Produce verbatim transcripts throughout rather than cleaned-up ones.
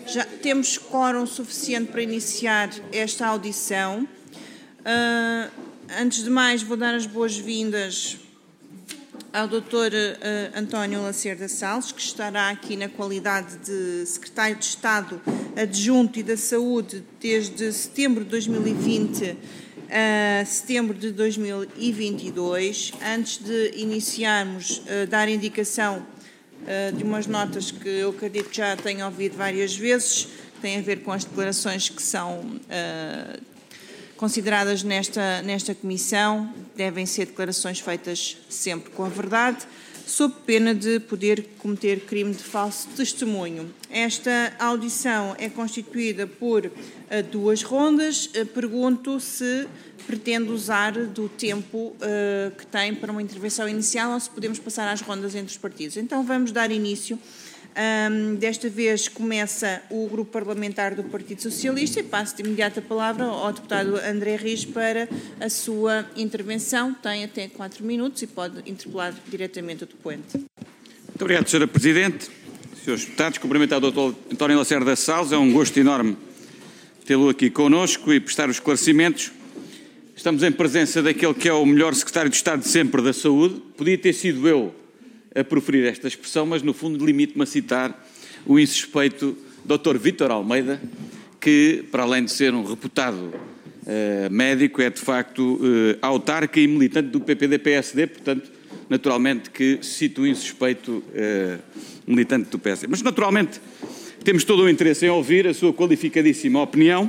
Já temos quórum suficiente para iniciar esta audição. Uh, antes de mais, vou dar as boas-vindas ao doutor uh, António Lacerda Salles, que estará aqui na qualidade de Secretário de Estado Adjunto e da Saúde desde setembro de dois mil e vinte a setembro de dois mil e vinte e dois. Antes de iniciarmos, uh, dar indicação uh, de umas notas que eu acredito que já tenho ouvido várias vezes, que têm a ver com as declarações que são uh, consideradas nesta, nesta comissão. Devem ser declarações feitas sempre com a verdade, sob pena de poder cometer crime de falso testemunho. Esta audição é constituída por uh, duas rondas. Uh, pergunto se pretende usar do tempo uh, que tem para uma intervenção inicial ou se podemos passar às rondas entre os partidos. Então vamos dar início. Um, desta vez começa o Grupo Parlamentar do Partido Socialista e passo de imediato a palavra ao deputado André Rios para a sua intervenção. Tem até quatro minutos e pode interpelar diretamente o depoente. Muito obrigado, senhora Presidente. senhores deputados, cumprimentar o doutor António Lacerda Salles. É um gosto enorme tê-lo aqui connosco e prestar os esclarecimentos. Estamos em presença daquele que é o melhor secretário de Estado de sempre da Saúde. Podia ter sido eu a proferir esta expressão, mas no fundo limito-me a citar o insuspeito doutor Vítor Almeida, que, para além de ser um reputado uh, médico, é de facto uh, autarca e militante do P P D P S D, portanto, naturalmente que cito o insuspeito uh, militante do P S D. Mas, naturalmente, temos todo o interesse em ouvir a sua qualificadíssima opinião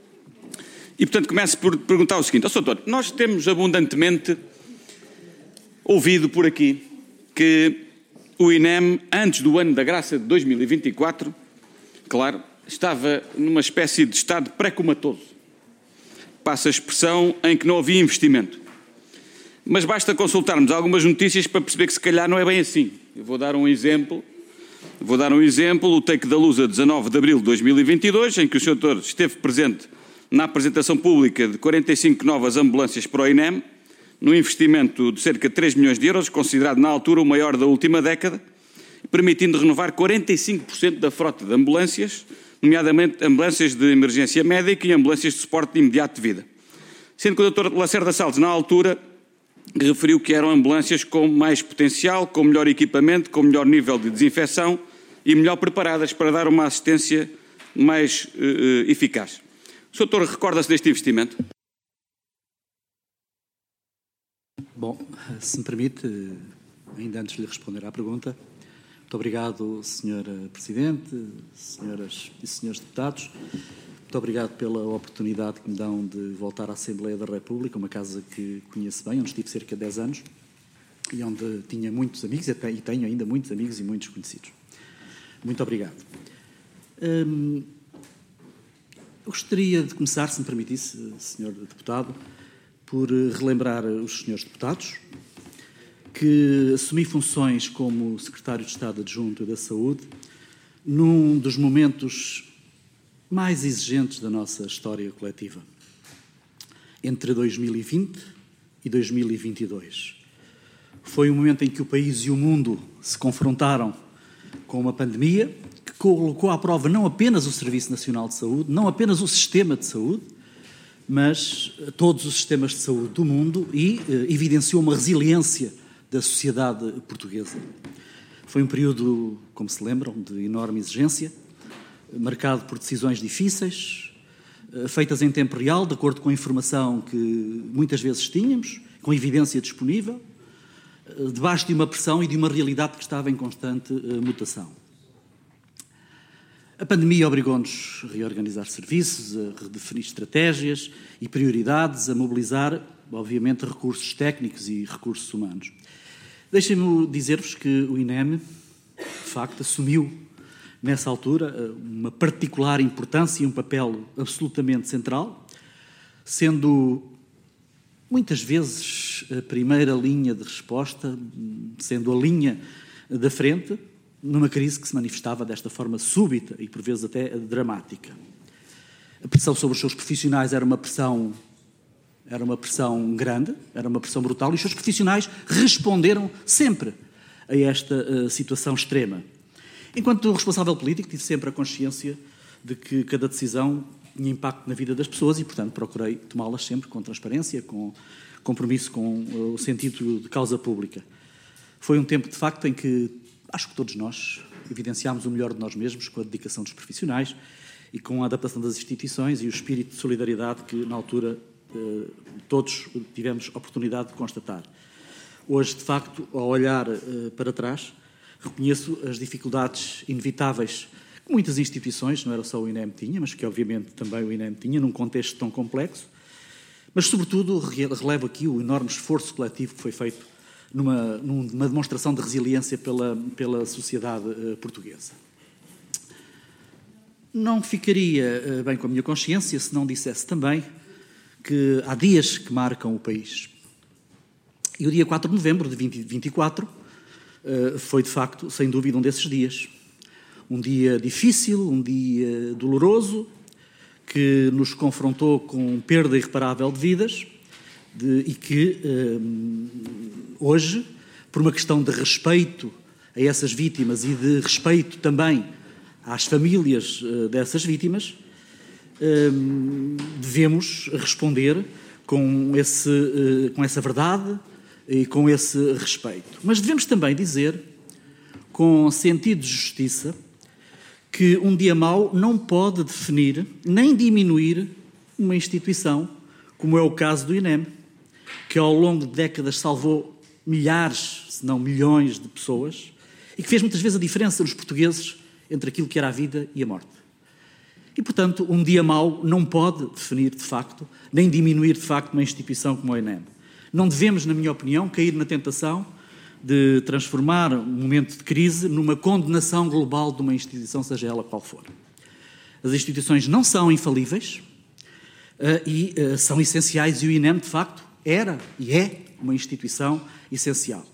e, portanto, começo por perguntar o seguinte: ó doutor, nós temos abundantemente ouvido por aqui que o INEM, antes do ano da graça de dois mil e vinte e quatro, claro, estava numa espécie de estado pré-comatoso. Passa a expressão em que não havia investimento. Mas basta consultarmos algumas notícias para perceber que se calhar não é bem assim. Eu vou dar um exemplo. Vou dar um exemplo, o take da luz a dezanove de abril de dois mil e vinte e dois, em que o senhor doutor esteve presente na apresentação pública de quarenta e cinco novas ambulâncias para o INEM, num investimento de cerca de três milhões de euros, considerado na altura o maior da última década, permitindo renovar quarenta e cinco por cento da frota de ambulâncias, nomeadamente ambulâncias de emergência médica e ambulâncias de suporte de imediato de vida. Sendo que o doutor Lacerda Salles, na altura, referiu que eram ambulâncias com mais potencial, com melhor equipamento, com melhor nível de desinfecção e melhor preparadas para dar uma assistência mais uh, eficaz. O senhor doutor recorda-se deste investimento? Bom, se me permite, ainda antes de lhe responder à pergunta, muito obrigado, senhora Presidente, senhoras e senhores deputados. Muito obrigado pela oportunidade que me dão de voltar à Assembleia da República, uma casa que conheço bem, onde estive cerca de dez anos e onde tinha muitos amigos e tenho ainda muitos amigos e muitos conhecidos. Muito obrigado. Hum, eu gostaria de começar, se me permitisse, senhor deputado, por relembrar os senhores deputados que assumi funções como Secretário de Estado Adjunto da Saúde num dos momentos mais exigentes da nossa história coletiva, entre dois mil e vinte e dois mil e vinte e dois. Foi um momento em que o país e o mundo se confrontaram com uma pandemia que colocou à prova não apenas o Serviço Nacional de Saúde, não apenas o sistema de saúde, mas todos os sistemas de saúde do mundo e eh, evidenciou uma resiliência da sociedade portuguesa. Foi um período, como se lembram, de enorme exigência, marcado por decisões difíceis, eh, feitas em tempo real, de acordo com a informação que muitas vezes tínhamos, com evidência disponível, eh, debaixo de uma pressão e de uma realidade que estava em constante eh, mutação. A pandemia obrigou-nos a reorganizar serviços, a redefinir estratégias e prioridades, a mobilizar, obviamente, recursos técnicos e recursos humanos. Deixem-me dizer-vos que o INEM, de facto, assumiu, nessa altura, uma particular importância e um papel absolutamente central, sendo muitas vezes a primeira linha de resposta, sendo a linha da frente, numa crise que se manifestava desta forma súbita e, por vezes, até dramática. A pressão sobre os seus profissionais era uma pressão, era uma pressão grande, era uma pressão brutal, e os seus profissionais responderam sempre a esta uh, situação extrema. Enquanto responsável político, tive sempre a consciência de que cada decisão tinha impacto na vida das pessoas e, portanto, procurei tomá-las sempre com transparência, com compromisso com o sentido de causa pública. Foi um tempo, de facto, em que acho que todos nós evidenciámos o melhor de nós mesmos com a dedicação dos profissionais e com a adaptação das instituições e o espírito de solidariedade que, na altura, todos tivemos oportunidade de constatar. Hoje, de facto, ao olhar para trás, reconheço as dificuldades inevitáveis que muitas instituições, não era só o I N E M tinha, mas que obviamente também o I N E M tinha, num contexto tão complexo, mas sobretudo relevo aqui o enorme esforço coletivo que foi feito numa, numa demonstração de resiliência pela, pela sociedade uh, portuguesa. Não ficaria uh, bem com a minha consciência se não dissesse também que há dias que marcam o país. E o dia quatro de novembro de vinte vinte e quatro uh, foi, de facto, sem dúvida, um desses dias. Um dia difícil, um dia doloroso, que nos confrontou com perda irreparável de vidas de, e que, um, hoje, por uma questão de respeito a essas vítimas e de respeito também às famílias uh, dessas vítimas, um, devemos responder com, esse, uh, com essa verdade e com esse respeito. Mas devemos também dizer, com sentido de justiça, que um dia mau não pode definir nem diminuir uma instituição, como é o caso do I N E M, que ao longo de décadas salvou milhares, se não milhões de pessoas e que fez muitas vezes a diferença nos portugueses entre aquilo que era a vida e a morte. E, portanto, um dia mau não pode definir, de facto, nem diminuir, de facto, uma instituição como o I N E M. Não devemos, na minha opinião, cair na tentação de transformar um momento de crise numa condenação global de uma instituição, seja ela qual for. As instituições não são infalíveis uh, e uh, são essenciais e o I N E M, de facto, era e é uma instituição essencial.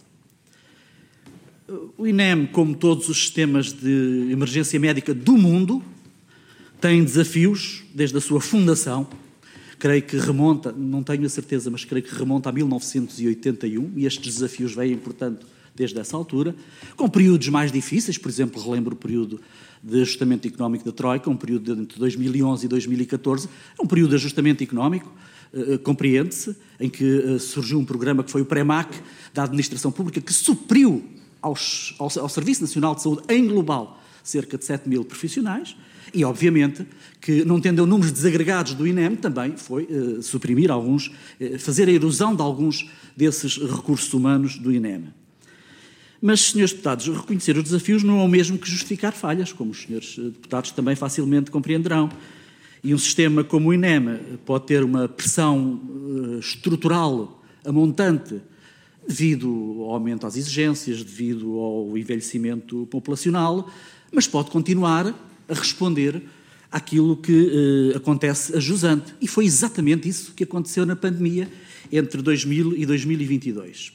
O I N E M, como todos os sistemas de emergência médica do mundo, tem desafios desde a sua fundação. Creio que remonta, não tenho a certeza, mas creio que remonta a mil novecentos e oitenta e um, e estes desafios vêm, portanto, desde essa altura, com períodos mais difíceis, por exemplo, relembro o período de ajustamento económico da Troika, um período entre dois mil e onze e dois mil e catorze, um período de ajustamento económico, eh, compreende-se, em que eh, surgiu um programa que foi o PREMAC, da Administração Pública, que supriu aos, ao, ao Serviço Nacional de Saúde, em global, cerca de sete mil profissionais. E, obviamente, que não tendo números desagregados do I N E M, também foi uh, suprimir alguns, uh, fazer a erosão de alguns desses recursos humanos do I N E M. Mas, senhores deputados, reconhecer os desafios não é o mesmo que justificar falhas, como os senhores deputados também facilmente compreenderão. E um sistema como o I N E M pode ter uma pressão uh, estrutural amontante devido ao aumento às exigências, devido ao envelhecimento populacional, mas pode continuar a responder àquilo que uh, acontece a jusante. E foi exatamente isso que aconteceu na pandemia entre dois mil e dois mil e vinte e dois.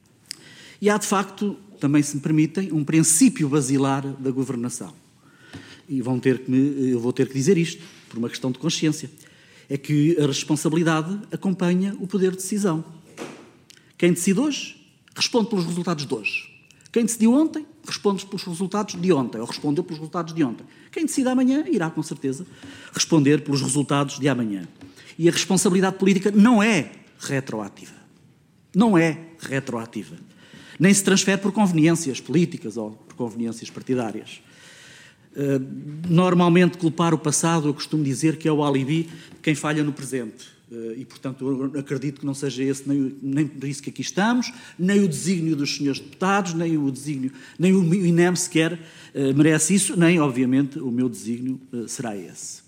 E há, de facto, também se me permitem, um princípio basilar da governação. E vão ter que me, eu vou ter que dizer isto, por uma questão de consciência. É que a responsabilidade acompanha o poder de decisão. Quem decide hoje, responde pelos resultados de hoje. Quem decidiu ontem, responde pelos resultados de ontem, ou respondeu pelos resultados de ontem. Quem decide amanhã, irá, com certeza, responder pelos resultados de amanhã. E a responsabilidade política não é retroativa. Não é retroativa. Nem se transfere por conveniências políticas ou por conveniências partidárias. Uh, normalmente, culpar o passado, eu costumo dizer que é o alibi de quem falha no presente. Uh, e, portanto, eu acredito que não seja esse nem, o, nem por isso que aqui estamos, nem o desígnio dos senhores deputados, nem o desígnio, nem o I N E M sequer uh, merece isso, nem, obviamente, o meu desígnio uh, será esse.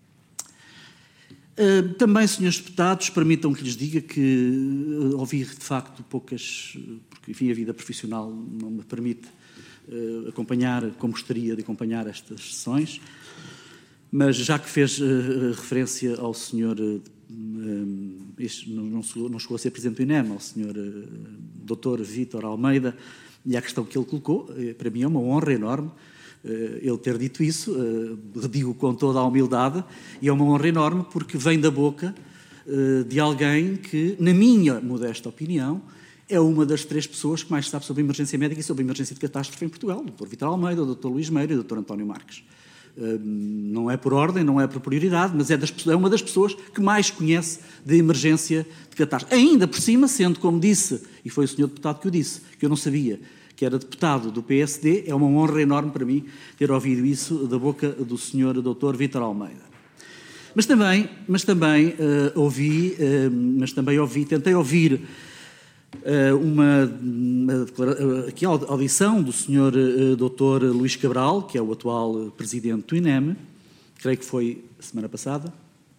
Uh, também, senhores deputados, permitam que lhes diga que uh, ouvi, de facto, poucas, porque, enfim, a vida profissional não me permite uh, acompanhar, como gostaria de acompanhar estas sessões, mas já que fez uh, referência ao senhor uh, Um, este não, não, chegou, não chegou a ser presidente do I N E M, ao senhor uh, doutor Vítor Almeida, e a questão que ele colocou, uh, para mim é uma honra enorme uh, ele ter dito isso, uh, digo com toda a humildade, e é uma honra enorme porque vem da boca uh, de alguém que, na minha modesta opinião, é uma das três pessoas que mais sabe sobre emergência médica e sobre emergência de catástrofe em Portugal, o doutor Vítor Almeida, o doutor Luís Meira e o doutor António Marques. Não é por ordem, não é por prioridade, mas é, das, é uma das pessoas que mais conhece de emergência de catástrofe. Ainda por cima, sendo, como disse, e foi o senhor deputado que o disse, que eu não sabia, que era deputado do P S D, é uma honra enorme para mim ter ouvido isso da boca do senhor doutor Vítor Almeida. Mas também, mas também uh, ouvi, uh, mas também ouvi, tentei ouvir uh, uma, uma aqui a audição do senhor uh, doutor Luís Cabral, que é o atual presidente do I N E M, creio que foi a semana passada,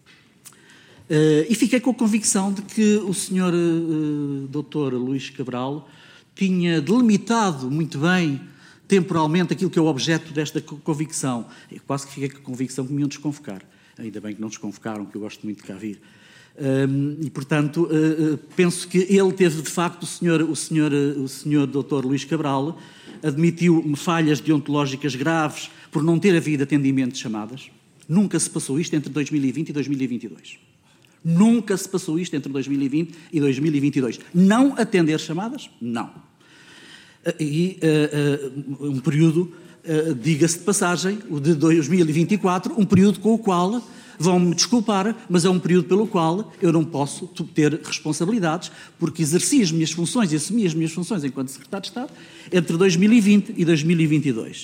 uh, e fiquei com a convicção de que o senhor uh, doutor Luís Cabral tinha delimitado muito bem, temporalmente, aquilo que é o objeto desta convicção. Eu quase que fiquei com a convicção que me iam desconvocar. Ainda bem que não desconvocaram, que eu gosto muito de cá vir. Um, e, portanto, uh, penso que ele teve, de facto, o senhor, o senhor, o senhor doutor Luís Cabral admitiu falhas deontológicas graves por não ter havido atendimento de chamadas. Nunca se passou isto entre dois mil e vinte e dois mil e vinte e dois. Nunca se passou isto entre dois mil e vinte e dois mil e vinte e dois. Não atender chamadas? Não. E uh, uh, um período, uh, diga-se de passagem, o de dois mil e vinte e quatro, um período com o qual, vão-me desculpar, mas é um período pelo qual eu não posso ter responsabilidades, porque exerci as minhas funções e assumi as minhas funções enquanto Secretário de Estado entre dois mil e vinte e dois mil e vinte e dois.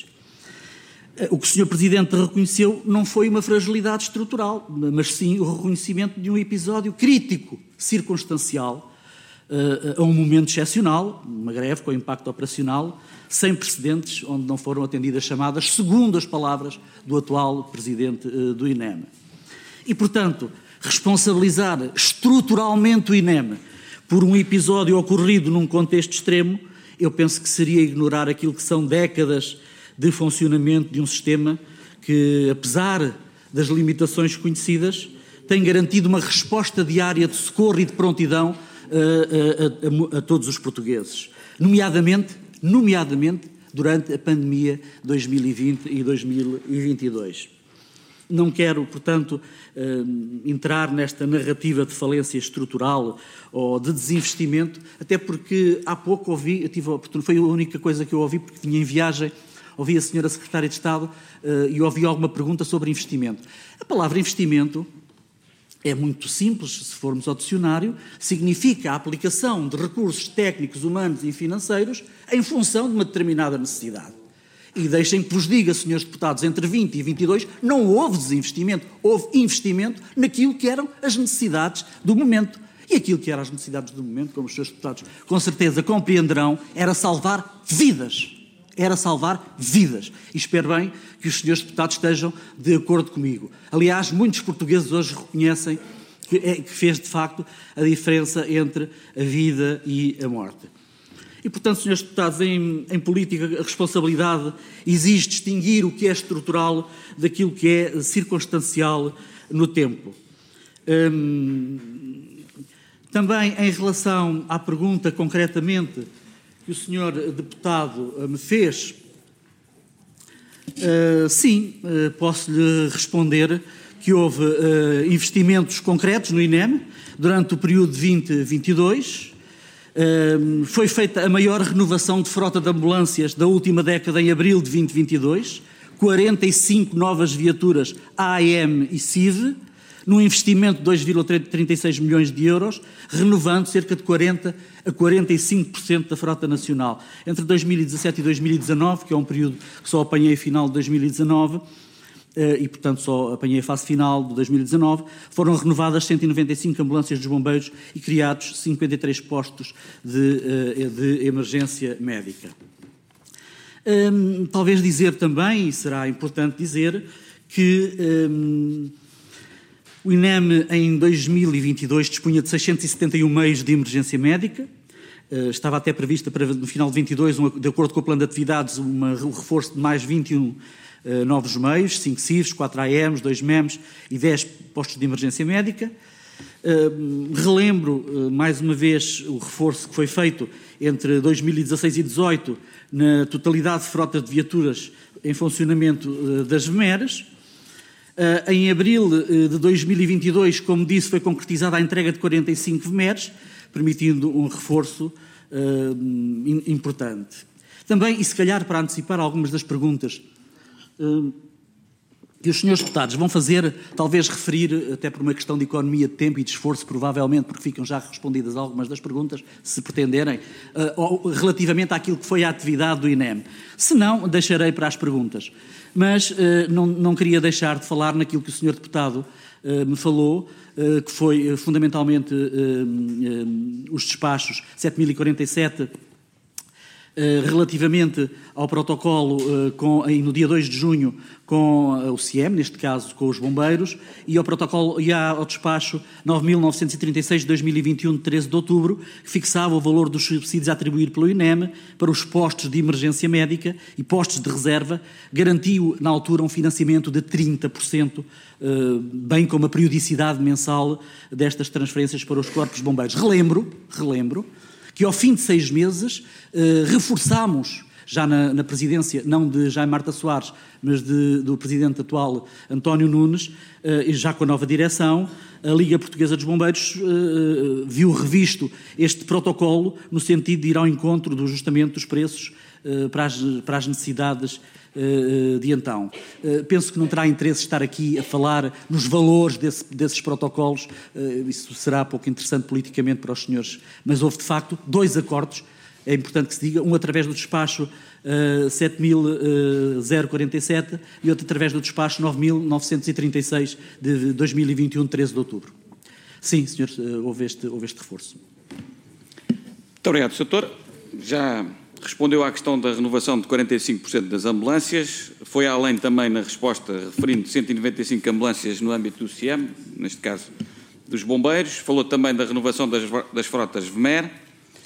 O que o senhor Presidente reconheceu não foi uma fragilidade estrutural, mas sim o reconhecimento de um episódio crítico, circunstancial, a um momento excepcional, uma greve com impacto operacional, sem precedentes, onde não foram atendidas chamadas, segundo as palavras do atual Presidente do I N E M. E, portanto, responsabilizar estruturalmente o I N E M por um episódio ocorrido num contexto extremo, eu penso que seria ignorar aquilo que são décadas de funcionamento de um sistema que, apesar das limitações conhecidas, tem garantido uma resposta diária de socorro e de prontidão a, a, a, a todos os portugueses, nomeadamente, nomeadamente durante a pandemia dois mil e vinte e dois mil e vinte e dois. Não quero, portanto, entrar nesta narrativa de falência estrutural ou de desinvestimento, até porque há pouco ouvi, eu tive a oportunidade, foi a única coisa que eu ouvi, porque vinha em viagem, ouvi a senhora Secretária de Estado uh, e ouvi alguma pergunta sobre investimento. A palavra investimento é muito simples, se formos ao dicionário, significa a aplicação de recursos técnicos, humanos e financeiros em função de uma determinada necessidade. E deixem que vos diga, senhores deputados, entre vinte e vinte e dois não houve desinvestimento, houve investimento naquilo que eram as necessidades do momento. E aquilo que eram as necessidades do momento, como os senhores deputados com certeza compreenderão, era salvar vidas. Era salvar vidas. E espero bem que os senhores deputados estejam de acordo comigo. Aliás, muitos portugueses hoje reconhecem que, é, que fez, de facto, a diferença entre a vida e a morte. E, portanto, senhores deputados, em, em política, a responsabilidade exige distinguir o que é estrutural daquilo que é circunstancial no tempo. Hum, também, em relação à pergunta, concretamente, que o senhor deputado me fez, uh, sim, uh, posso-lhe responder que houve uh, investimentos concretos no I N E M durante o período de vinte a vinte e dois. Uh, foi feita a maior renovação de frota de ambulâncias da última década em abril de vinte a vinte e dois, quarenta e cinco novas viaturas A A M e C I V, num investimento de dois vírgula trinta e seis milhões de euros, renovando cerca de quarenta a quarenta e cinco por cento da frota nacional. Entre dois mil e dezassete e dois mil e dezanove, que é um período que só apanhei a final de dois mil e dezanove, e portanto só apanhei a fase final de dois mil e dezanove, foram renovadas cento e noventa e cinco ambulâncias dos bombeiros e criados cinquenta e três postos de, de emergência médica. Hum, talvez dizer também, e será importante dizer, que hum, o I N E M, em dois mil e vinte e dois, dispunha de seiscentos e setenta e um meios de emergência médica. Uh, estava até prevista para, no final de vinte e dois, um, de acordo com o plano de atividades, uma, um reforço de mais vinte e um uh, novos meios, cinco C I Vs, quatro A Ms, dois M E Ms e dez postos de emergência médica. Uh, relembro, uh, mais uma vez, o reforço que foi feito entre dois mil e dezasseis e dezoito na totalidade de frotas de viaturas em funcionamento uh, das V M E Rs. Uh, em abril uh, de dois mil e vinte e dois, como disse, foi concretizada a entrega de quarenta e cinco V M E Rs, permitindo um reforço uh, importante. Também, e se calhar para antecipar algumas das perguntas, uh, que os senhores deputados vão fazer, talvez referir, até por uma questão de economia de tempo e de esforço, provavelmente, porque ficam já respondidas algumas das perguntas, se pretenderem, uh, relativamente àquilo que foi a atividade do I N E M. Se não, deixarei para as perguntas. Mas uh, não, não queria deixar de falar naquilo que o senhor deputado uh, me falou, uh, que foi uh, fundamentalmente uh, uh, os despachos sete mil e quarenta e sete, relativamente ao protocolo com, no dia dois de junho com o C I E M, neste caso com os bombeiros, e ao protocolo e ao despacho nove mil novecentos e trinta e seis de dois mil e vinte e um, de treze de outubro, que fixava o valor dos subsídios a atribuir pelo I N E M para os postos de emergência médica e postos de reserva, garantiu na altura um financiamento de trinta por cento, bem como a periodicidade mensal destas transferências para os corpos de bombeiros. Relembro, relembro, que ao fim de seis meses eh, reforçámos, já na, na presidência, não de Jaime Marta Soares, mas de, do presidente atual António Nunes, eh, já com a nova direção, a Liga Portuguesa dos Bombeiros eh, viu revisto este protocolo no sentido de ir ao encontro do ajustamento dos preços eh, para, as, para as necessidades de então. Penso que não terá interesse estar aqui a falar nos valores desse, desses protocolos, isso será pouco interessante politicamente para os senhores, mas houve de facto dois acordos, é importante que se diga, um através do despacho uh, sete mil quarenta e sete e outro através do despacho nove mil novecentos e trinta e seis de dois mil e vinte e um, de treze de outubro. Sim, senhores, houve este, houve este reforço. Muito obrigado, doutor. Já respondeu à questão da renovação de quarenta e cinco por cento das ambulâncias, foi além também na resposta referindo cento e noventa e cinco ambulâncias no âmbito do C I E M, neste caso dos bombeiros, falou também da renovação das, das frotas V M E R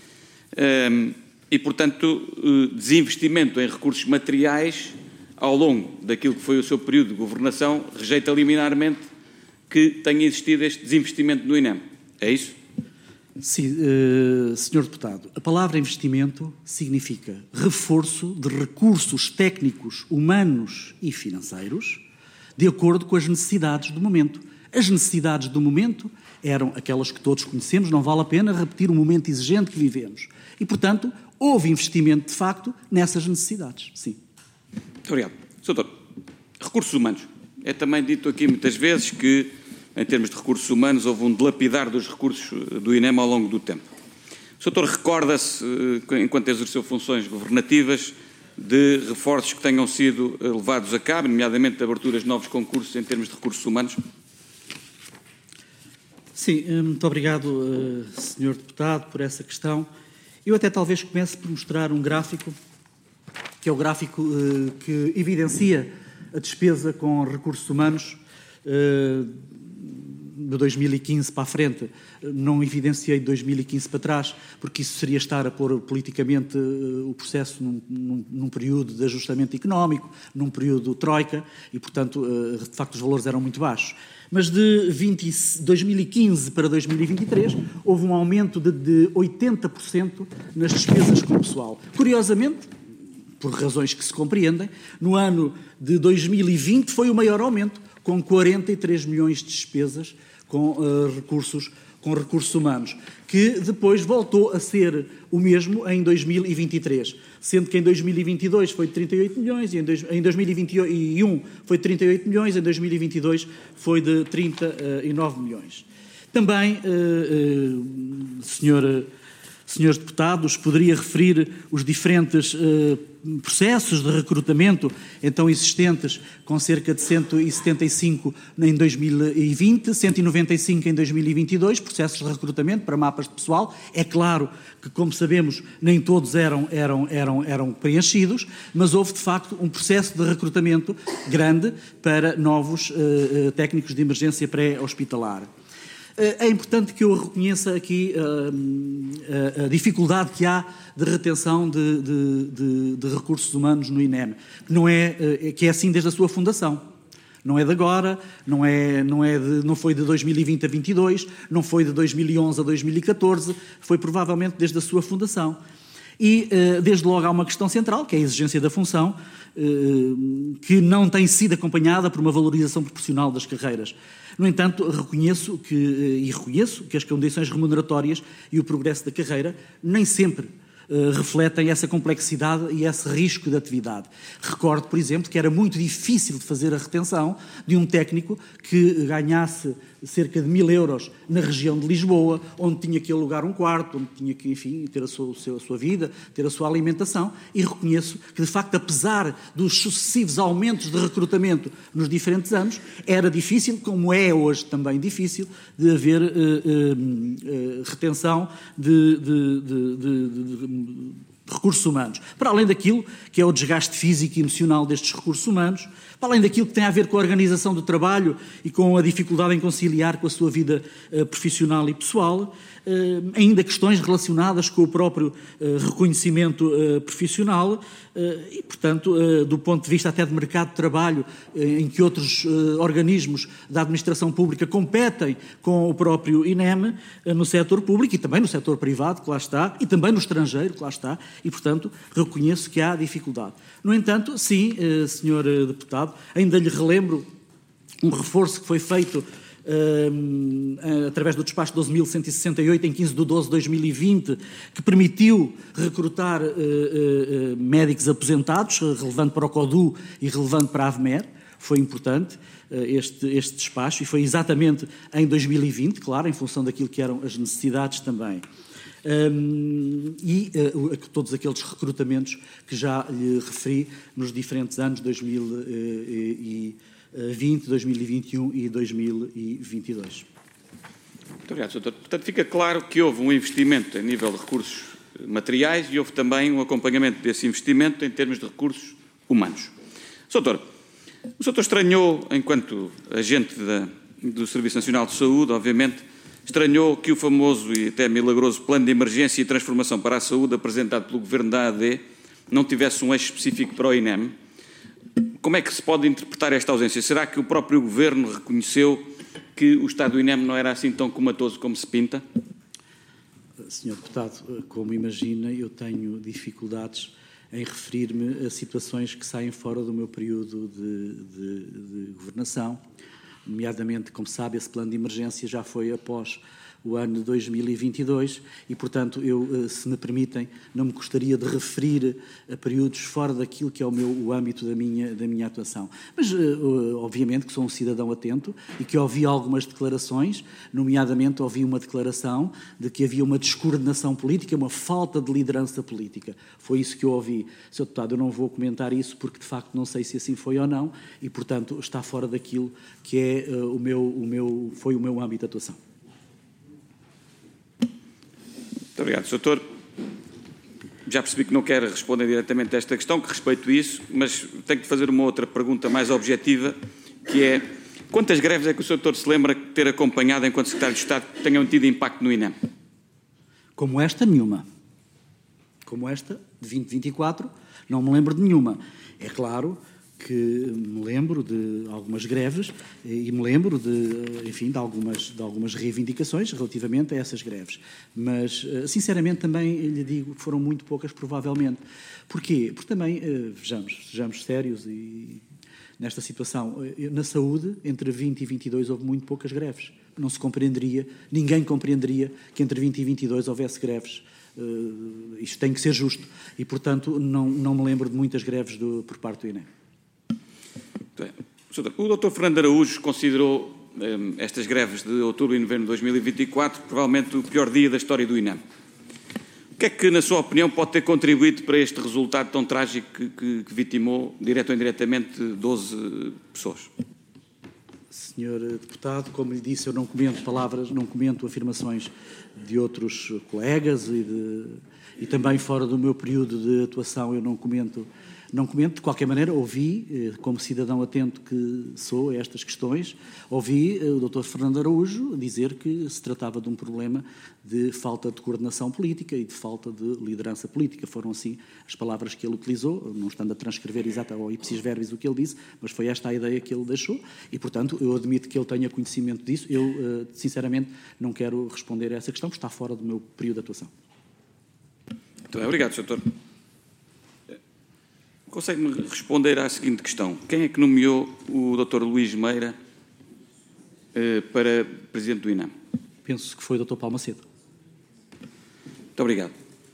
um, e, portanto, desinvestimento em recursos materiais ao longo daquilo que foi o seu período de governação, rejeita liminarmente que tenha existido este desinvestimento no I N E M. É isso? Sim, uh, senhor Deputado, a palavra investimento significa reforço de recursos técnicos, humanos e financeiros de acordo com as necessidades do momento. As necessidades do momento eram aquelas que todos conhecemos, não vale a pena repetir o momento exigente que vivemos. E, portanto, houve investimento, de facto, nessas necessidades, sim. Muito obrigado. Doutor, recursos humanos. É também dito aqui muitas vezes que, em termos de recursos humanos, houve um dilapidar dos recursos do I N E M ao longo do tempo. O doutor recorda-se, enquanto exerceu funções governativas, de reforços que tenham sido levados a cabo, nomeadamente de aberturas de novos concursos em termos de recursos humanos? Sim, muito obrigado, senhor Deputado, por essa questão. Eu até talvez comece por mostrar um gráfico, que é o gráfico que evidencia a despesa com recursos humanos de dois mil e quinze para a frente. Não evidenciei de dois mil e quinze para trás, porque isso seria estar a pôr politicamente o processo num, num, num período de ajustamento económico, num período troika, e, portanto, de facto, os valores eram muito baixos. Mas de vinte, dois mil e quinze para dois mil e vinte e três houve um aumento de, de oitenta por cento nas despesas com o pessoal. Curiosamente, por razões que se compreendem, no ano de dois mil e vinte foi o maior aumento, com quarenta e três milhões de despesas com, uh, recursos, com recursos humanos, que depois voltou a ser o mesmo em dois mil e vinte e três, sendo que em dois mil e vinte e dois foi de trinta e oito milhões, e em, dois, em dois mil e vinte e um foi de trinta e oito milhões, em dois mil e vinte e dois foi de trinta e nove milhões. Também, uh, uh, senhor, senhores deputados, poderia referir os diferentes uh, processos de recrutamento então existentes, com cerca de cento e setenta e cinco em dois mil e vinte, cento e noventa e cinco em dois mil e vinte e dois, processos de recrutamento para mapas de pessoal. É claro que, como sabemos, nem todos eram, eram, eram, eram preenchidos, mas houve, de facto, um processo de recrutamento grande para novos uh, técnicos de emergência pré-hospitalar. É importante que eu reconheça aqui uh, a, a dificuldade que há de retenção de, de, de, de recursos humanos no I N E M, que, não é, uh, que é assim desde a sua fundação. Não é de agora, não, é, não, é de, não foi de dois mil e vinte a vinte e dois, não foi de dois mil e onze a dois mil e catorze, foi provavelmente desde a sua fundação. E, uh, desde logo, há uma questão central, que é a exigência da função, uh, que não tem sido acompanhada por uma valorização proporcional das carreiras. No entanto, reconheço que, e reconheço que as condições remuneratórias e o progresso da carreira nem sempre refletem essa complexidade e esse risco de atividade. Recordo, por exemplo, que era muito difícil de fazer a retenção de um técnico que ganhasse cerca de mil euros na região de Lisboa, onde tinha que alugar um quarto, onde tinha que, enfim, ter a sua, a sua vida, ter a sua alimentação, e reconheço que, de facto, apesar dos sucessivos aumentos de recrutamento nos diferentes anos, era difícil, como é hoje também difícil, de haver uh, uh, uh, retenção de, de, de, de, de, de recursos humanos. Para além daquilo que é o desgaste físico e emocional destes recursos humanos, para além daquilo que tem a ver com a organização do trabalho e com a dificuldade em conciliar com a sua vida uh, profissional e pessoal, uh, ainda questões relacionadas com o próprio uh, reconhecimento uh, profissional uh, e, portanto, uh, do ponto de vista até de mercado de trabalho, uh, em que outros uh, organismos da administração pública competem com o próprio INEM uh, no setor público e também no setor privado, que lá está, e também no estrangeiro, que lá está, e, portanto, reconheço que há dificuldade. No entanto, sim, uh, senhor Deputado, ainda lhe relembro um reforço que foi feito uh, através do despacho doze mil cento e sessenta e oito, em quinze de doze de dois mil e vinte, que permitiu recrutar uh, uh, médicos aposentados, relevante para o CODU e relevante para a AVMER. Foi importante uh, este, este despacho e foi exatamente em dois mil e vinte, claro, em função daquilo que eram as necessidades também. Um, e uh, todos aqueles recrutamentos que já lhe referi nos diferentes anos dois mil e vinte, dois mil e vinte e um e dois mil e vinte e dois. Muito obrigado, doutor. Portanto, fica claro que houve um investimento a nível de recursos materiais e houve também um acompanhamento desse investimento em termos de recursos humanos. Doutor, o doutor estranhou, enquanto agente da, do Serviço Nacional de Saúde, obviamente, estranhou que o famoso e até milagroso Plano de Emergência e Transformação para a Saúde, apresentado pelo Governo da A D, não tivesse um eixo específico para o INEM. Como é que se pode interpretar esta ausência? Será que o próprio Governo reconheceu que o Estado do INEM não era assim tão comatoso como se pinta? senhor Deputado, como imagina, eu tenho dificuldades em referir-me a situações que saem fora do meu período de, de, de governação, nomeadamente, como sabe, esse plano de emergência já foi após o ano de dois mil e vinte e dois e, portanto, eu, se me permitem, não me gostaria de referir a períodos fora daquilo que é o, meu, o âmbito da minha, da minha atuação. Mas, obviamente, que sou um cidadão atento e que ouvi algumas declarações, nomeadamente ouvi uma declaração de que havia uma descoordenação política, uma falta de liderança política. Foi isso que eu ouvi. senhor Deputado, eu não vou comentar isso porque, de facto, não sei se assim foi ou não e, portanto, está fora daquilo que é, uh, o meu, o meu, foi o meu âmbito de atuação. Muito obrigado, doutor. Já percebi que não quer responder diretamente a esta questão, que respeito isso, mas tenho que fazer uma outra pergunta mais objetiva, que é: quantas greves é que o senhor doutor se lembra de ter acompanhado enquanto secretário de Estado que tenham tido impacto no INEM? Como esta, nenhuma. Como esta, de vinte e vinte e quatro, não me lembro de nenhuma. É claro que me lembro de algumas greves e me lembro de, enfim, de algumas, de algumas reivindicações relativamente a essas greves. Mas, sinceramente, também lhe digo que foram muito poucas, provavelmente. Porquê? Porque também, vejamos, sejamos sérios e nesta situação, na saúde, entre vinte e vinte e dois houve muito poucas greves. Não se compreenderia, ninguém compreenderia que entre vinte e vinte e dois houvesse greves. Uh, isto tem que ser justo. E, portanto, não, não me lembro de muitas greves do, por parte do INEM. O doutor Fernando Araújo considerou um, estas greves de outubro e novembro de dois mil e vinte e quatro provavelmente o pior dia da história do INEM. O que é que, na sua opinião, pode ter contribuído para este resultado tão trágico que, que, que vitimou, direto ou indiretamente, doze pessoas? senhor Deputado, como lhe disse, eu não comento palavras, não comento afirmações de outros colegas e, de, e também fora do meu período de atuação eu não comento Não comento, de qualquer maneira, ouvi, como cidadão atento que sou a estas questões, ouvi o doutor Fernando Araújo dizer que se tratava de um problema de falta de coordenação política e de falta de liderança política. Foram, assim, as palavras que ele utilizou, não estando a transcrever exato ao ipsis verbis o que ele disse, mas foi esta a ideia que ele deixou e, portanto, eu admito que ele tenha conhecimento disso. Eu, sinceramente, não quero responder a essa questão, porque está fora do meu período de atuação. Muito bem, obrigado, senhor doutor. Consegue-me responder à seguinte questão: quem é que nomeou o doutor Luís Meira eh, para presidente do INEM? Penso que foi o doutor Paulo Macedo. Muito obrigado.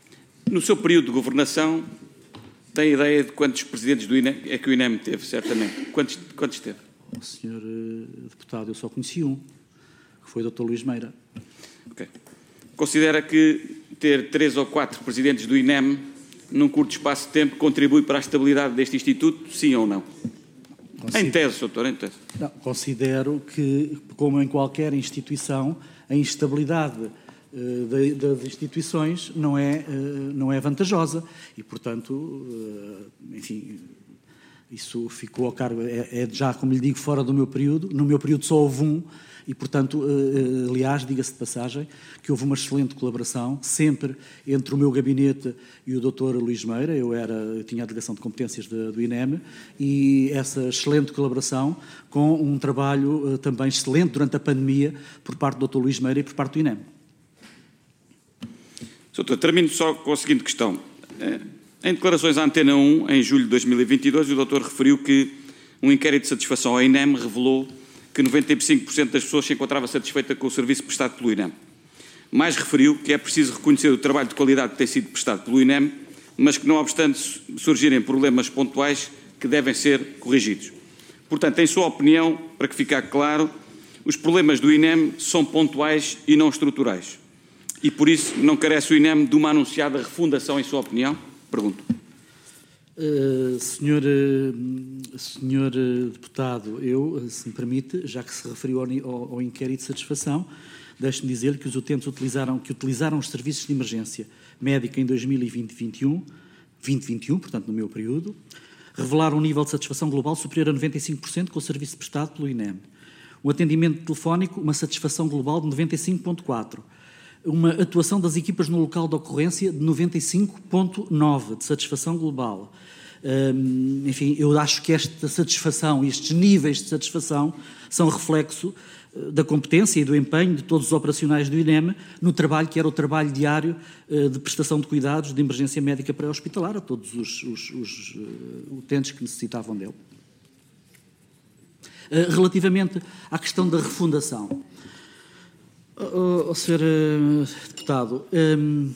No seu período de governação, tem ideia de quantos presidentes do INEM é que o INEM teve, certamente? Quantos, quantos teve? Oh, senhor Deputado, eu só conheci um, que foi o doutor Luís Meira. Okay. Considera que ter três ou quatro presidentes do INEM num curto espaço de tempo contribui para a estabilidade deste Instituto, sim ou não? Considero... Em tese, doutor, em tese. Não, considero que, como em qualquer instituição, a instabilidade uh, das instituições não é, uh, não é vantajosa e, portanto, uh, enfim, isso ficou ao cargo, é, é já, como lhe digo, fora do meu período. No meu período só houve um e, portanto, uh, aliás, diga-se de passagem, que houve uma excelente colaboração, sempre entre o meu gabinete e o doutor Luís Meira. Eu, era, eu tinha a delegação de competências de, do INEM, e essa excelente colaboração com um trabalho uh, também excelente durante a pandemia por parte do doutor Luís Meira e por parte do INEM. Doutor, termino só com a seguinte questão. Em declarações à Antena um, em julho de dois mil e vinte e dois, o doutor referiu que um inquérito de satisfação ao INEM revelou que noventa e cinco por cento das pessoas se encontrava satisfeita com o serviço prestado pelo INEM. Mais referiu que é preciso reconhecer o trabalho de qualidade que tem sido prestado pelo INEM, mas que, não obstante surgirem problemas pontuais, que devem ser corrigidos. Portanto, em sua opinião, para que fique claro, os problemas do INEM são pontuais e não estruturais. E, por isso, não carece o INEM de uma anunciada refundação, em sua opinião? Pergunto. Uh, senhor, uh, senhor uh, Deputado, eu, uh, se me permite, já que se referiu ao, ao, ao inquérito de satisfação, deixe-me dizer que os utentes utilizaram, que utilizaram os serviços de emergência médica em dois mil e vinte, vinte e um, vinte, vinte e um, portanto, no meu período, revelaram um nível de satisfação global superior a noventa e cinco por cento com o serviço prestado pelo INEM. Um atendimento telefónico, uma satisfação global de noventa e cinco vírgula quatro por cento. Uma atuação das equipas no local de ocorrência de noventa e cinco vírgula nove por cento de satisfação global. Hum, enfim, eu acho que esta satisfação, estes níveis de satisfação, são reflexo uh, da competência e do empenho de todos os operacionais do INEM no trabalho que era o trabalho diário uh, de prestação de cuidados de emergência médica pré-hospitalar a todos os, os, os uh, utentes que necessitavam dele. Uh, relativamente à questão da refundação, Oh, oh, senhor uh, Deputado, um,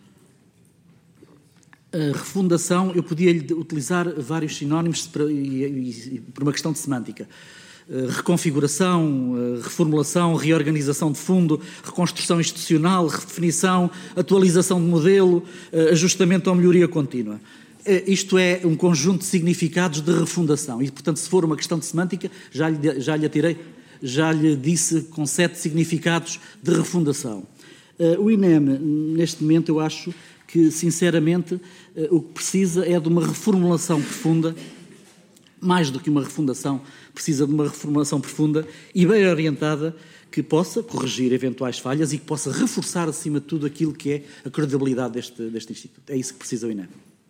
a refundação, eu podia-lhe utilizar vários sinónimos para, e, e, e, por uma questão de semântica. Uh, reconfiguração, uh, reformulação, reorganização de fundo, reconstrução institucional, redefinição, atualização de modelo, uh, ajustamento ou melhoria contínua. Uh, isto é um conjunto de significados de refundação e, portanto, se for uma questão de semântica, já lhe, já lhe atirei. Já lhe disse com sete significados de refundação. Uh, o INEM, neste momento, eu acho que, sinceramente, uh, o que precisa é de uma reformulação profunda, mais do que uma refundação, precisa de uma reformulação profunda e bem orientada, que possa corrigir eventuais falhas e que possa reforçar, acima de tudo, aquilo que é a credibilidade deste, deste Instituto. É isso que precisa o INEM.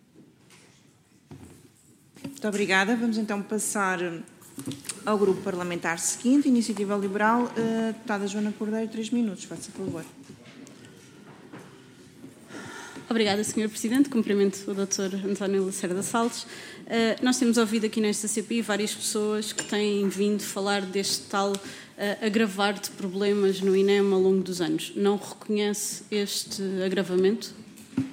Muito obrigada. Vamos então passar ao grupo parlamentar seguinte, Iniciativa Liberal, uh, deputada Joana Cordeiro, três minutos, faça favor. Obrigada, senhor Presidente. Cumprimento o doutor António Lacerda Salles. Uh, nós temos ouvido aqui nesta C P I várias pessoas que têm vindo falar deste tal uh, agravar de problemas no INEM ao longo dos anos. Não reconhece este agravamento?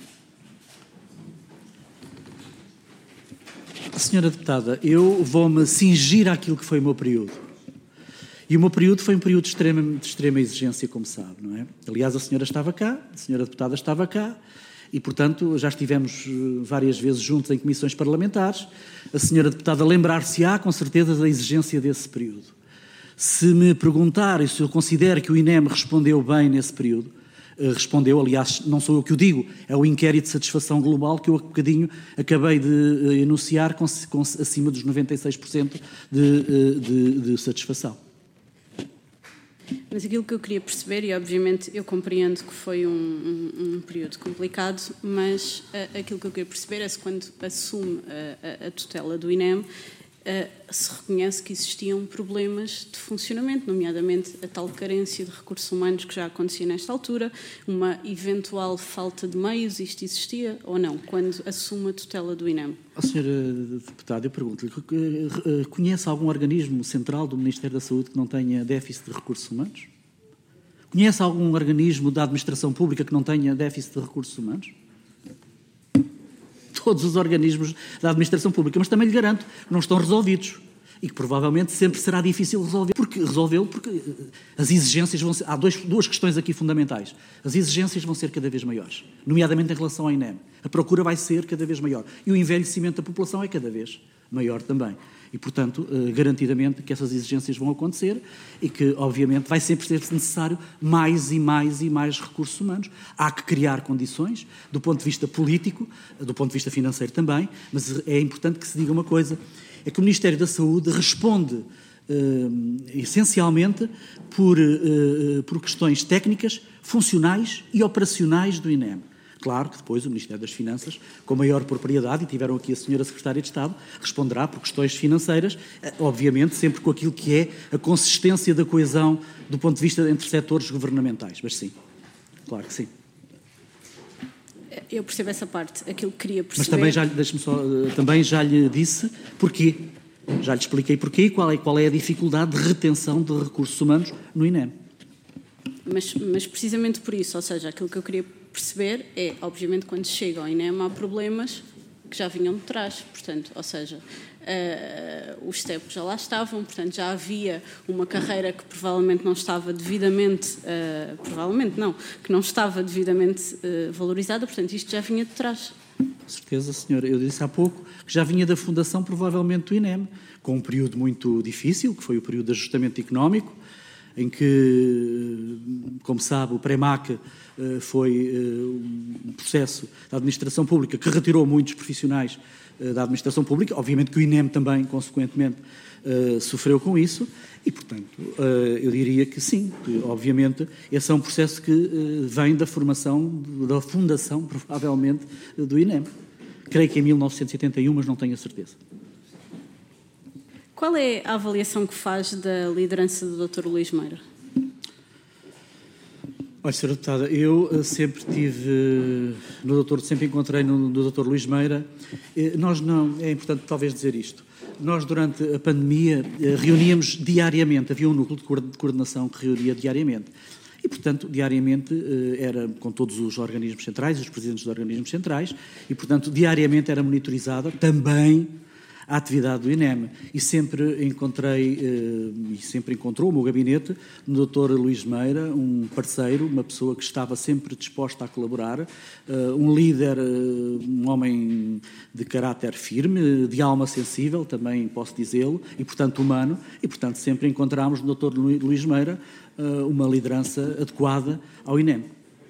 Senhora Deputada, eu vou-me cingir àquilo que foi o meu período. E o meu período foi um período de extrema, de extrema exigência, como sabe, não é? Aliás, a senhora estava cá, a senhora Deputada estava cá, e, portanto, já estivemos várias vezes juntos em comissões parlamentares. A senhora Deputada lembrar-se-á, com certeza, da exigência desse período. Se me perguntar, e se eu considero que o INEM respondeu bem nesse período, respondeu, aliás, não sou eu que o digo, é o inquérito de satisfação global que eu há bocadinho acabei de enunciar com, com acima dos noventa e seis por cento de, de, de satisfação. Mas aquilo que eu queria perceber, e obviamente eu compreendo que foi um, um, um período complicado, mas uh, aquilo que eu queria perceber é se quando assume a, a, a tutela do INEM, Uh, se reconhece que existiam problemas de funcionamento, nomeadamente a tal carência de recursos humanos que já acontecia nesta altura, uma eventual falta de meios, isto existia ou não, quando assume a tutela do INEM? Oh, senhora Deputada, eu pergunto-lhe, conhece algum organismo central do Ministério da Saúde que não tenha déficit de recursos humanos? Conhece algum organismo da administração pública que não tenha déficit de recursos humanos? todos os organismos da administração pública, mas também lhe garanto que não estão resolvidos. E que provavelmente sempre será difícil resolver, porque, resolvê-lo, porque as exigências vão ser... Há dois, duas questões aqui fundamentais. As exigências vão ser cada vez maiores, nomeadamente em relação ao INEM. A procura vai ser cada vez maior. E o envelhecimento da população é cada vez maior também. E, portanto, garantidamente que essas exigências vão acontecer e que, obviamente, vai sempre ser necessário mais e mais e mais recursos humanos. Há que criar condições, do ponto de vista político, do ponto de vista financeiro também, mas é importante que se diga uma coisa, é que o Ministério da Saúde responde uh, essencialmente por, uh, por questões técnicas, funcionais e operacionais do INEM. Claro que depois o Ministério das Finanças, com maior propriedade, e tiveram aqui a senhora Secretária de Estado, responderá por questões financeiras, obviamente sempre com aquilo que é a consistência da coesão do ponto de vista entre setores governamentais. Mas sim, claro que sim. Eu percebo essa parte, aquilo que queria perceber... Mas também já, deixe-me só, também já lhe disse porquê. Já lhe expliquei porquê e qual é, qual é a dificuldade de retenção de recursos humanos no INEM. Mas, mas precisamente por isso, ou seja, aquilo que eu queria perceber é, obviamente, quando chega ao INEM há problemas que já vinham de trás, portanto, ou seja, uh, os S T E P já lá estavam, portanto, já havia uma carreira que provavelmente não estava devidamente, uh, provavelmente não, que não estava devidamente uh, valorizada, portanto, isto já vinha de trás. Com certeza, senhora. Eu disse há pouco que já vinha da fundação, provavelmente, do INEM, com um período muito difícil, que foi o período de ajustamento económico, em que, como sabe, o PREMAC foi um processo da administração pública que retirou muitos profissionais da administração pública. Obviamente que o INEM também, consequentemente, sofreu com isso e, portanto, eu diria que sim, que, obviamente, esse é um processo que vem da formação, da fundação, provavelmente, do INEM. Creio que em mil novecentos e oitenta e um, mas não tenho a certeza. Qual é a avaliação que faz da liderança do doutor Luís Meira? Olha, senhora Deputada, eu sempre tive, no doutor, sempre encontrei no, no doutor Luís Meira, nós não, é importante talvez dizer isto, nós durante a pandemia reuníamos diariamente, havia um núcleo de coordenação que reunia diariamente. E, portanto, diariamente era com todos os organismos centrais, os presidentes dos organismos centrais, e, portanto, diariamente era monitorizada também a atividade do INEM. E sempre encontrei, e sempre encontrou o meu gabinete, no doutor Luís Meira, um parceiro, uma pessoa que estava sempre disposta a colaborar, um líder, um homem de caráter firme, de alma sensível, também posso dizê-lo, e, portanto, humano, e, portanto, sempre encontramos no doutor Luís Meira uma liderança adequada ao INEM.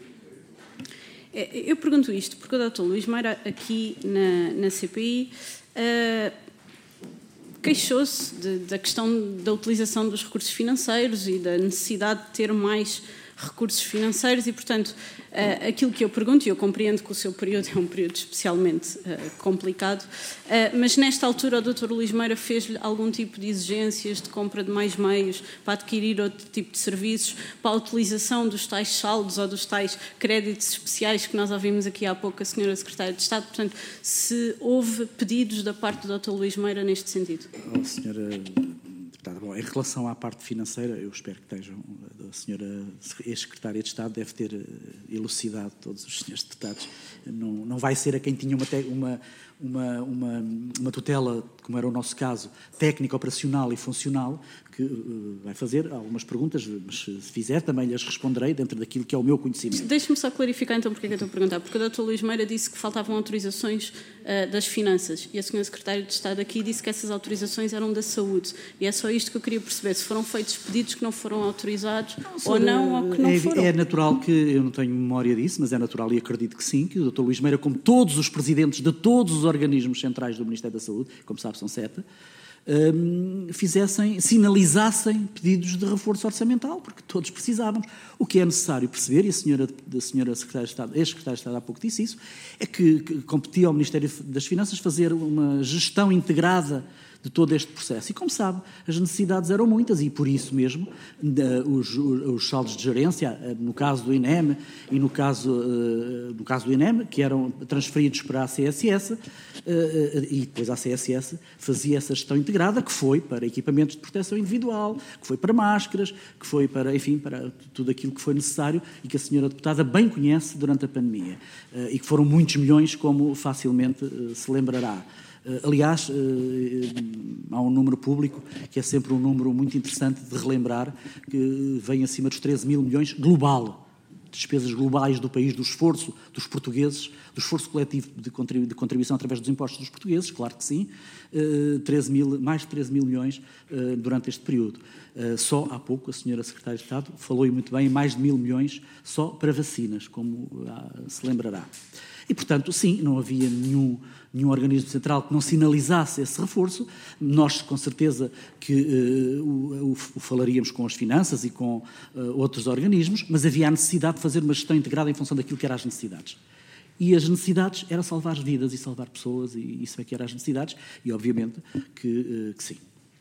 Eu pergunto isto porque o doutor Luís Meira, aqui na, na C P I, uh, queixou-se da questão da utilização dos recursos financeiros e da necessidade de ter mais recursos financeiros e, portanto, uh, aquilo que eu pergunto, e eu compreendo que o seu período é um período especialmente uh, complicado, uh, mas nesta altura o doutor Luís Meira fez-lhe algum tipo de exigências de compra de mais meios para adquirir outro tipo de serviços, para a utilização dos tais saldos ou dos tais créditos especiais que nós ouvimos aqui há pouco a senhora Secretária de Estado, portanto, se houve pedidos da parte do doutor Luís Meira neste sentido? Oh, senhora Deputada, bom, em relação à parte financeira, eu espero que estejam, a senhora ex-secretária de Estado deve ter elucidado todos os senhores deputados. Não, não vai ser a quem tinha uma, uma, uma, uma, uma tutela, como era o nosso caso, técnica, operacional e funcional, que uh, vai fazer algumas perguntas, mas se fizer também lhes responderei dentro daquilo que é o meu conhecimento. Deixe-me só clarificar então porque é que eu estou a perguntar. Porque o doutor Luís Meira disse que faltavam autorizações uh, das finanças e a senhora Secretária de Estado aqui disse que essas autorizações eram da saúde. E é só isto que eu queria perceber, se foram feitos pedidos que não foram autorizados não, ou não, ou que não é, foram. É natural que, eu não tenho memória disso, mas é natural e acredito que sim, que o doutor Luís Meira, como todos os presidentes de todos os organismos centrais do Ministério da Saúde, como sabe são sete, Um, fizessem, sinalizassem pedidos de reforço orçamental, porque todos precisávamos. O que é necessário perceber, e a senhora, a senhora Secretária de Estado, ex-Secretária de Estado há pouco disse isso, é que, que competia ao Ministério das Finanças fazer uma gestão integrada de todo este processo. E, como sabe, as necessidades eram muitas e, por isso mesmo, os, os saldos de gerência, no caso do INEM e no caso, no caso do INEM, que eram transferidos para a A C S S, e depois a A C S S fazia essa gestão integrada, que foi para equipamentos de proteção individual, que foi para máscaras, que foi para, enfim, para tudo aquilo que foi necessário e que a senhora deputada bem conhece durante a pandemia. E que foram muitos milhões, como facilmente se lembrará. Aliás, há um número público que é sempre um número muito interessante de relembrar, que vem acima dos treze mil milhões global, despesas globais do país, do esforço dos portugueses, do esforço coletivo de contribuição através dos impostos dos portugueses, claro que sim, treze mil, mais de treze mil milhões durante este período. Só há pouco a senhora Secretária de Estado falou e muito bem em mais de mil milhões só para vacinas, como se lembrará. E, portanto, sim, não havia nenhum, nenhum organismo central que não sinalizasse esse reforço. Nós, com certeza, que uh, o, o falaríamos com as finanças e com uh, outros organismos, mas havia a necessidade de fazer uma gestão integrada em função daquilo que eram as necessidades. E as necessidades era salvar vidas e salvar pessoas, e isso é que eram as necessidades, e obviamente que, uh, que sim.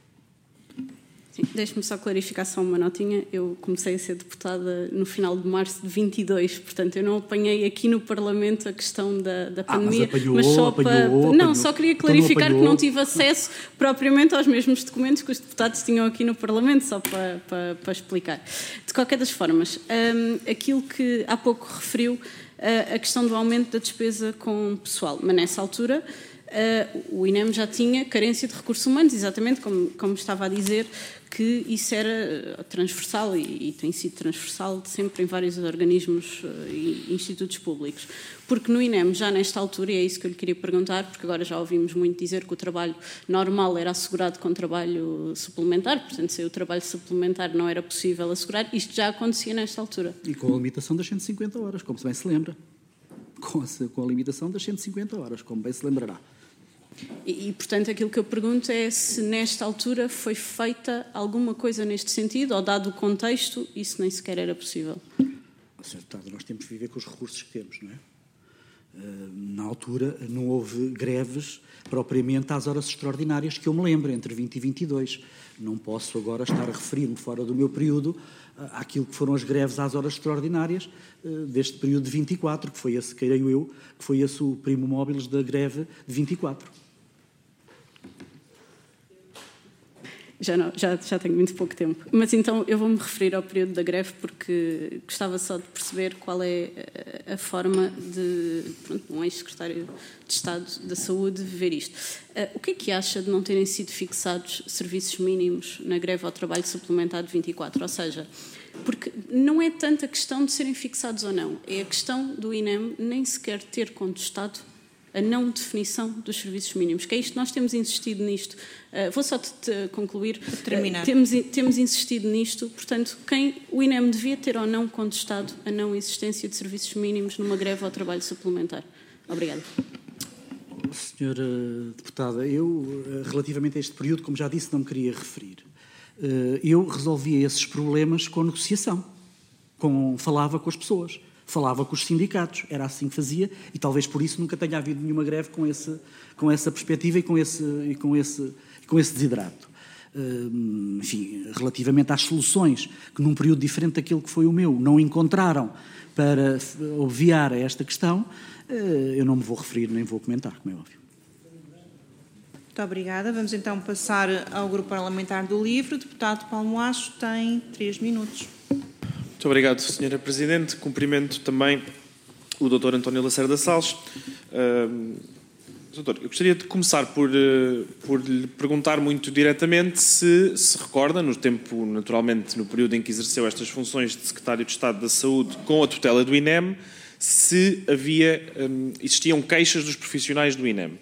Deixe-me só clarificar só uma notinha. Eu comecei a ser deputada no final de março de vinte e dois, portanto eu não apanhei aqui no Parlamento a questão da, da pandemia, ah, mas, apanhou, mas só apanhou, para... Apanhou, não, só queria clarificar então que não tive acesso propriamente aos mesmos documentos que os deputados tinham aqui no Parlamento, só para, para, para explicar. De qualquer das formas, um, aquilo que há pouco referiu, uh, a questão do aumento da despesa com pessoal, mas nessa altura... Uh, o INEM já tinha carência de recursos humanos, exatamente como, como estava a dizer, que isso era transversal e, e tem sido transversal de sempre em vários organismos uh, e institutos públicos. Porque no INEM, já nesta altura, e é isso que eu lhe queria perguntar, porque agora já ouvimos muito dizer que o trabalho normal era assegurado com trabalho suplementar, portanto, se o trabalho suplementar não era possível assegurar, isto já acontecia nesta altura. E com a limitação das cento e cinquenta horas, como bem se lembra. Com a, com a limitação das cento e cinquenta horas, como bem se lembrará. E, e, portanto, aquilo que eu pergunto é se nesta altura foi feita alguma coisa neste sentido, ou dado o contexto, isso nem sequer era possível. senhor Deputado, nós temos que viver com os recursos que temos, não é? Na altura não houve greves propriamente às horas extraordinárias que eu me lembro, entre vinte e vinte e dois. Não posso agora estar a referir-me fora do meu período àquilo que foram as greves às horas extraordinárias deste período de vinte e quatro, que foi esse, creio eu, que foi esse o primo móbilis da greve de vinte e quatro. Já, não, já, já tenho muito pouco tempo. Mas então eu vou-me referir ao período da greve porque gostava só de perceber qual é a, a forma de pronto, um ex-secretário de Estado da Saúde ver isto. Uh, o que é que acha de não terem sido fixados serviços mínimos na greve ao trabalho suplementar de vinte e quatro? Ou seja, porque não é tanto a questão de serem fixados ou não, é a questão do INEM nem sequer ter contestado a não definição dos serviços mínimos, que é isto, nós temos insistido nisto. Uh, vou só te, te concluir. Terminar. Uh, temos, temos insistido nisto, portanto, quem o INEM devia ter ou não contestado a não existência de serviços mínimos numa greve ao trabalho suplementar. Obrigada. Senhora Deputada, eu, relativamente a este período, como já disse, não me queria referir. Uh, eu resolvia esses problemas com negociação, com, falava com as pessoas. Falava com os sindicatos, era assim que fazia, e talvez por isso nunca tenha havido nenhuma greve com, esse, com essa perspectiva e com esse, e com esse, com esse desidrato. Uh, enfim, relativamente às soluções que num período diferente daquele que foi o meu não encontraram para obviar a esta questão, uh, eu não me vou referir nem vou comentar, como é óbvio. Muito obrigada. Vamos então passar ao Grupo Parlamentar do Livre. O deputado Paulo Moacho tem três minutos. Muito obrigado, senhora Presidente. Cumprimento também o doutor António Lacerda Salles. Uh, doutor, eu gostaria de começar por, uh, por lhe perguntar muito diretamente se se recorda, no tempo, naturalmente, no período em que exerceu estas funções de Secretário de Estado da Saúde com a tutela do INEM, se havia, um, existiam queixas dos profissionais do INEM.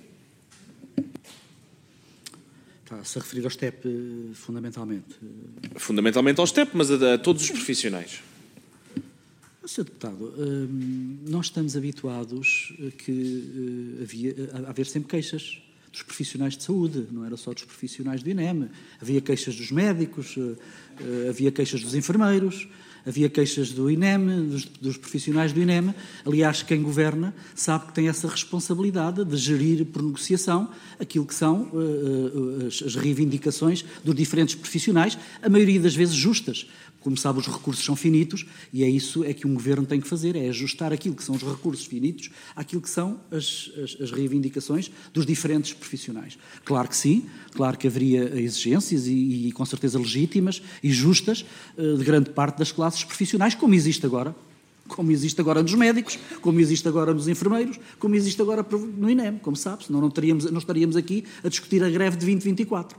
Está-se a referir ao STEP, fundamentalmente? Fundamentalmente ao STEP, mas a, a todos os profissionais. senhor Deputado, nós estamos habituados a que havia, a haver sempre queixas dos profissionais de saúde, não era só dos profissionais do INEM. Havia queixas dos médicos, havia queixas dos enfermeiros, havia queixas do INEM, dos, dos profissionais do INEM. Aliás, quem governa sabe que tem essa responsabilidade de gerir por negociação aquilo que são uh, as, as reivindicações dos diferentes profissionais, a maioria das vezes justas. Como sabe, os recursos são finitos e é isso é que um governo tem que fazer, é ajustar aquilo que são os recursos finitos àquilo que são as, as, as reivindicações dos diferentes profissionais. Claro que sim, claro que haveria exigências e, e com certeza legítimas e justas de grande parte das classes profissionais, como existe agora, como existe agora nos médicos, como existe agora nos enfermeiros, como existe agora no INEM, como sabe, senão não, teríamos, não estaríamos aqui a discutir a greve de vinte vinte e quatro.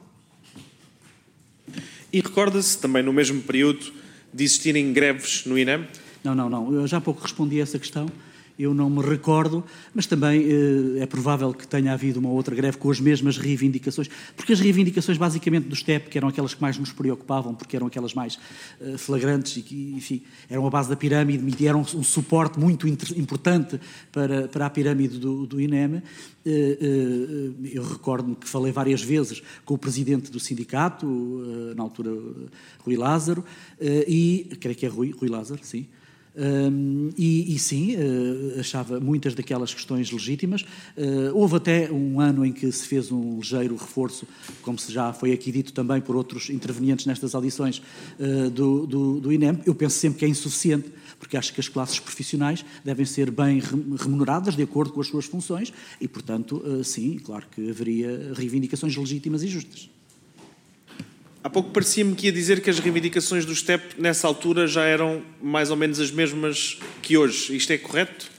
E recorda-se também no mesmo período de existirem greves no INEM? Não, não, não. Eu já há pouco respondi a essa questão. Eu não me recordo, mas também eh, é provável que tenha havido uma outra greve com as mesmas reivindicações, porque as reivindicações basicamente do STEP, que eram aquelas que mais nos preocupavam, porque eram aquelas mais eh, flagrantes e que, enfim, eram a base da pirâmide e eram um, um suporte muito importante para, para a pirâmide do, do INEM. Eh, eh, eu recordo-me que falei várias vezes com o presidente do sindicato, eh, na altura Rui Lázaro, eh, e, creio que é Rui, Rui Lázaro, sim. Um, e, e sim, uh, achava muitas daquelas questões legítimas. Uh, houve até um ano em que se fez um ligeiro reforço, como se já foi aqui dito também por outros intervenientes nestas audições uh, do, do, do INEM. Eu penso sempre que é insuficiente, porque acho que as classes profissionais devem ser bem remuneradas de acordo com as suas funções e, portanto, uh, sim, claro que haveria reivindicações legítimas e justas. Há pouco parecia-me que ia dizer que as reivindicações do STEP, nessa altura, já eram mais ou menos as mesmas que hoje. Isto é correto?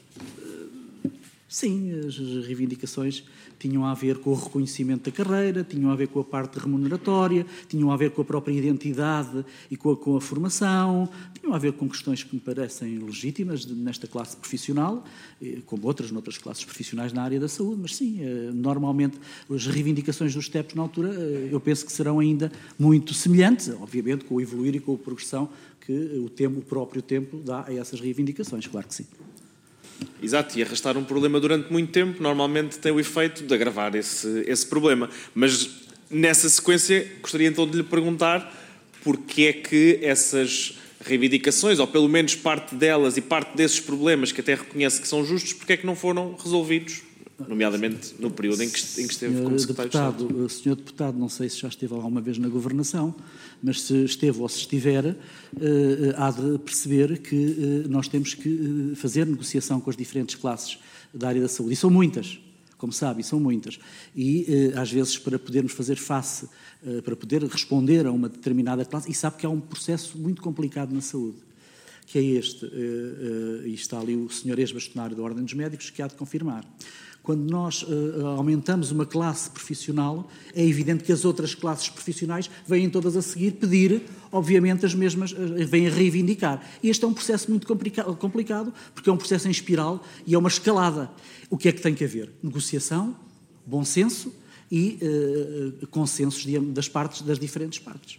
Sim, as reivindicações tinham a ver com o reconhecimento da carreira, tinham a ver com a parte remuneratória, tinham a ver com a própria identidade e com a, com a formação, tinham a ver com questões que me parecem legítimas nesta classe profissional, como outras noutras classes profissionais na área da saúde, mas sim, normalmente as reivindicações dos STEPs na altura eu penso que serão ainda muito semelhantes, obviamente com o evoluir e com a progressão que o, tempo, o próprio tempo dá a essas reivindicações, claro que sim. Exato, e arrastar um problema durante muito tempo normalmente tem o efeito de agravar esse, esse problema. Mas nessa sequência gostaria então de lhe perguntar porque é que essas reivindicações, ou pelo menos parte delas e parte desses problemas que até reconhece que são justos, porque é que não foram resolvidos, nomeadamente no período em que, em que esteve como secretário de Estado? Senhor Deputado, não sei se já esteve alguma vez na governação, mas se esteve ou se estiver, há de perceber que nós temos que fazer negociação com as diferentes classes da área da saúde. E são muitas, como sabe, são muitas. E, às vezes, para podermos fazer face, para poder responder a uma determinada classe, e sabe que há um processo muito complicado na saúde, que é este, e está ali o senhor ex-bastonário da Ordem dos Médicos, que há de confirmar. Quando nós uh, aumentamos uma classe profissional, é evidente que as outras classes profissionais vêm todas a seguir pedir, obviamente, as mesmas, uh, vêm a reivindicar. E este é um processo muito complica- complicado, porque é um processo em espiral e é uma escalada. O que é que tem que haver? Negociação, bom senso e uh, consensos de, das partes, das diferentes partes.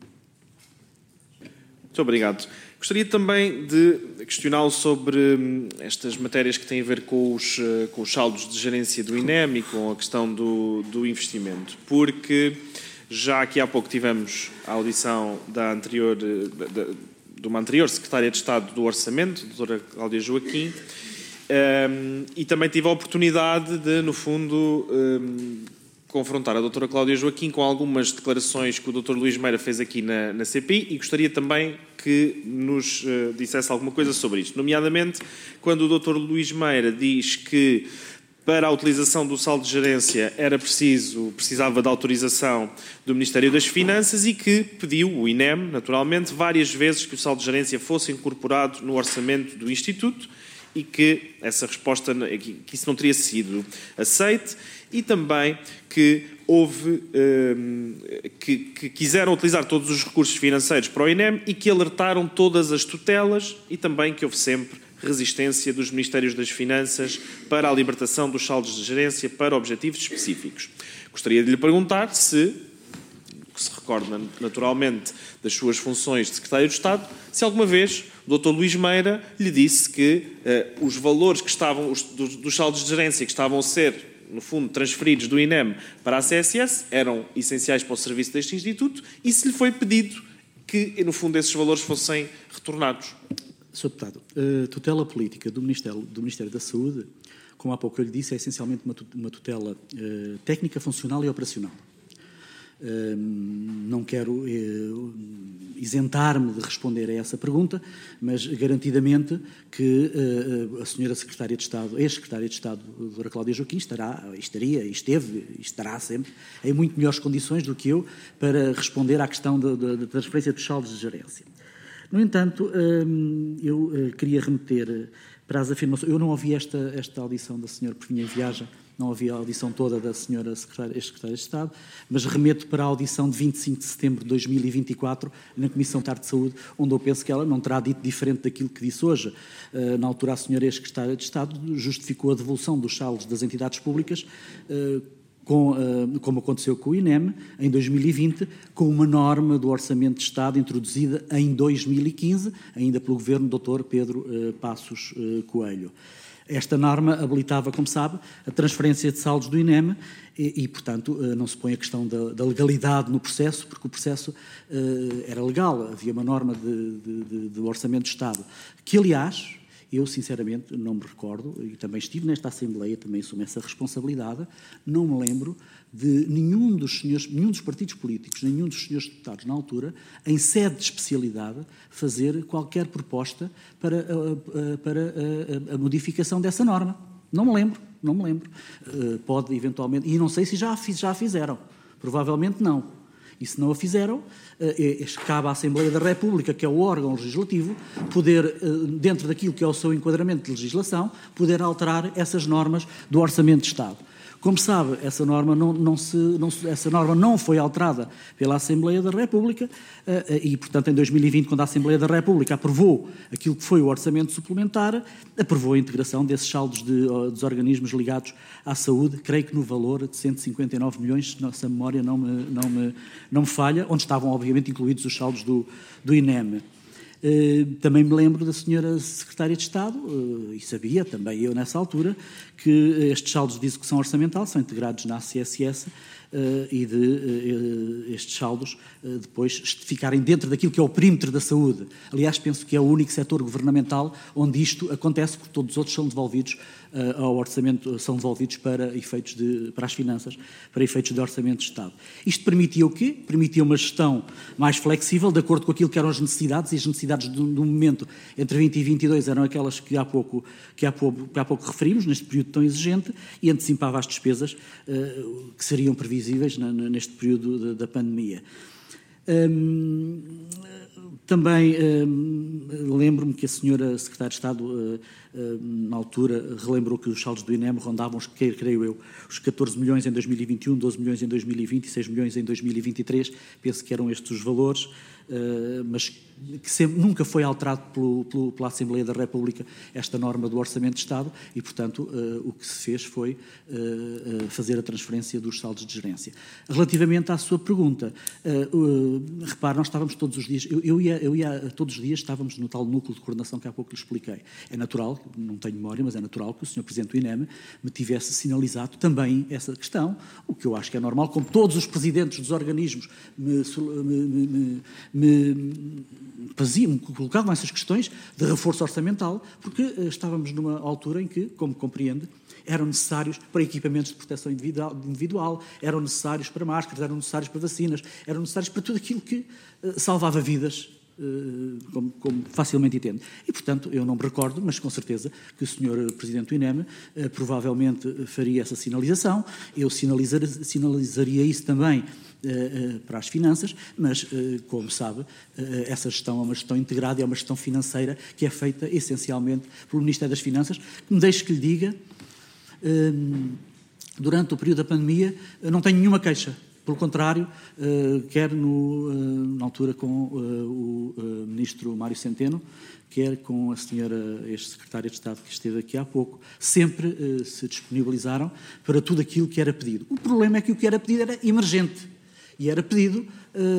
Muito obrigado. Gostaria também de questioná-lo sobre estas matérias que têm a ver com os, com os saldos de gerência do INEM e com a questão do, do investimento, porque já aqui há pouco tivemos a audição da anterior, da, de uma anterior Secretária de Estado do Orçamento, a doutora Cláudia Joaquim, um, e também tive a oportunidade de, no fundo, um, confrontar a doutora Cláudia Joaquim com algumas declarações que o doutor Luís Meira fez aqui na, na C P I e gostaria também que nos uh, dissesse alguma coisa sobre isto, nomeadamente quando o doutor Luís Meira diz que para a utilização do saldo de gerência era preciso, precisava da autorização do Ministério das Finanças e que pediu, o INEM, naturalmente, várias vezes que o saldo de gerência fosse incorporado no orçamento do Instituto e que essa resposta, que isso não teria sido aceite e também que houve, um, que, que quiseram utilizar todos os recursos financeiros para o INEM e que alertaram todas as tutelas e também que houve sempre resistência dos Ministérios das Finanças para a libertação dos saldos de gerência para objetivos específicos. Gostaria de lhe perguntar se, que se recorda naturalmente das suas funções de Secretário de Estado, se alguma vez o doutor Luís Meira lhe disse que uh, os valores que estavam, os, dos, dos saldos de gerência que estavam a ser, no fundo, transferidos do INEM para a C S S eram essenciais para o serviço deste Instituto e se lhe foi pedido que, no fundo, esses valores fossem retornados. senhor Deputado, a tutela política do Ministério, do Ministério da Saúde, como há pouco eu lhe disse, é essencialmente uma tutela uh, técnica, funcional e operacional. Uh, não quero uh, isentar-me de responder a essa pergunta, mas garantidamente que uh, a senhora Secretária de Estado, ex-Secretária de Estado, doutora Cláudia Joaquim, estará, estaria, esteve e estará sempre em muito melhores condições do que eu para responder à questão da, da, da transferência dos saldos de gerência. No entanto, uh, eu uh, queria remeter para as afirmações. Eu não ouvi esta, esta audição da senhora, porque vinha em viagem, não ouvi a audição toda da senhora Secretária, ex-Secretária de Estado, mas remeto para a audição de vinte e cinco de setembro de dois mil e vinte e quatro, na Comissão de Saúde, onde eu penso que ela não terá dito diferente daquilo que disse hoje. Uh, na altura, a senhora ex-Secretária de Estado justificou a devolução dos saldos das entidades públicas, uh, Com, uh, como aconteceu com o INEM, em dois mil e vinte, com uma norma do Orçamento de Estado introduzida em dois mil e quinze, ainda pelo governo do doutor Pedro uh, Passos uh, Coelho. Esta norma habilitava, como sabe, a transferência de saldos do INEM e, e portanto, uh, não se põe a questão da, da legalidade no processo, porque o processo uh, era legal. Havia uma norma de, de, de, do Orçamento de Estado que, aliás, eu, sinceramente, não me recordo, e também estive nesta Assembleia, também assumo essa responsabilidade, não me lembro de nenhum dos senhores, nenhum dos partidos políticos, nenhum dos senhores deputados, na altura, em sede de especialidade, fazer qualquer proposta para, para a, a, a modificação dessa norma. Não me lembro, não me lembro. Pode, eventualmente, e não sei se já, já a fizeram, provavelmente não. E se não a fizeram, cabe à Assembleia da República, que é o órgão legislativo, poder, dentro daquilo que é o seu enquadramento de legislação, poder alterar essas normas do Orçamento de Estado. Como sabe, essa norma não, não, se, não, essa norma não foi alterada pela Assembleia da República e, portanto, em dois mil e vinte, quando a Assembleia da República aprovou aquilo que foi o orçamento suplementar, aprovou a integração desses saldos de, dos organismos ligados à saúde, creio que no valor de cento e cinquenta e nove milhões, se a memória não me, não me, não me falha, onde estavam, obviamente, incluídos os saldos do, do INEM. Uh, também me lembro da senhora Secretária de Estado, uh, e sabia também eu nessa altura, que estes saldos de execução orçamental são integrados na A C S S uh, e de uh, estes saldos uh, depois ficarem dentro daquilo que é o perímetro da saúde. Aliás, penso que é o único setor governamental onde isto acontece, porque todos os outros são devolvidos uh, ao orçamento, são devolvidos para efeitos de, para as finanças, para efeitos de orçamento de Estado. Isto permitia o quê? Permitia uma gestão mais flexível, de acordo com aquilo que eram as necessidades, e as necessidades do, do momento entre vinte e vinte e dois eram aquelas que há pouco, que há pouco, que há pouco referimos, neste período tão exigente, e antecipava as despesas uh, que seriam previsíveis na, na, neste período da, da pandemia. Um, também um, lembro-me que a senhora Secretária de Estado, uh, uh, na altura, relembrou que os saldos do INEM rondavam, creio eu, os catorze milhões em dois mil e vinte e um, doze milhões em dois mil e vinte e seis milhões em dois mil e vinte e três. Penso que eram estes os valores, uh, mas que sempre, nunca foi alterado pelo, pelo, pela Assembleia da República esta norma do Orçamento de Estado e, portanto, uh, o que se fez foi uh, uh, fazer a transferência dos saldos de gerência. Relativamente à sua pergunta, uh, uh, repare, nós estávamos todos os dias, eu, eu, ia, eu ia todos os dias, estávamos no tal núcleo de coordenação que há pouco lhe expliquei. É natural, não tenho memória, mas é natural que o senhor Presidente do INEM me tivesse sinalizado também essa questão, o que eu acho que é normal, como todos os presidentes dos organismos me, me, me, me faziam, colocavam essas questões de reforço orçamental, porque uh, estávamos numa altura em que, como compreende, eram necessários para equipamentos de proteção individual, individual, eram necessários para máscaras, eram necessários para vacinas, eram necessários para tudo aquilo que uh, salvava vidas, uh, como, como facilmente entende. E, portanto, eu não me recordo, mas com certeza que o senhor Presidente do INEM uh, provavelmente faria essa sinalização, eu sinalizar, sinalizaria isso também Uh, uh, para as finanças, mas, uh, como sabe, uh, essa gestão é uma gestão integrada, é uma gestão financeira que é feita essencialmente pelo Ministério das Finanças, que me deixe que lhe diga, uh, durante o período da pandemia, uh, não tenho nenhuma queixa. Pelo contrário, uh, quer no, uh, na altura com uh, o uh, Ministro Mário Centeno, quer com a senhora ex-secretária de Estado que esteve aqui há pouco, sempre uh, se disponibilizaram para tudo aquilo que era pedido. O problema é que o que era pedido era emergente. E era pedido uh,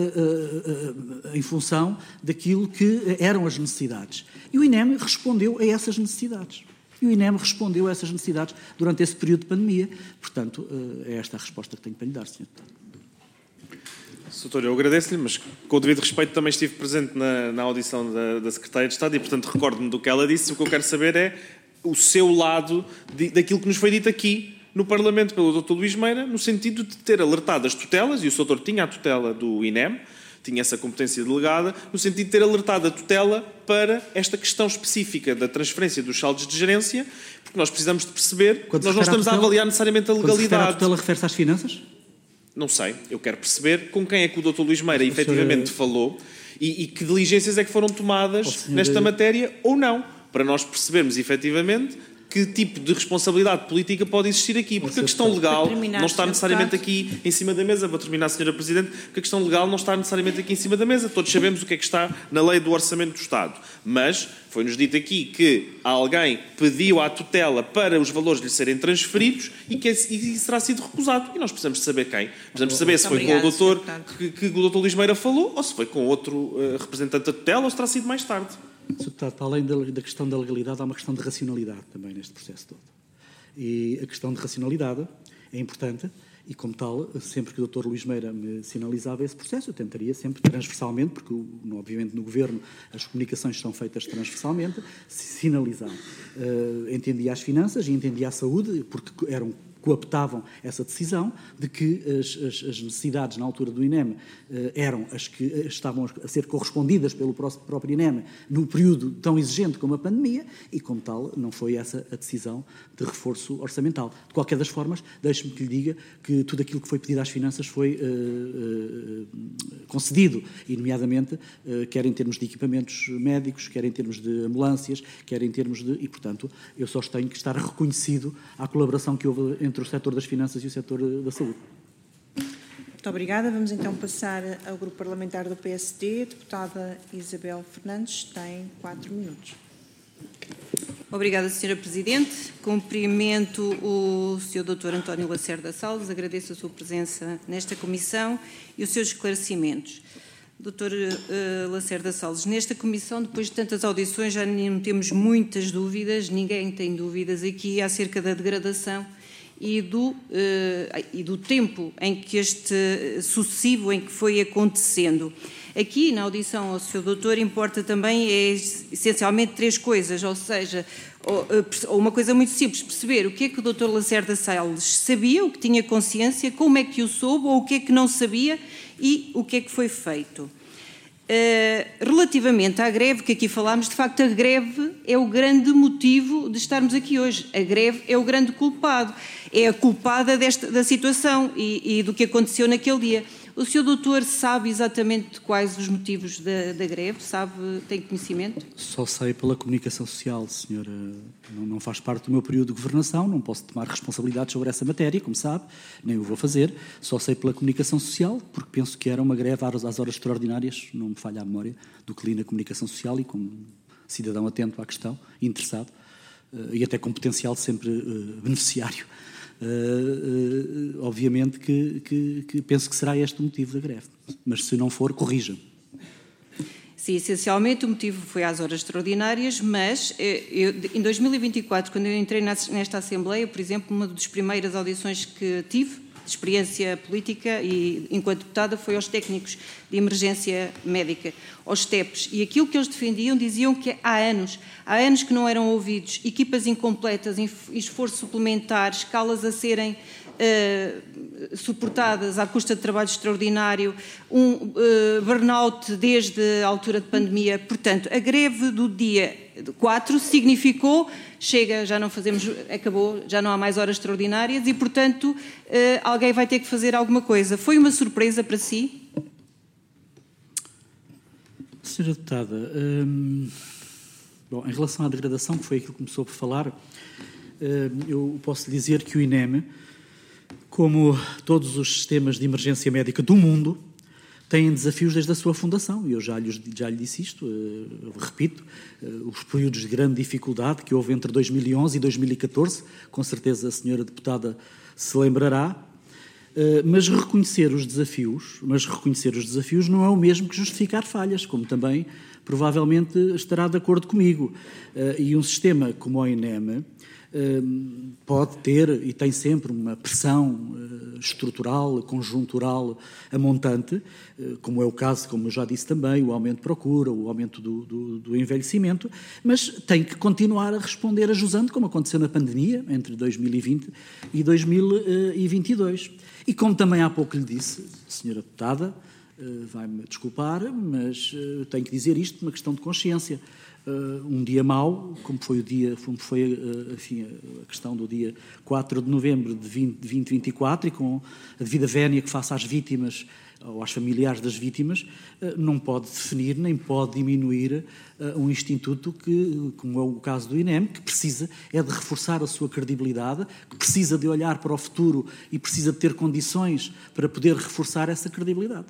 uh, uh, em função daquilo que eram as necessidades. E o INEM respondeu a essas necessidades. E o INEM respondeu a essas necessidades durante esse período de pandemia. Portanto, uh, é esta a resposta que tenho para lhe dar, senhor Deputado. doutor, eu agradeço-lhe, mas com o devido respeito também estive presente na, na audição da, da Secretária de Estado e, portanto, recordo-me do que ela disse. O que eu quero saber é o seu lado de, daquilo que nos foi dito aqui no Parlamento pelo doutor Luís Meira, no sentido de ter alertado as tutelas, e o seu doutor tinha a tutela do INEM, tinha essa competência delegada, no sentido de ter alertado a tutela para esta questão específica da transferência dos saldos de gerência, porque nós precisamos de perceber, Quando nós não estamos tutela, a avaliar necessariamente a legalidade. Quando se refere à tutela, refere-se às finanças? Não sei, eu quero perceber com quem é que o doutor Luís Meira efetivamente senhor... falou e, e que diligências é que foram tomadas senhor... nesta matéria ou não, para nós percebermos efetivamente que tipo de responsabilidade política pode existir aqui, porque a questão legal não está necessariamente aqui em cima da mesa. Vou terminar, senhora Presidente, porque a questão legal não está necessariamente aqui em cima da mesa. Todos sabemos o que é que está na lei do Orçamento do Estado. Mas foi-nos dito aqui que alguém pediu à tutela para os valores lhe serem transferidos e que e será sido recusado. E nós precisamos de saber quem. Precisamos de saber se foi com o doutor que, que o doutor Luís Meira falou ou se foi com outro uh, representante da tutela ou se terá sido mais tarde. senhor Deputado, para além da, da questão da legalidade, há uma questão de racionalidade também neste processo todo. E a questão de racionalidade é importante e, como tal, sempre que o doutor Luís Meira me sinalizava esse processo, eu tentaria sempre transversalmente, porque, obviamente, no Governo as comunicações são feitas transversalmente, sinalizar. Uh, entendia as finanças e entendia a saúde, porque eram cooptavam essa decisão de que as, as, as necessidades na altura do INEM eh, eram as que estavam a ser correspondidas pelo próprio INEM num período tão exigente como a pandemia e, como tal, não foi essa a decisão de reforço orçamental. De qualquer das formas, deixe-me que lhe diga que tudo aquilo que foi pedido às finanças foi eh, eh, concedido, e nomeadamente eh, quer em termos de equipamentos médicos, quer em termos de ambulâncias, quer em termos de... E, portanto, eu só tenho que estar reconhecido à colaboração que houve entre entre o setor das finanças e o setor da saúde. Muito obrigada. Vamos então passar ao grupo parlamentar do P S D. A deputada Isabel Fernandes tem quatro minutos. Obrigada, senhora Presidente. Cumprimento o senhor doutor António Lacerda Salles, agradeço a sua presença nesta comissão e os seus esclarecimentos. doutor uh, Lacerda Salles, nesta comissão, depois de tantas audições, já não temos muitas dúvidas, ninguém tem dúvidas aqui acerca da degradação e do, uh, e do tempo em que este sucessivo em que foi acontecendo. Aqui, na audição ao senhor doutor, importa também, é, essencialmente, três coisas, ou seja, ou uma coisa muito simples, perceber o que é que o doutor Lacerda Salles sabia, o que tinha consciência, como é que o soube, ou o que é que não sabia e o que é que foi feito. Uh, relativamente à greve que aqui falámos, de facto a greve é o grande motivo de estarmos aqui hoje. A greve é o grande culpado, é a culpada desta, da situação e, e do que aconteceu naquele dia. O senhor doutor sabe exatamente quais os motivos da, da greve? Sabe, tem conhecimento? Só sei pela comunicação social, senhora. Não, não faz parte do meu período de governação, não posso tomar responsabilidades sobre essa matéria, como sabe, nem o vou fazer. Só sei pela comunicação social, porque penso que era uma greve às, às horas extraordinárias, não me falha a memória, do que li na comunicação social e como cidadão atento à questão, interessado, uh, e até com potencial sempre uh, beneficiário. Uh, uh, obviamente que, que, que penso que será este o motivo da greve, mas se não for, corrija-me. Sim, essencialmente o motivo foi às horas extraordinárias, mas eu, em dois mil e vinte e quatro, quando eu entrei nesta Assembleia, por exemplo, uma das primeiras audições que tive, de experiência política e enquanto deputada, foi aos técnicos de emergência médica, aos T E Ps, e aquilo que eles defendiam, diziam que há anos, há anos que não eram ouvidos, equipas incompletas, esforço suplementar, escalas a serem uh, suportadas à custa de trabalho extraordinário, um uh, burnout desde a altura de pandemia. Portanto, a greve do dia quatro significou, chega, já não fazemos, acabou, já não há mais horas extraordinárias e, portanto, uh, alguém vai ter que fazer alguma coisa. Foi uma surpresa para si? Senhora Deputada, hum, bom, em relação à degradação, que foi aquilo que começou por falar, hum, eu posso lhe dizer que o INEM, como todos os sistemas de emergência médica do mundo, têm desafios desde a sua fundação, e eu já lhe, já lhe disse isto, uh, repito, uh, os períodos de grande dificuldade que houve entre dois mil e onze e dois mil e catorze, com certeza a senhora deputada se lembrará, uh, mas reconhecer os desafios, mas reconhecer os desafios não é o mesmo que justificar falhas, como também provavelmente estará de acordo comigo. Uh, e um sistema como o INEM, pode ter e tem sempre uma pressão estrutural, conjuntural, a montante, como é o caso, como eu já disse também, o aumento de procura, o aumento do, do, do envelhecimento, mas tem que continuar a responder ajusando, como aconteceu na pandemia, entre dois mil e vinte e dois mil e vinte e dois. E como também há pouco lhe disse, senhora deputada, vai-me desculpar, mas tenho que dizer isto, uma questão de consciência. Uh, um dia mau, como foi o dia, como foi uh, enfim, a questão do dia quatro de novembro de vinte e vinte e quatro, e com a devida vénia que faça às vítimas ou aos familiares das vítimas, uh, não pode definir nem pode diminuir uh, um instituto que, como é o caso do INEM, que precisa é de reforçar a sua credibilidade, que precisa de olhar para o futuro e precisa de ter condições para poder reforçar essa credibilidade.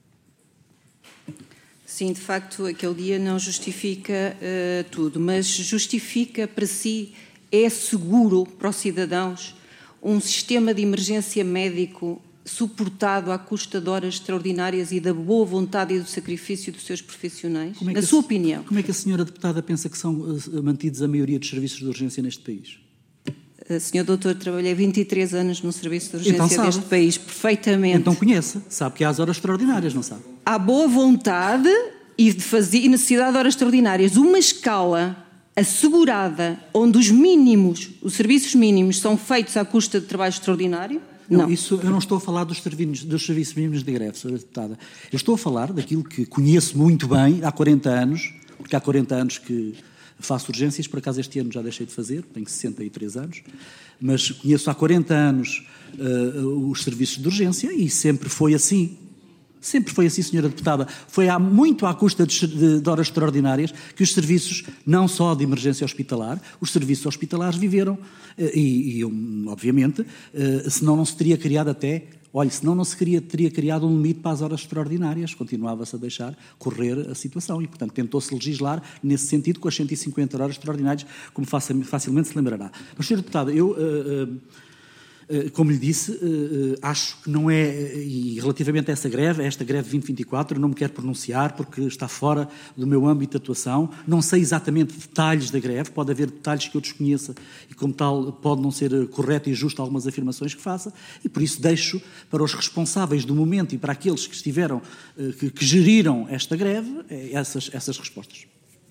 Sim, de facto, aquele dia não justifica uh, tudo, mas justifica para si, é seguro para os cidadãos, um sistema de emergência médico suportado à custa de horas extraordinárias e da boa vontade e do sacrifício dos seus profissionais? É Na sua a, opinião. Como é que a senhora deputada pensa que são uh, mantidos a maioria dos serviços de urgência neste país? Uh, senhor doutor, trabalhei vinte e três anos no serviço de urgência então deste país, perfeitamente. Então conhece, sabe que há as horas extraordinárias, não sabe? Há boa vontade e, de fazer, e necessidade de horas extraordinárias. Uma escala assegurada, onde os mínimos, os serviços mínimos são feitos à custa de trabalho extraordinário? Não, não. Isso, eu não estou a falar dos serviços, dos serviços mínimos de greve, senhora deputada. Eu estou a falar daquilo que conheço muito bem há quarenta anos, porque há quarenta anos que faço urgências, por acaso este ano já deixei de fazer, tenho sessenta e três anos, mas conheço há quarenta anos uh, os serviços de urgência e sempre foi assim. Sempre foi assim, senhora deputada. Foi há, muito à custa de, de, de horas extraordinárias que os serviços, não só de emergência hospitalar, os serviços hospitalares viveram. E, e obviamente, senão não se teria criado até... Olha, senão não se queria, teria criado um limite para as horas extraordinárias. Continuava-se a deixar correr a situação. E, portanto, tentou-se legislar nesse sentido com as cento e cinquenta horas extraordinárias, como facilmente se lembrará. Mas, senhora deputada, eu... Uh, uh, Como lhe disse, acho que não é, e relativamente a essa greve, a esta greve vinte e vinte e quatro, não me quero pronunciar porque está fora do meu âmbito de atuação, não sei exatamente detalhes da greve, pode haver detalhes que eu desconheça e como tal pode não ser correto e justo algumas afirmações que faça, e por isso deixo para os responsáveis do momento e para aqueles que estiveram, que, que geriram esta greve, essas, essas respostas.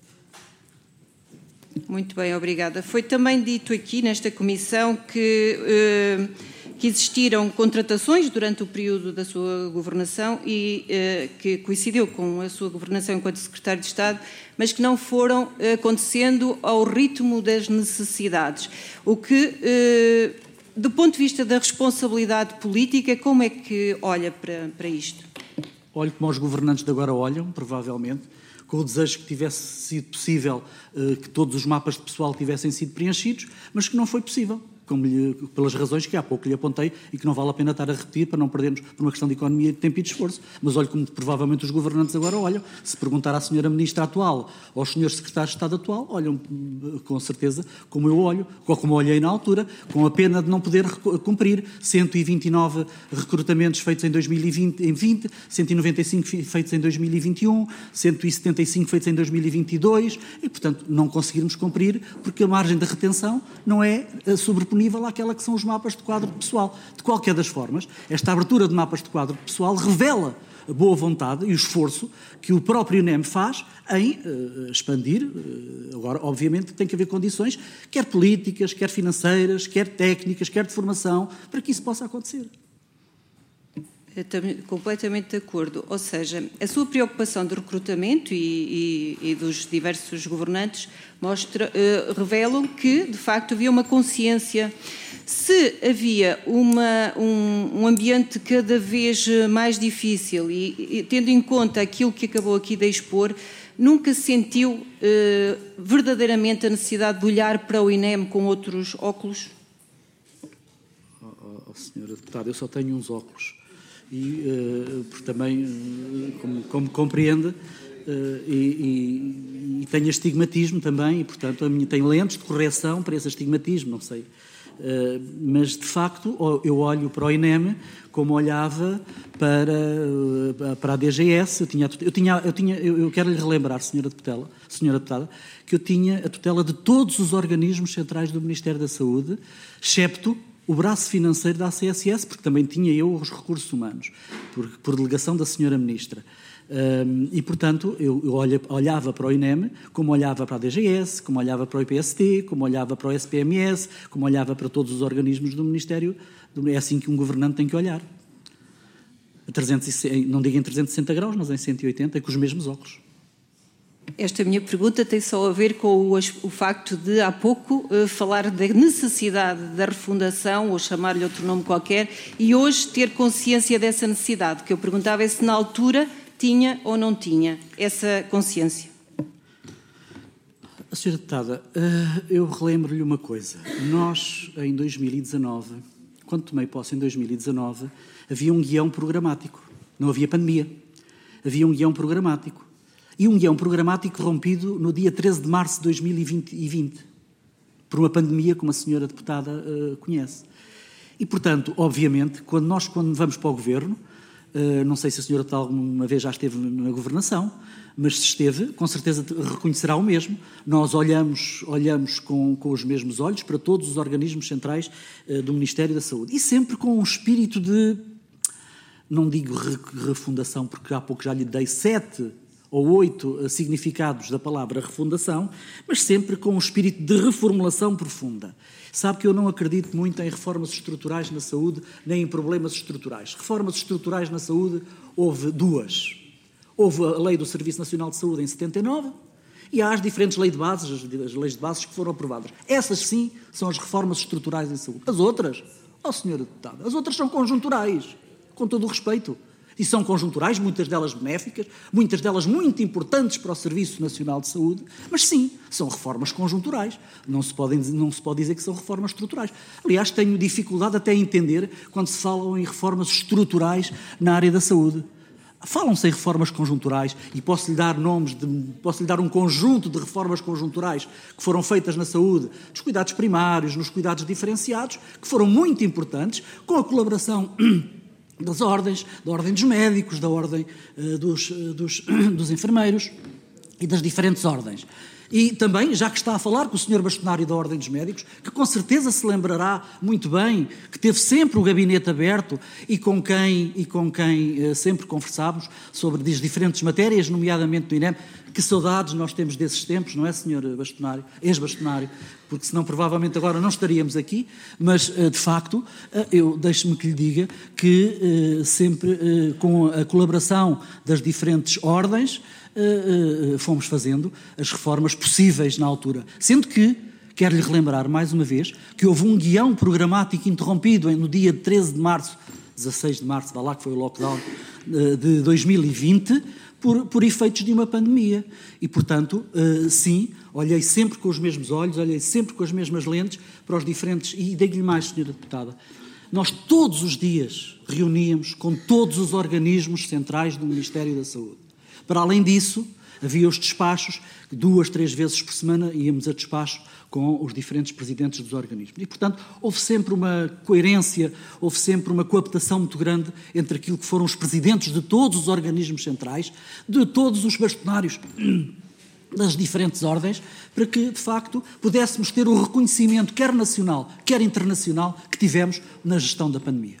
Muito bem, obrigada. Foi também dito aqui nesta comissão que, eh, que existiram contratações durante o período da sua governação e eh, que coincidiu com a sua governação enquanto Secretário de Estado, mas que não foram acontecendo ao ritmo das necessidades. O que, eh, do ponto de vista da responsabilidade política, como é que olha para, para isto? Olho como os governantes de agora olham, provavelmente, com o desejo que tivesse sido possível uh, que todos os mapas de pessoal tivessem sido preenchidos, mas que não foi possível, como lhe, pelas razões que há pouco lhe apontei e que não vale a pena estar a repetir para não perdermos por uma questão de economia, de tempo e de esforço. Mas olho como provavelmente os governantes agora olham. Se perguntar à senhora Ministra atual ou ao senhor Secretário de Estado atual, olham com certeza como eu olho, ou como olhei na altura, com a pena de não poder cumprir cento e vinte e nove recrutamentos feitos em dois mil e vinte, cento e noventa e cinco feitos em dois mil e vinte e um, cento e setenta e cinco feitos em dois mil e vinte e dois e, portanto, não conseguirmos cumprir porque a margem de retenção não é sobreponível àquela que são os mapas de quadro de pessoal. De qualquer das formas, esta abertura de mapas de quadro de pessoal revela a boa vontade e o esforço que o próprio INEM faz em uh, expandir. Uh, agora, obviamente, tem que haver condições, quer políticas, quer financeiras, quer técnicas, quer de formação, para que isso possa acontecer. Estou completamente de acordo. Ou seja, a sua preocupação de recrutamento e, e, e dos diversos governantes mostra, uh, revelam que, de facto, havia uma consciência. Se havia uma, um, um ambiente cada vez mais difícil e, e, tendo em conta aquilo que acabou aqui de expor, nunca sentiu uh, verdadeiramente a necessidade de olhar para o INEM com outros óculos? Oh, oh, oh, senhora deputada, eu só tenho uns óculos. E uh, porque também, uh, como, como compreende, uh, e, e, e tenho astigmatismo também, e portanto a minha, tenho lentes de correção para esse astigmatismo, não sei. Mas, de facto, eu olho para o INEM como olhava para, para a D G S. Eu, tinha, eu, tinha, eu, tinha, eu quero lhe relembrar, senhora deputada, senhora deputada, que eu tinha a tutela de todos os organismos centrais do Ministério da Saúde, excepto o braço financeiro da A C S S, porque também tinha eu os recursos humanos, por, por delegação da senhora Ministra. Um, e, portanto, eu, eu olhava para o INEM como olhava para a D G S, como olhava para o I P S T, como olhava para o S P M S, como olhava para todos os organismos do Ministério. É assim que um governante tem que olhar. trezentos, não digo em trezentos e sessenta graus, mas em cento e oitenta, com os mesmos óculos. Esta minha pergunta tem só a ver com o, o facto de, há pouco, uh, falar da necessidade da refundação, ou chamar-lhe outro nome qualquer, e hoje ter consciência dessa necessidade. O que eu perguntava é se na altura tinha ou não tinha essa consciência. A senhora deputada, eu relembro-lhe uma coisa. Nós, em dois mil e dezanove, quando tomei posse em dois mil e dezanove, havia um guião programático. Não havia pandemia. Havia um guião programático. E um guião programático rompido no dia treze de março de dois mil e vinte, por uma pandemia, como a senhora deputada conhece. E, portanto, obviamente, quando nós quando vamos para o Governo, Uh, não sei se a senhora tal alguma vez já esteve na governação, mas se esteve, com certeza reconhecerá o mesmo. Nós olhamos, olhamos com, com os mesmos olhos para todos os organismos centrais uh, do Ministério da Saúde. E sempre com um espírito de, não digo re, refundação, porque há pouco já lhe dei sete ou oito uh, significados da palavra refundação, mas sempre com um espírito de reformulação profunda. Sabe que eu não acredito muito em reformas estruturais na saúde, nem em problemas estruturais. Reformas estruturais na saúde houve duas. Houve a Lei do Serviço Nacional de Saúde em setenta e nove e há as diferentes leis de bases, as leis de bases que foram aprovadas. Essas sim são as reformas estruturais em saúde. As outras, ó senhora deputada, as outras são conjunturais, com todo o respeito. E são conjunturais, muitas delas benéficas, muitas delas muito importantes para o Serviço Nacional de Saúde, mas sim, são reformas conjunturais. Não se, podem, não se pode dizer que são reformas estruturais. Aliás, tenho dificuldade até a entender quando se falam em reformas estruturais na área da saúde. Falam-se em reformas conjunturais e posso-lhe dar nomes, de, posso-lhe dar um conjunto de reformas conjunturais que foram feitas na saúde, nos cuidados primários, nos cuidados diferenciados, que foram muito importantes, com a colaboração das ordens, da ordem dos médicos, da ordem uh, dos, uh, dos, uh, dos enfermeiros e das diferentes ordens. E também, já que está a falar com o senhor bastonário da Ordem dos Médicos, que com certeza se lembrará muito bem que teve sempre o gabinete aberto e com quem, e com quem uh, sempre conversámos sobre as diferentes matérias, nomeadamente do INEM. Que saudades nós temos desses tempos, não é, senhor bastonário, ex-bastonário? Porque senão provavelmente agora não estaríamos aqui, mas de facto, eu deixe-me que lhe diga que sempre com a colaboração das diferentes ordens fomos fazendo as reformas possíveis na altura. Sendo que, quero-lhe relembrar mais uma vez, que houve um guião programático interrompido no dia treze de março, dezasseis de março, vá lá que foi o lockdown de dois mil e vinte, Por, por efeitos de uma pandemia. E, portanto, uh, sim, olhei sempre com os mesmos olhos, olhei sempre com as mesmas lentes para os diferentes... E digo-lhe mais, senhora deputada, nós todos os dias reuníamos com todos os organismos centrais do Ministério da Saúde. Para além disso, havia os despachos, duas, três vezes por semana íamos a despacho com os diferentes presidentes dos organismos. E, portanto, houve sempre uma coerência, houve sempre uma coaptação muito grande entre aquilo que foram os presidentes de todos os organismos centrais, de todos os bastonários das diferentes ordens, para que, de facto, pudéssemos ter o reconhecimento, quer nacional, quer internacional, que tivemos na gestão da pandemia.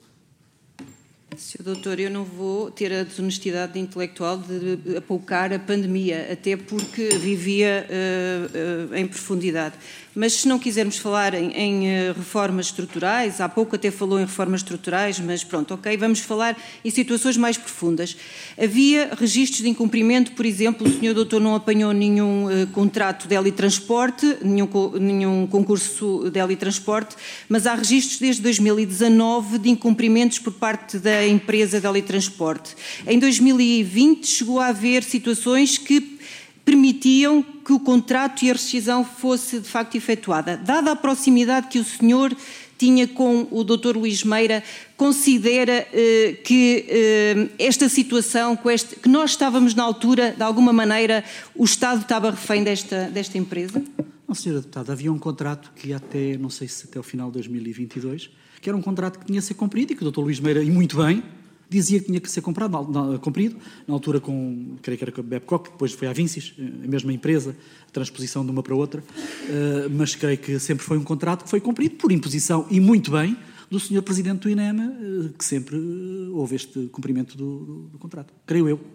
senhor Doutor, eu não vou ter a desonestidade intelectual de apoucar a pandemia, até porque vivia uh, uh, em profundidade. Mas se não quisermos falar em, em uh, reformas estruturais, há pouco até falou em reformas estruturais, mas pronto, ok, vamos falar em situações mais profundas. Havia registros de incumprimento, por exemplo, o senhor Doutor não apanhou nenhum uh, contrato de helitransporte, nenhum, nenhum concurso de helitransporte, mas há registros desde dois mil e dezanove de incumprimentos por parte da empresa de helitransporte. Em dois mil e vinte chegou a haver situações que permitiam que o contrato e a rescisão fosse de facto efetuada. Dada a proximidade que o senhor tinha com o doutor Luís Meira, considera eh, que eh, esta situação, com este, que nós estávamos na altura, de alguma maneira, o Estado estava refém desta, desta empresa? Não, senhora Deputada, havia um contrato que ia até, não sei se até o final de dois mil e vinte e dois, que era um contrato que tinha a ser cumprido e que o doutor Luís Meira, e muito bem, dizia que tinha que ser comprado, na, na, cumprido, na altura com, creio que era com a Babcock, depois foi a Vincis, a mesma empresa, a transposição de uma para outra, uh, mas creio que sempre foi um contrato que foi cumprido por imposição, e muito bem, do senhor Presidente do INEM, uh, que sempre uh, houve este cumprimento do, do, do contrato, creio eu.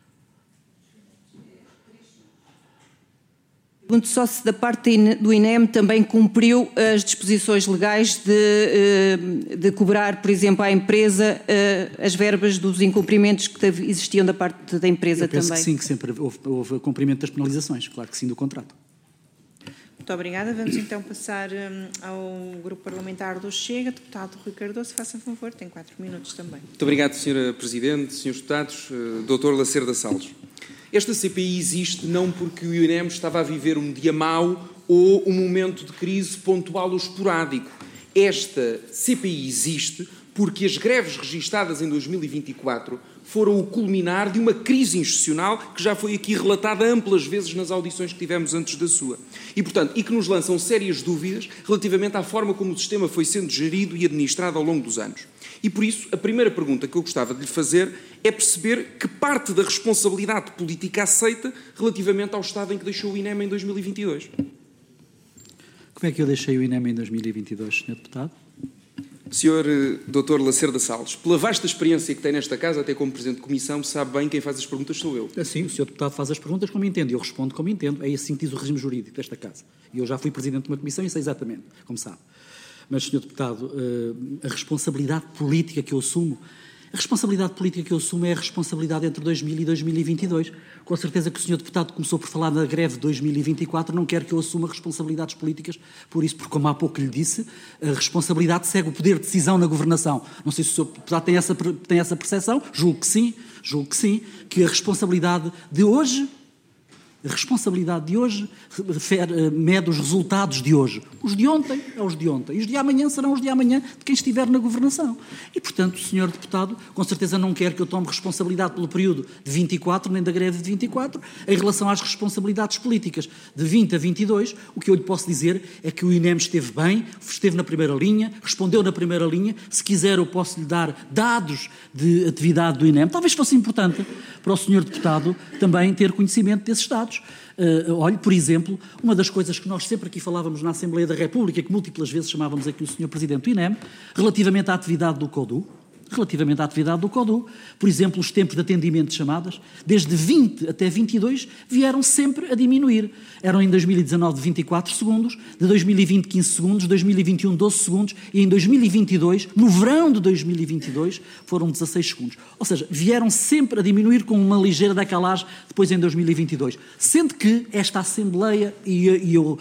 Pergunto só se da parte do INEM também cumpriu as disposições legais de, de cobrar, por exemplo, à empresa as verbas dos incumprimentos que existiam da parte da empresa. Eu penso também. Que sim, que sempre houve, houve cumprimento das penalizações, claro que sim, do contrato. Muito obrigada. Vamos então passar um, ao Grupo Parlamentar do Chega. Deputado Rui Cardoso, faça favor, tem quatro minutos também. Muito obrigado, senhora Presidente, senhores Deputados, doutor Lacerda Salles. Esta C P I existe não porque o INEM estava a viver um dia mau ou um momento de crise pontual ou esporádico. Esta C P I existe porque as greves registadas em dois mil e vinte e quatro foram o culminar de uma crise institucional que já foi aqui relatada amplas vezes nas audições que tivemos antes da sua. E, portanto, e que nos lançam sérias dúvidas relativamente à forma como o sistema foi sendo gerido e administrado ao longo dos anos. E, por isso, a primeira pergunta que eu gostava de lhe fazer é perceber que parte da responsabilidade política aceita relativamente ao estado em que deixou o INEM em dois mil e vinte e dois. Como é que eu deixei o INEM em dois mil e vinte e dois, senhor Deputado? senhor doutor Lacerda Salles, pela vasta experiência que tem nesta casa, até como Presidente de Comissão, sabe bem quem faz as perguntas sou eu. Sim, o senhor Deputado faz as perguntas como entende, eu respondo como entendo. É assim que diz o regime jurídico desta casa. E eu já fui Presidente de uma Comissão e sei exatamente, como sabe. Mas, senhor Deputado, a responsabilidade política que eu assumo, a responsabilidade política que eu assumo é a responsabilidade entre dois mil e dois mil e vinte e dois. Com certeza que o senhor Deputado começou por falar da greve de dois mil e vinte e quatro, não quer que eu assuma responsabilidades políticas por isso, porque como há pouco lhe disse, a responsabilidade segue o poder de decisão na governação. Não sei se o senhor Deputado tem essa, tem essa percepção, julgo que sim, julgo que sim, que a responsabilidade de hoje... A responsabilidade de hoje mede os resultados de hoje. Os de ontem é os de ontem. E os de amanhã serão os de amanhã de quem estiver na governação. E, portanto, o senhor Deputado, com certeza não quer que eu tome responsabilidade pelo período de vinte e quatro, nem da greve de vinte e quatro. Em relação às responsabilidades políticas de vinte a vinte e dois, o que eu lhe posso dizer é que o INEM esteve bem, esteve na primeira linha, respondeu na primeira linha. Se quiser, eu posso lhe dar dados de atividade do INEM. Talvez fosse importante para o senhor Deputado também ter conhecimento desses dados. Uh, olhe, por exemplo, uma das coisas que nós sempre aqui falávamos na Assembleia da República, que múltiplas vezes chamávamos aqui o senhor Presidente do INEM, relativamente à atividade do CODU, relativamente à atividade do CODU, por exemplo, os tempos de atendimento de chamadas, desde vinte até vinte e dois, vieram sempre a diminuir. Eram em dois mil e dezanove vinte e quatro segundos, de dois mil e vinte quinze segundos, dois mil e vinte e um doze segundos e em dois mil e vinte e dois, no verão de dois mil e vinte e dois, foram dezasseis segundos. Ou seja, vieram sempre a diminuir com uma ligeira decalagem depois em dois mil e vinte e dois. Sendo que esta Assembleia, e, e eu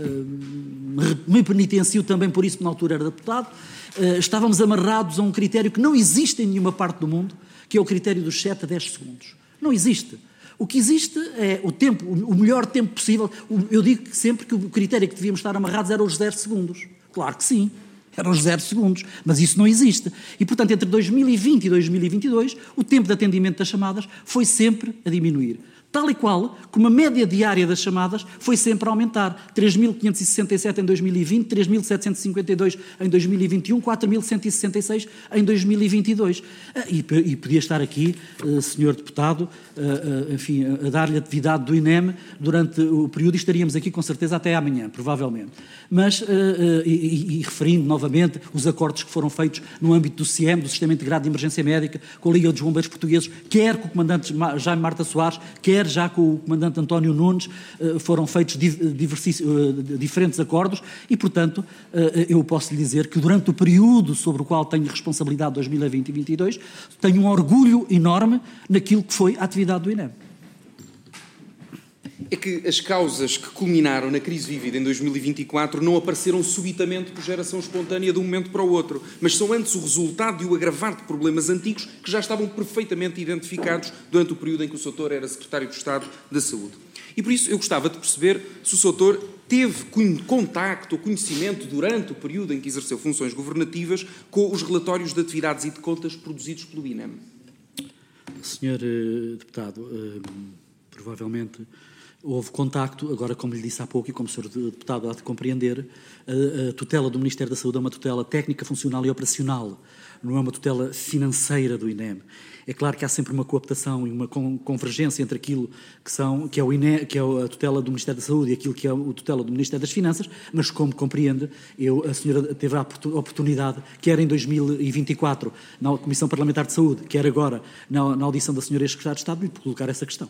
uh, me penitencio também por isso, na altura era deputado, Uh, estávamos amarrados a um critério que não existe em nenhuma parte do mundo, que é o critério dos sete a dez segundos. Não existe. O que existe é o tempo, o melhor tempo possível. Eu digo sempre que o critério que devíamos estar amarrados era os zero segundos. Claro que sim, eram os zero segundos, mas isso não existe. E, portanto, entre dois mil e vinte e dois mil e vinte e dois, o tempo de atendimento das chamadas foi sempre a diminuir. Tal e qual, como a média diária das chamadas foi sempre a aumentar. três mil quinhentos e sessenta e sete em dois mil e vinte, três mil setecentos e cinquenta e dois em dois mil e vinte e um, quatro mil cento e sessenta e seis em dois mil e vinte e dois. E, e podia estar aqui, uh, senhor Deputado, uh, uh, enfim, a dar-lhe atividade do INEM durante o período e estaríamos aqui com certeza até amanhã, provavelmente. Mas, uh, uh, e, e referindo novamente os acordos que foram feitos no âmbito do C I E M, do Sistema Integrado de Emergência Médica, com a Liga dos Bombeiros Portugueses, quer com o Comandante Jaime Marta Soares, quer já com o Comandante António Nunes, foram feitos diferentes acordos e, portanto, eu posso lhe dizer que durante o período sobre o qual tenho responsabilidade dois mil e vinte e vinte e dois, tenho um orgulho enorme naquilo que foi a atividade do INEM. É que as causas que culminaram na crise vivida em dois mil e vinte e quatro não apareceram subitamente por geração espontânea de um momento para o outro, mas são antes o resultado de o agravar de problemas antigos que já estavam perfeitamente identificados durante o período em que o doutor era Secretário de Estado da Saúde. E por isso eu gostava de perceber se o doutor teve contacto ou conhecimento durante o período em que exerceu funções governativas com os relatórios de atividades e de contas produzidos pelo INEM. senhor Deputado, Provavelmente houve contacto, agora como lhe disse há pouco e como o senhor deputado há de compreender, a, a tutela do Ministério da Saúde é uma tutela técnica, funcional e operacional, não é uma tutela financeira do I N E M. É claro que há sempre uma cooptação e uma convergência entre aquilo que, são, que, é o I N E M, que é a tutela do Ministério da Saúde e aquilo que é a tutela do Ministério das Finanças, mas como compreende, eu, a senhora teve a oportunidade, quer em dois mil e vinte e quatro na Comissão Parlamentar de Saúde, quer agora na, na audição da senhora ex-secretária de Estado, de lhe colocar essa questão.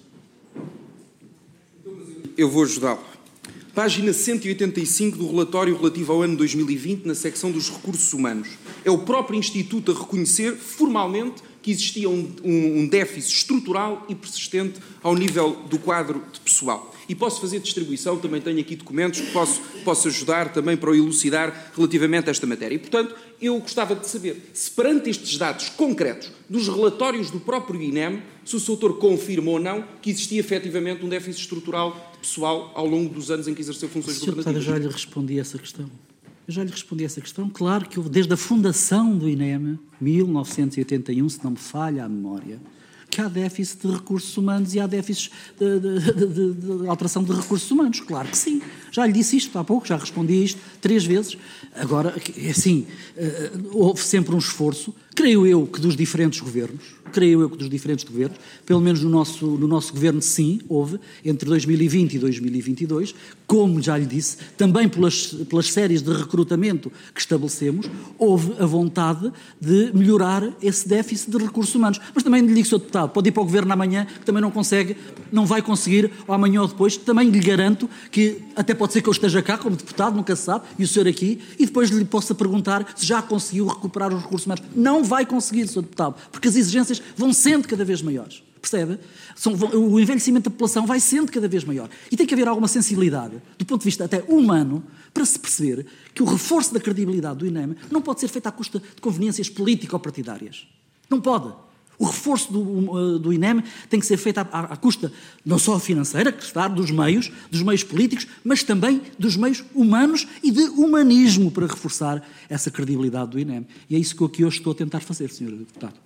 Eu vou ajudá-lo. Página cento e oitenta e cinco do relatório relativo ao ano dois mil e vinte, na secção dos recursos humanos. É o próprio Instituto a reconhecer formalmente que existia um, um, um déficit estrutural e persistente ao nível do quadro de pessoal. E posso fazer distribuição, também tenho aqui documentos que posso, posso ajudar também para o elucidar relativamente a esta matéria. E, portanto, eu gostava de saber se perante estes dados concretos dos relatórios do próprio I N E M, se o seu doutor confirma ou não que existia efetivamente um déficit estrutural de pessoal ao longo dos anos em que exerceu funções governativas. Eu já lhe respondi a essa questão. Eu já lhe respondi a essa questão. Claro que eu, desde a fundação do I N E M, mil novecentos e oitenta e um, se não me falha a memória, que há déficit de recursos humanos e há déficit de, de, de, de, de alteração de recursos humanos. Claro que sim. Já lhe disse isto há pouco, já respondi isto três vezes. Agora, assim, houve sempre um esforço, creio eu que dos diferentes governos, creio eu que dos diferentes governos, pelo menos no nosso, no nosso governo sim, houve, entre dois mil e vinte e dois mil e vinte e dois, como já lhe disse, também pelas, pelas séries de recrutamento que estabelecemos, houve a vontade de melhorar esse déficit de recursos humanos. Mas também lhe digo, senhor deputado, pode ir para o governo amanhã, que também não consegue, não vai conseguir, ou amanhã ou depois, também lhe garanto que, até pode ser que eu esteja cá como deputado, nunca se sabe, e o senhor aqui, e depois lhe possa perguntar se já conseguiu recuperar os recursos humanos. Não vai conseguir, senhor deputado, porque as exigências vão sendo cada vez maiores. Percebe? São, o envelhecimento da população vai sendo cada vez maior. E tem que haver alguma sensibilidade, do ponto de vista até humano, para se perceber que o reforço da credibilidade do I N E M não pode ser feito à custa de conveniências político-partidárias. Não pode. O reforço do, do I N E M tem que ser feito à, à custa não só financeira, que está dos meios, dos meios políticos, mas também dos meios humanos e de humanismo para reforçar essa credibilidade do I N E M. E é isso que eu aqui hoje estou a tentar fazer, senhor Deputado.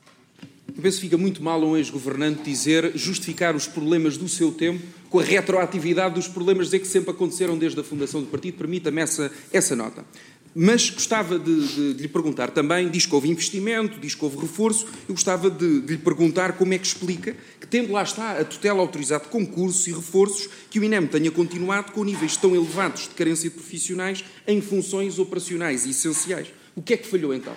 Eu penso que fica muito mal um ex-governante dizer, justificar os problemas do seu tempo com a retroatividade dos problemas dizer que sempre aconteceram desde a fundação do partido. Permita-me essa, essa nota. Mas gostava de, de, de lhe perguntar também, diz que houve investimento, diz que houve reforço, eu gostava de, de lhe perguntar como é que explica que, tendo lá está a tutela autorizada de concursos e reforços, que o I N E M tenha continuado com níveis tão elevados de carência de profissionais em funções operacionais e essenciais. O que é que falhou então?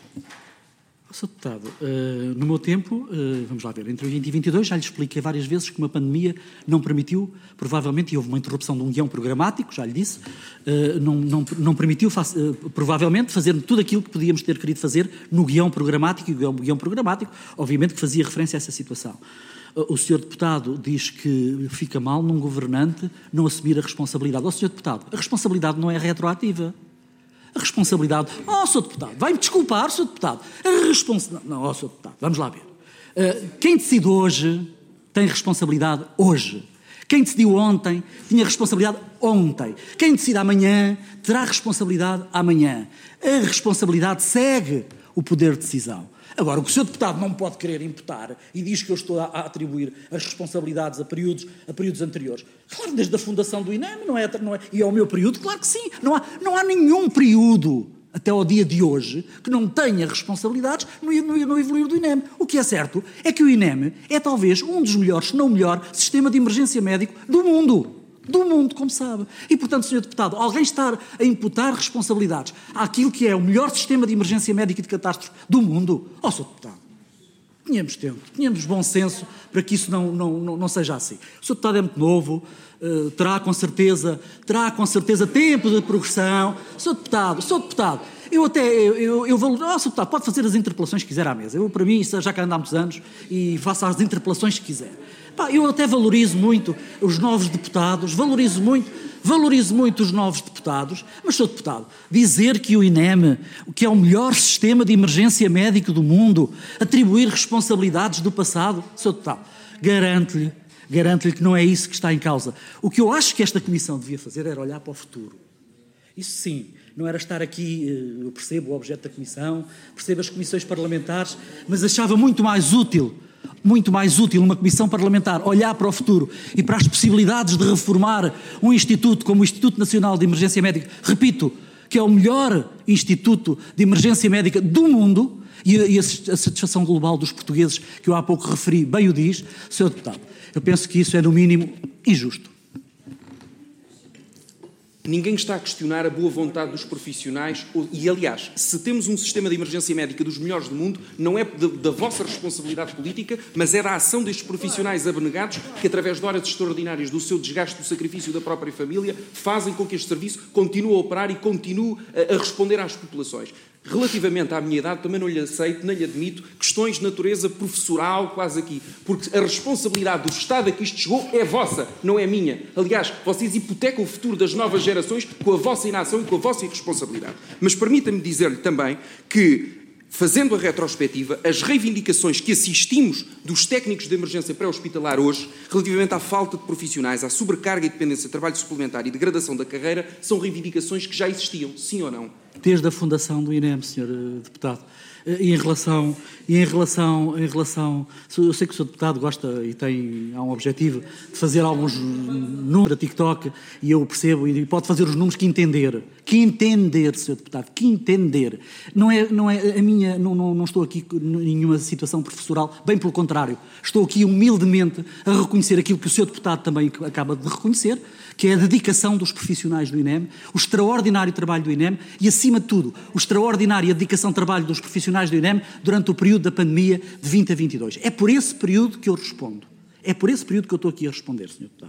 senhor Deputado, uh, no meu tempo, uh, vamos lá ver, entre vinte e vinte e dois já lhe expliquei várias vezes que uma pandemia não permitiu, provavelmente, e houve uma interrupção de um guião programático, já lhe disse, uh, não, não, não permitiu, uh, provavelmente, fazer tudo aquilo que podíamos ter querido fazer no guião programático, e o guião programático, obviamente, que fazia referência a essa situação. Uh, o senhor Deputado diz que fica mal num governante não assumir a responsabilidade. Ó, senhor Deputado, a responsabilidade não é retroativa. A responsabilidade... Oh, senhor Deputado, vai-me desculpar, senhor Deputado. A responsabilidade... Não, oh, senhor Deputado, vamos lá ver. Uh, quem decide hoje tem responsabilidade hoje. Quem decidiu ontem tinha responsabilidade ontem. Quem decide amanhã terá responsabilidade amanhã. A responsabilidade segue o poder de decisão. Agora, o que o senhor Deputado não pode querer imputar e diz que eu estou a, a atribuir as responsabilidades a períodos, a períodos anteriores. Claro, desde a fundação do I N E M, não é, não é, e ao meu período, claro que sim. Não há, não há nenhum período, até ao dia de hoje, que não tenha responsabilidades no, no, no evoluir do I N E M. O que é certo é que o I N E M é talvez um dos melhores, se não o melhor, sistema de emergência médico do mundo. Do mundo, como sabe. E, portanto, senhor Deputado, alguém estar a imputar responsabilidades àquilo que é o melhor sistema de emergência médica e de catástrofe do mundo, ó, senhor Deputado, tínhamos tempo, tínhamos bom senso para que isso não, não, não, não seja assim. O senhor Deputado é muito novo, uh, terá com certeza, terá com certeza tempo de progressão. Senhor Deputado, senhor Deputado, eu até, eu, eu, eu valorizo, oh, senhor Deputado, pode fazer as interpelações que quiser à mesa. Eu, para mim, já cá ando há muitos anos e faço as interpelações que quiser. Pá, eu até valorizo muito os novos deputados, valorizo muito, valorizo muito os novos deputados, mas, senhor Deputado, dizer que o I N E M, que é o melhor sistema de emergência médica do mundo, atribuir responsabilidades do passado, senhor Deputado, garanto-lhe, garanto-lhe que não é isso que está em causa. O que eu acho que esta Comissão devia fazer era olhar para o futuro. Isso sim, não era estar aqui, eu percebo o objeto da Comissão, percebo as comissões parlamentares, mas achava muito mais útil muito mais útil uma comissão parlamentar olhar para o futuro e para as possibilidades de reformar um instituto como o Instituto Nacional de Emergência Médica, repito, que é o melhor instituto de emergência médica do mundo, e a, e a satisfação global dos portugueses, que eu há pouco referi, bem o diz, senhor Deputado. Eu penso que isso é, no mínimo, injusto. Ninguém está a questionar a boa vontade dos profissionais e, aliás, se temos um sistema de emergência médica dos melhores do mundo, não é da, da vossa responsabilidade política, mas é da ação destes profissionais abnegados que, através de horas extraordinárias, do seu desgaste, do sacrifício da própria família, fazem com que este serviço continue a operar e continue a, a responder às populações. Relativamente à minha idade, também não lhe aceito, nem lhe admito questões de natureza professoral quase aqui, porque a responsabilidade do Estado a que isto chegou é vossa, não é minha. Aliás, vocês hipotecam o futuro das novas gerações com a vossa inação e com a vossa irresponsabilidade. Mas permita-me dizer-lhe também que, fazendo a retrospectiva, as reivindicações que assistimos dos técnicos de emergência pré-hospitalar hoje, relativamente à falta de profissionais, à sobrecarga e dependência de trabalho suplementar e degradação da carreira, são reivindicações que já existiam, sim ou não? Desde a fundação do I N E M, senhor Deputado. E em relação, e em relação, em relação, eu sei que o senhor Deputado gosta e tem há um objetivo de fazer alguns números a TikTok, e eu percebo, e pode fazer os números que entender, que entender, senhor Deputado, que entender. Não é, não é a minha, não, não, não estou aqui em nenhuma situação professoral, bem pelo contrário, estou aqui humildemente a reconhecer aquilo que o senhor Deputado também acaba de reconhecer, que é a dedicação dos profissionais do I N E M, o extraordinário trabalho do I N E M e, acima de tudo, o extraordinário e a dedicação de trabalho dos profissionais do I N E M durante o período da pandemia de vinte a vinte e dois. É por esse período que eu respondo. É por esse período que eu estou aqui a responder, senhor Deputado.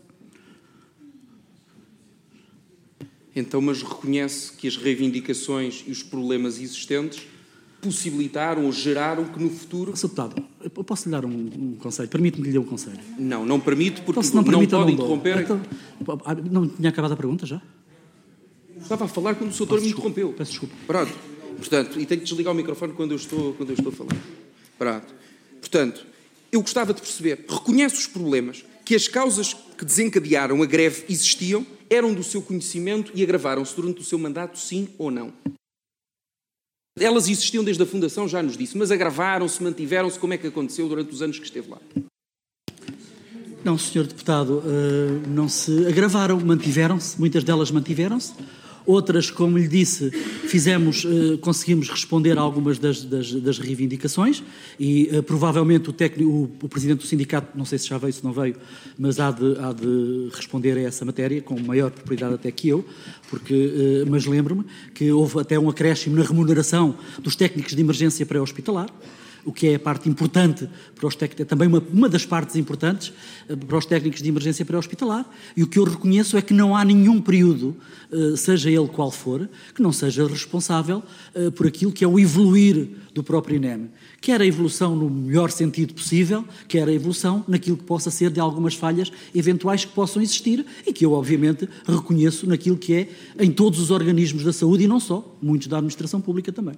Então, mas reconhece que as reivindicações e os problemas existentes possibilitaram ou geraram que no futuro... senhor Deputado, eu posso lhe dar um, um conselho? Permite-me que lhe dê um conselho? Não, não permito, porque então, se não, não permite, pode não interromper... Então, não tinha acabado a pergunta já? Estava a falar quando o senhor me interrompeu. Peço desculpa. Pronto. Portanto, e tenho que desligar o microfone quando eu estou, quando eu estou a falar. Pronto. Portanto, eu gostava de perceber, reconhece os problemas, que as causas que desencadearam a greve existiam, eram do seu conhecimento e agravaram-se durante o seu mandato, sim ou não? Elas existiam desde a fundação, já nos disse, mas agravaram-se, mantiveram-se, como é que aconteceu durante os anos que esteve lá? Não, senhor Deputado, não se agravaram, mantiveram-se, muitas delas mantiveram-se. Outras, como lhe disse, fizemos, eh, conseguimos responder a algumas das, das, das reivindicações e eh, provavelmente o, técnico, o, o Presidente do Sindicato, não sei se já veio, se não veio, mas há de, há de responder a essa matéria com maior propriedade até que eu, porque, eh, mas lembro-me que houve até um acréscimo na remuneração dos técnicos de emergência pré-hospitalar, o que é a parte importante para os técnicos, também uma, uma das partes importantes para os técnicos de emergência pré-hospitalar, e o que eu reconheço é que não há nenhum período, seja ele qual for, que não seja responsável por aquilo que é o evoluir do próprio I N E M. Quer a evolução no melhor sentido possível, quer a evolução naquilo que possa ser de algumas falhas eventuais que possam existir e que eu, obviamente, reconheço naquilo que é em todos os organismos da saúde e não só, muitos da administração pública também.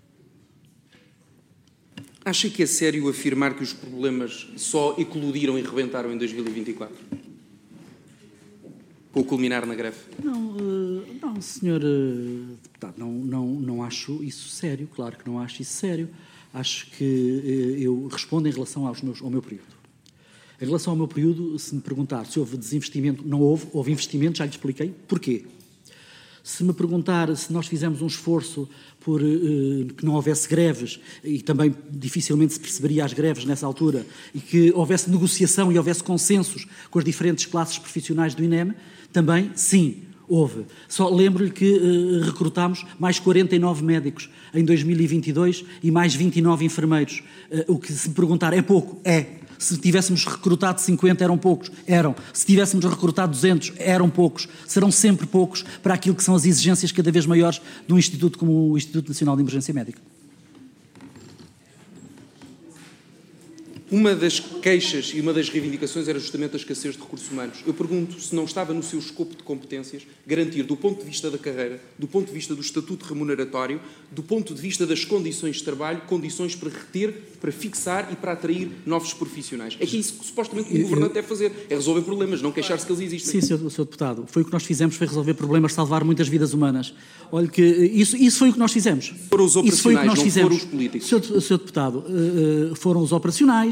Acha que é sério afirmar que os problemas só eclodiram e rebentaram em dois mil e vinte e quatro? Com o culminar na greve? Não, não, senhor Deputado, não, não, não acho isso sério, claro que não acho isso sério. Acho que eu respondo em relação aos meus, ao meu período. Em relação ao meu período, se me perguntar se houve desinvestimento, não houve, houve investimento, já lhe expliquei porquê. Se me perguntar se nós fizemos um esforço por uh, que não houvesse greves, e também dificilmente se perceberia as greves nessa altura, e que houvesse negociação e houvesse consensos com as diferentes classes profissionais do I N E M, também, sim, houve. Só lembro-lhe que uh, recrutámos mais quarenta e nove médicos em dois mil e vinte e dois e mais vinte e nove enfermeiros. Uh, o que, se me perguntar, é pouco? É. Se tivéssemos recrutado cinquenta, eram poucos? Eram. Se tivéssemos recrutado duzentos, eram poucos. Serão sempre poucos para aquilo que são as exigências cada vez maiores de um instituto como o Instituto Nacional de Emergência Médica. Uma das queixas e uma das reivindicações era justamente a escassez de recursos humanos. Eu pergunto se não estava no seu escopo de competências garantir, do ponto de vista da carreira, do ponto de vista do estatuto remuneratório, do ponto de vista das condições de trabalho, condições para reter, para fixar e para atrair novos profissionais. É que é isso que supostamente o governante deve fazer, é resolver problemas, não queixar-se que eles existem. Sim, senhor, senhor Deputado, foi o que nós fizemos, foi resolver problemas, salvar muitas vidas humanas. Olha que isso, isso foi o que nós fizemos. Foram os operacionais, isso foi o que nós não fizemos. foram os políticos. Senhor, senhor Deputado, foram os operacionais,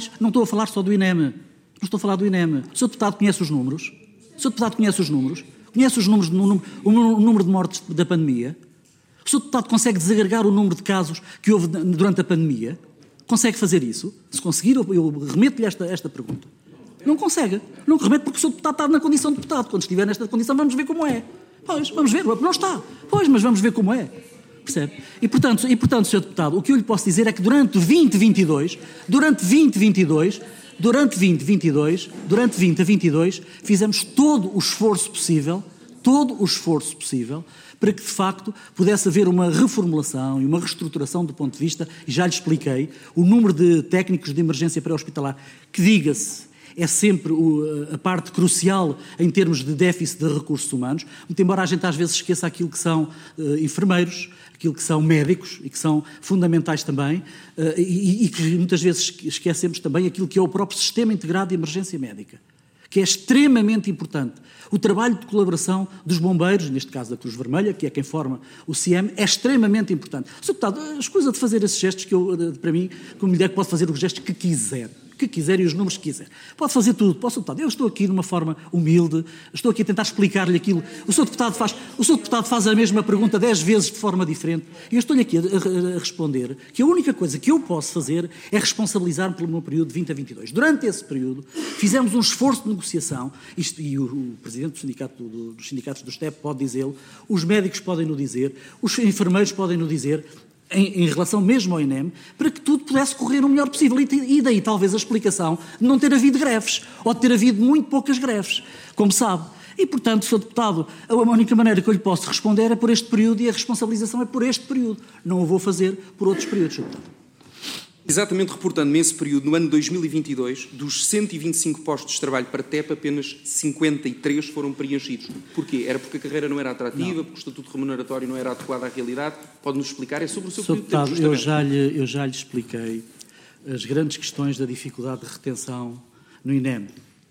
mais, não estou a falar só do INEM, não estou a falar do INEM. O senhor Deputado conhece os números? O senhor Deputado conhece os números? Conhece os números, o número de mortes da pandemia? O senhor Deputado consegue desagregar o número de casos que houve durante a pandemia? Consegue fazer isso? Se conseguir, eu remeto-lhe esta, esta pergunta. Não consegue. Não remeto porque o senhor Deputado está na condição de deputado. Quando estiver nesta condição, vamos ver como é. Pois, vamos ver. Não está. Pois, mas vamos ver como é. Percebe? E, portanto, e, portanto, senhor Deputado, o que eu lhe posso dizer é que durante vinte vinte e dois, durante vinte vinte e dois, durante vinte vinte e dois, durante vinte a vinte e dois, fizemos todo o esforço possível, todo o esforço possível, para que, de facto, pudesse haver uma reformulação e uma reestruturação do ponto de vista, e já lhe expliquei, o número de técnicos de emergência pré-hospitalar, que, diga-se, é sempre o, a parte crucial em termos de déficit de recursos humanos, muito embora a gente às vezes esqueça aquilo que são uh, enfermeiros, aquilo que são médicos e que são fundamentais também, uh, e, e que muitas vezes esquecemos também aquilo que é o próprio Sistema Integrado de Emergência Médica, que é extremamente importante. O trabalho de colaboração dos bombeiros, neste caso da Cruz Vermelha, que é quem forma o C I E M, é extremamente importante. senhor Deputado, escusa de fazer esses gestos, que eu, para mim, como lhe digo, pode fazer os gestos que quiser. que quiser e os números que quiser. Pode fazer tudo, posso, deputado. Eu estou aqui de uma forma humilde, estou aqui a tentar explicar-lhe aquilo. O senhor deputado faz, o senhor deputado faz a mesma pergunta dez vezes de forma diferente e eu estou-lhe aqui a, a, a responder que a única coisa que eu posso fazer é responsabilizar-me pelo meu período de vinte a vinte e dois. Durante esse período fizemos um esforço de negociação, isto, e o, o presidente do sindicato, do, dos sindicatos do S T E P pode dizê-lo, os médicos podem-no dizer, os enfermeiros podem-no dizer, Em, em relação mesmo ao INEM, para que tudo pudesse correr o melhor possível. E, e daí talvez a explicação de não ter havido greves, ou de ter havido muito poucas greves, como sabe. E, portanto, senhor Deputado, a única maneira que eu lhe posso responder é por este período e a responsabilização é por este período. Não o vou fazer por outros períodos, senhor Deputado. Exatamente reportando-me esse período, no ano de dois mil e vinte e dois, dos cento e vinte e cinco postos de trabalho para T E P, apenas cinquenta e três foram preenchidos. Porquê? Era porque a carreira não era atrativa, não. Porque o estatuto remuneratório não era adequado à realidade? Pode-nos explicar? É sobre o seu senhor período de Deputado, eu já, lhe, eu já lhe expliquei as grandes questões da dificuldade de retenção no INEM.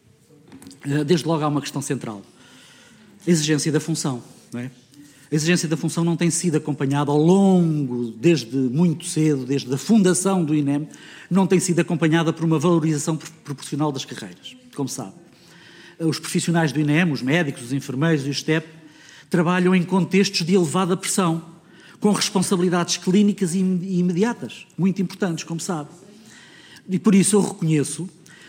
Desde logo há uma questão central. A exigência da função, não é? A exigência da função não tem sido acompanhada ao longo, desde muito cedo, desde a fundação do INEM, não tem sido acompanhada por uma valorização proporcional das carreiras, como sabe. Os profissionais do INEM, os médicos, os enfermeiros e os S T E P, trabalham em contextos de elevada pressão, com responsabilidades clínicas e imediatas, muito importantes, como sabe. E por isso eu reconheço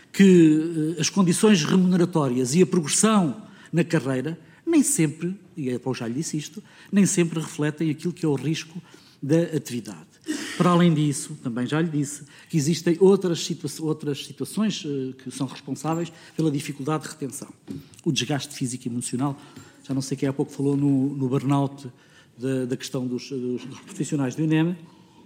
que as condições remuneratórias e a progressão na carreira nem sempre, e eu já lhe disse isto, nem sempre refletem aquilo que é o risco da atividade. Para além disso, também já lhe disse, que existem outras, situa outras situações uh, que são responsáveis pela dificuldade de retenção. O desgaste físico e emocional, já não sei quem há pouco falou no, no burnout da, da questão dos, dos, dos profissionais do INEM,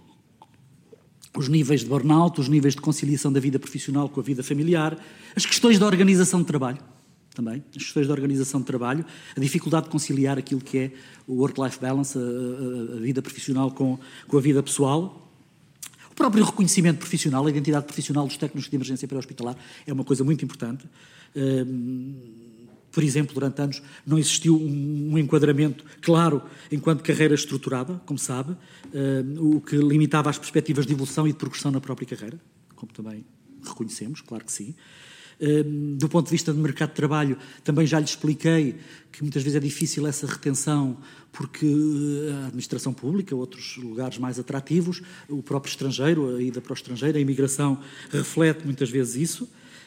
os níveis de burnout, os níveis de conciliação da vida profissional com a vida familiar, as questões da organização de trabalho, também, as questões da organização de trabalho, a dificuldade de conciliar aquilo que é o work-life balance, a, a, a vida profissional com, com a vida pessoal. O próprio reconhecimento profissional, a identidade profissional dos técnicos de emergência pré-hospitalar é uma coisa muito importante. Um, por exemplo, durante anos não existiu um, um enquadramento claro enquanto carreira estruturada, como sabe, um, o que limitava as perspectivas de evolução e de progressão na própria carreira, como também reconhecemos, claro que sim. Do ponto de vista do mercado de trabalho, também já lhe expliquei que muitas vezes é difícil essa retenção porque a administração pública, outros lugares mais atrativos, o próprio estrangeiro, a ida para o estrangeiro, a imigração reflete muitas vezes isso.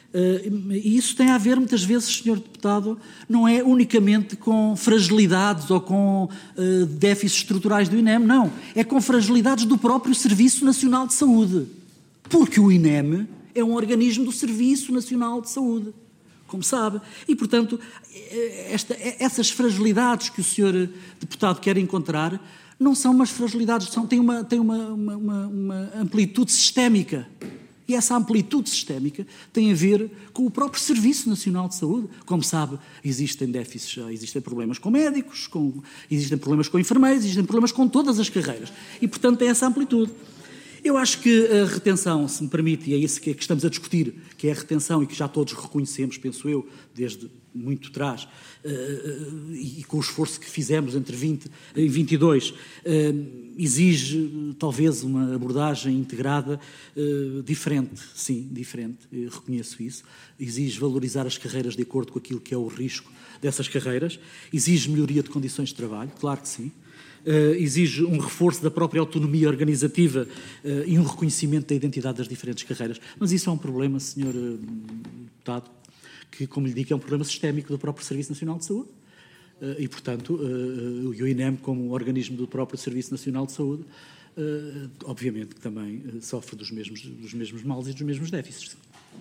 E isso tem a ver, muitas vezes, senhor Deputado, não é unicamente com fragilidades ou com déficits estruturais do INEM, não. É com fragilidades do próprio Serviço Nacional de Saúde. Porque o INEM é um organismo do Serviço Nacional de Saúde, como sabe. E, portanto, esta, essas fragilidades que o senhor deputado quer encontrar não são umas fragilidades, são, têm, uma, têm uma, uma, uma amplitude sistémica. E essa amplitude sistémica tem a ver com o próprio Serviço Nacional de Saúde. Como sabe, existem déficits, existem problemas com médicos, com, existem problemas com enfermeiros, existem problemas com todas as carreiras. E, portanto, tem essa amplitude. Eu acho que a retenção, se me permite, e é isso que, é que estamos a discutir, que é a retenção e que já todos reconhecemos, penso eu, desde muito atrás, uh, e com o esforço que fizemos entre vinte e vinte e dois, uh, exige talvez uma abordagem integrada uh, diferente, sim, diferente, eu reconheço isso. Exige valorizar as carreiras de acordo com aquilo que é o risco dessas carreiras, exige melhoria de condições de trabalho, claro que sim. Uh, exige um reforço da própria autonomia organizativa uh, e um reconhecimento da identidade das diferentes carreiras. Mas isso é um problema, senhor uh, Deputado, que, como lhe digo, é um problema sistémico do próprio Serviço Nacional de Saúde. Uh, e, portanto, uh, o INEM, como organismo do próprio Serviço Nacional de Saúde, uh, obviamente que também uh, sofre dos mesmos, dos mesmos males e dos mesmos déficits.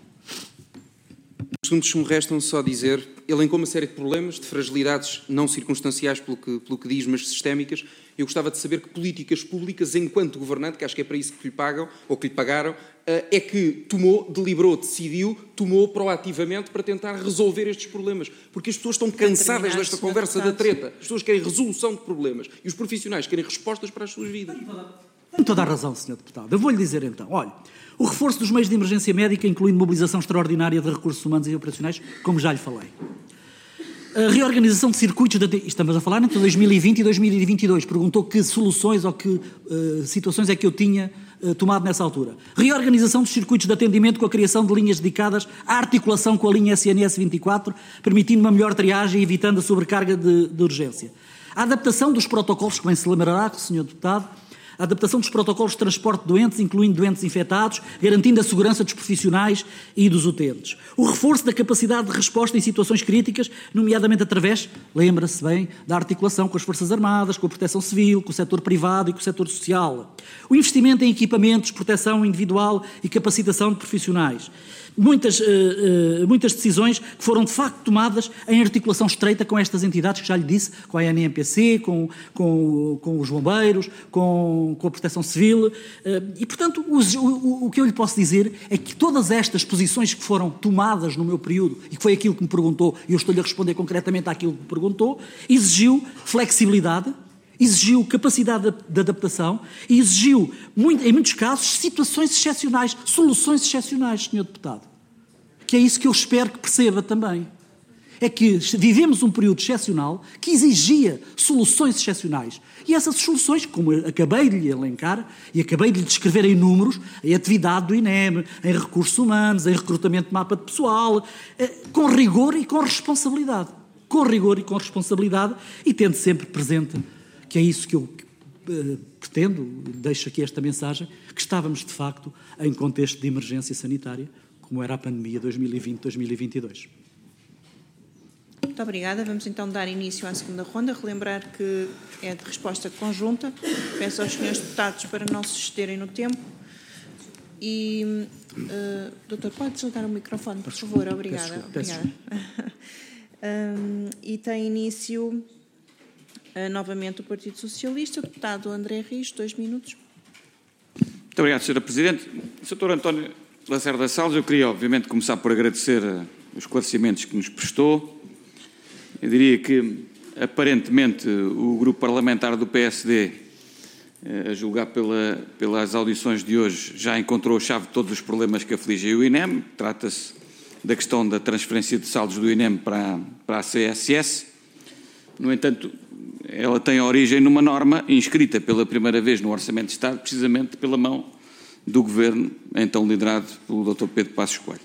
Segundos que me restam só dizer, elencou uma série de problemas, de fragilidades não circunstanciais pelo que, pelo que diz, mas sistémicas. Eu gostava de saber que políticas públicas, enquanto governante, que acho que é para isso que lhe pagam, ou que lhe pagaram, é que tomou, deliberou, decidiu, tomou proativamente para tentar resolver estes problemas. Porque as pessoas estão cansadas desta conversa da treta. As pessoas querem resolução de problemas. E os profissionais querem respostas para as suas vidas. Tem toda a razão, senhor Deputado. Eu vou-lhe dizer então, olha, o reforço dos meios de emergência médica, incluindo mobilização extraordinária de recursos humanos e operacionais, como já lhe falei. A reorganização de circuitos, de, estamos a falar entre dois mil e vinte e dois mil e vinte e dois, perguntou que soluções ou que uh, situações é que eu tinha uh, tomado nessa altura. Reorganização dos circuitos de atendimento com a criação de linhas dedicadas à articulação com a linha S N S vinte e quatro, permitindo uma melhor triagem e evitando a sobrecarga de, de urgência. A adaptação dos protocolos, que bem se lembrará, senhor Deputado, a adaptação dos protocolos de transporte de doentes, incluindo doentes infectados, garantindo a segurança dos profissionais e dos utentes. O reforço da capacidade de resposta em situações críticas, nomeadamente através, lembra-se bem, da articulação com as Forças Armadas, com a Proteção Civil, com o setor privado e com o setor social. O investimento em equipamentos, proteção individual e capacitação de profissionais. Muitas, uh, uh, muitas decisões que foram de facto tomadas em articulação estreita com estas entidades que já lhe disse, com a N M P C, com, com, com os bombeiros, com, com a Proteção Civil, uh, e portanto os, o, o que eu lhe posso dizer é que todas estas posições que foram tomadas no meu período, e que foi aquilo que me perguntou, e eu estou-lhe a responder concretamente àquilo que me perguntou, exigiu flexibilidade, exigiu capacidade de, de adaptação e exigiu, muito, em muitos casos, situações excepcionais, soluções excepcionais, senhor Deputado. Que é isso que eu espero que perceba também. É que vivemos um período excepcional que exigia soluções excepcionais. E essas soluções, como acabei de lhe elencar e acabei de lhe descrever em números, em atividade do INEM, em recursos humanos, em recrutamento de mapa de pessoal, com rigor e com responsabilidade. Com rigor e com responsabilidade e tendo sempre presente que é isso que eu uh, pretendo, deixo aqui esta mensagem, que estávamos, de facto, em contexto de emergência sanitária, como era a pandemia dois mil e vinte, dois mil e vinte e dois. Muito obrigada. Vamos então dar início à segunda ronda. Relembrar que é de resposta conjunta. Peço aos senhores deputados para não se excederem no tempo. E, uh, doutor, pode desligar o microfone, por favor? Obrigada. Obrigada. um, e tem início... Uh, novamente o Partido Socialista, o deputado André Rios, dois minutos. Muito obrigado, senhora Presidente. doutor António Lacerda Salles, eu queria obviamente começar por agradecer uh, os esclarecimentos que nos prestou. Eu diria que, aparentemente, o grupo parlamentar do P S D, uh, a julgar pela, pelas audições de hoje, já encontrou a chave de todos os problemas que afligem o INEM. Trata-se da questão da transferência de saldos do INEM para, para a C S S. No entanto, ela tem origem numa norma inscrita pela primeira vez no Orçamento de Estado, precisamente pela mão do Governo, então liderado pelo doutor Pedro Passos Coelho.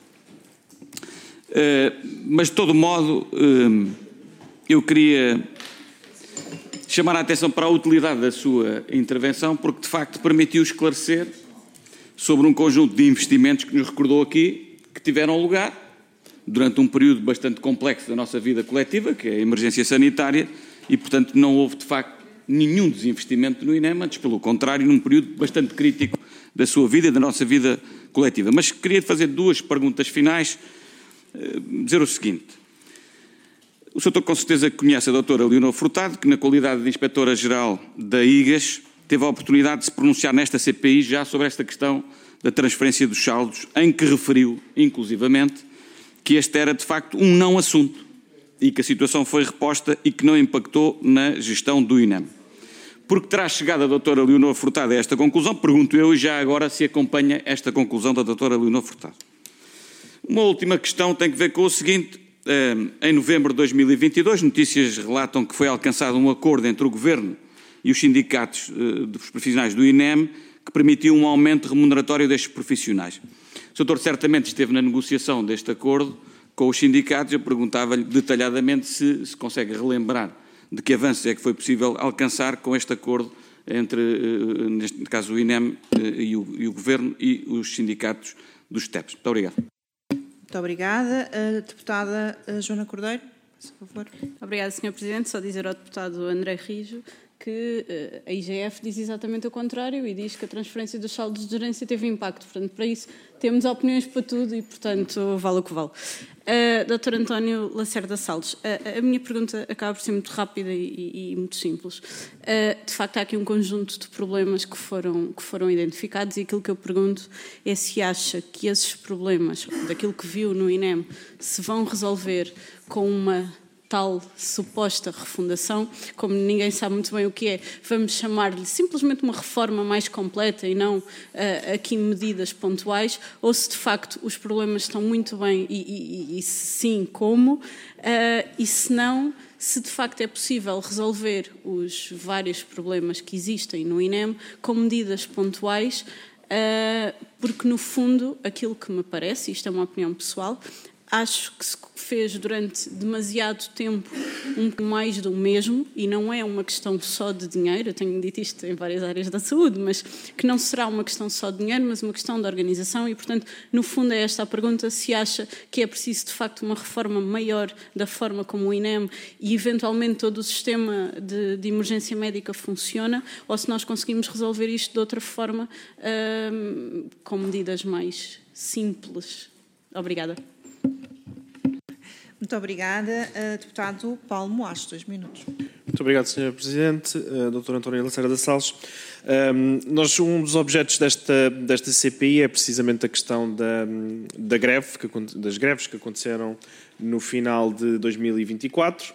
Mas, de todo modo, eu queria chamar a atenção para a utilidade da sua intervenção, porque, de facto, permitiu esclarecer sobre um conjunto de investimentos que nos recordou aqui, que tiveram lugar durante um período bastante complexo da nossa vida coletiva, que é a emergência sanitária, e, portanto, não houve, de facto, nenhum desinvestimento no INEM, antes, pelo contrário, num período bastante crítico da sua vida e da nossa vida coletiva. Mas queria fazer duas perguntas finais, dizer o seguinte. O senhor com certeza conhece a doutora Leonor Furtado, que, na qualidade de Inspetora-Geral da I G A S, teve a oportunidade de se pronunciar nesta C P I já sobre esta questão da transferência dos saldos, em que referiu, inclusivamente, que este era, de facto, um não assunto e que a situação foi reposta e que não impactou na gestão do INEM. Porque terá chegado a doutora Leonor Furtado a esta conclusão, pergunto eu, e já agora se acompanha esta conclusão da doutora Leonor Furtado. Uma última questão tem que ver com o seguinte. Em novembro de dois mil e vinte e dois, notícias relatam que foi alcançado um acordo entre o Governo e os sindicatos dos profissionais do I N E M que permitiu um aumento remuneratório destes profissionais. O doutor certamente esteve na negociação deste acordo com os sindicatos. Eu perguntava-lhe detalhadamente se se consegue relembrar de que avanços é que foi possível alcançar com este acordo entre, neste caso, o I N E M e o, e o Governo e os sindicatos dos T E Ps. Muito obrigado. Muito obrigada. A deputada Joana Cordeiro, por favor. Obrigada, senhor Presidente. Só dizer ao deputado André Rijo que uh, a I G F diz exatamente o contrário e diz que a transferência dos saldos de gerência teve impacto. Portanto, para isso temos opiniões para tudo e, portanto, vale o que vale. Uh, doutor António Lacerda Salles, uh, a minha pergunta acaba por ser muito rápida e, e, e muito simples. Uh, de facto, há aqui um conjunto de problemas que foram, que foram identificados e aquilo que eu pergunto é se acha que esses problemas, daquilo que viu no I N E M, se vão resolver com uma tal suposta refundação, como ninguém sabe muito bem o que é, vamos chamar-lhe simplesmente uma reforma mais completa e não uh, aqui medidas pontuais, ou se de facto os problemas estão muito bem e, e, e sim como, uh, e se não, se de facto é possível resolver os vários problemas que existem no I N E M com medidas pontuais, uh, porque no fundo aquilo que me parece, isto é uma opinião pessoal, acho que se fez durante demasiado tempo um mais do mesmo e não é uma questão só de dinheiro, eu tenho dito isto em várias áreas da saúde, mas que não será uma questão só de dinheiro, mas uma questão de organização e, portanto, no fundo é esta a pergunta, se acha que é preciso de facto uma reforma maior da forma como o I N E M e eventualmente todo o sistema de, de emergência médica funciona ou se nós conseguimos resolver isto de outra forma hum, com medidas mais simples. Obrigada. Muito obrigada. Uh, deputado Paulo Moares, dois minutos. Muito obrigado, senhor Presidente. Uh, doutor António Lacerda Salles. Um, nós, um dos objetos desta, desta C P I é precisamente a questão da, da greve, que, das greves que aconteceram no final de dois mil e vinte e quatro.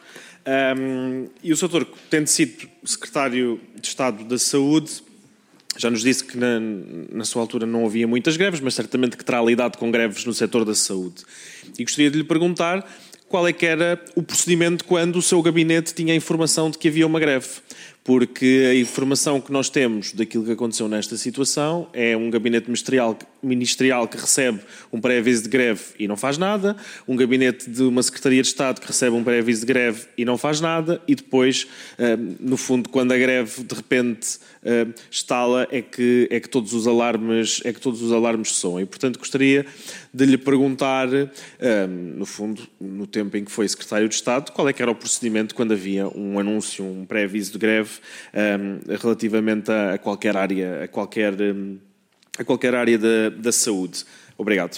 Um, e o doutor, tendo sido Secretário de Estado da Saúde, já nos disse que na, na sua altura não havia muitas greves, mas certamente que terá lidado com greves no setor da saúde. E gostaria de lhe perguntar qual é que era o procedimento quando o seu gabinete tinha a informação de que havia uma greve. Porque a informação que nós temos daquilo que aconteceu nesta situação é um gabinete ministerial, ministerial que recebe um pré-aviso de greve e não faz nada, um gabinete de uma Secretaria de Estado que recebe um pré-aviso de greve e não faz nada, e depois, no fundo, quando a greve de repente estala, é que, é que todos os alarmes, é que todos os alarmes soam. E, portanto, gostaria de lhe perguntar, no fundo, no tempo em que foi Secretário de Estado, qual é que era o procedimento quando havia um anúncio, um pré-aviso de greve, Um, relativamente a, a qualquer área, a qualquer, um, a qualquer área da, da saúde. Obrigado.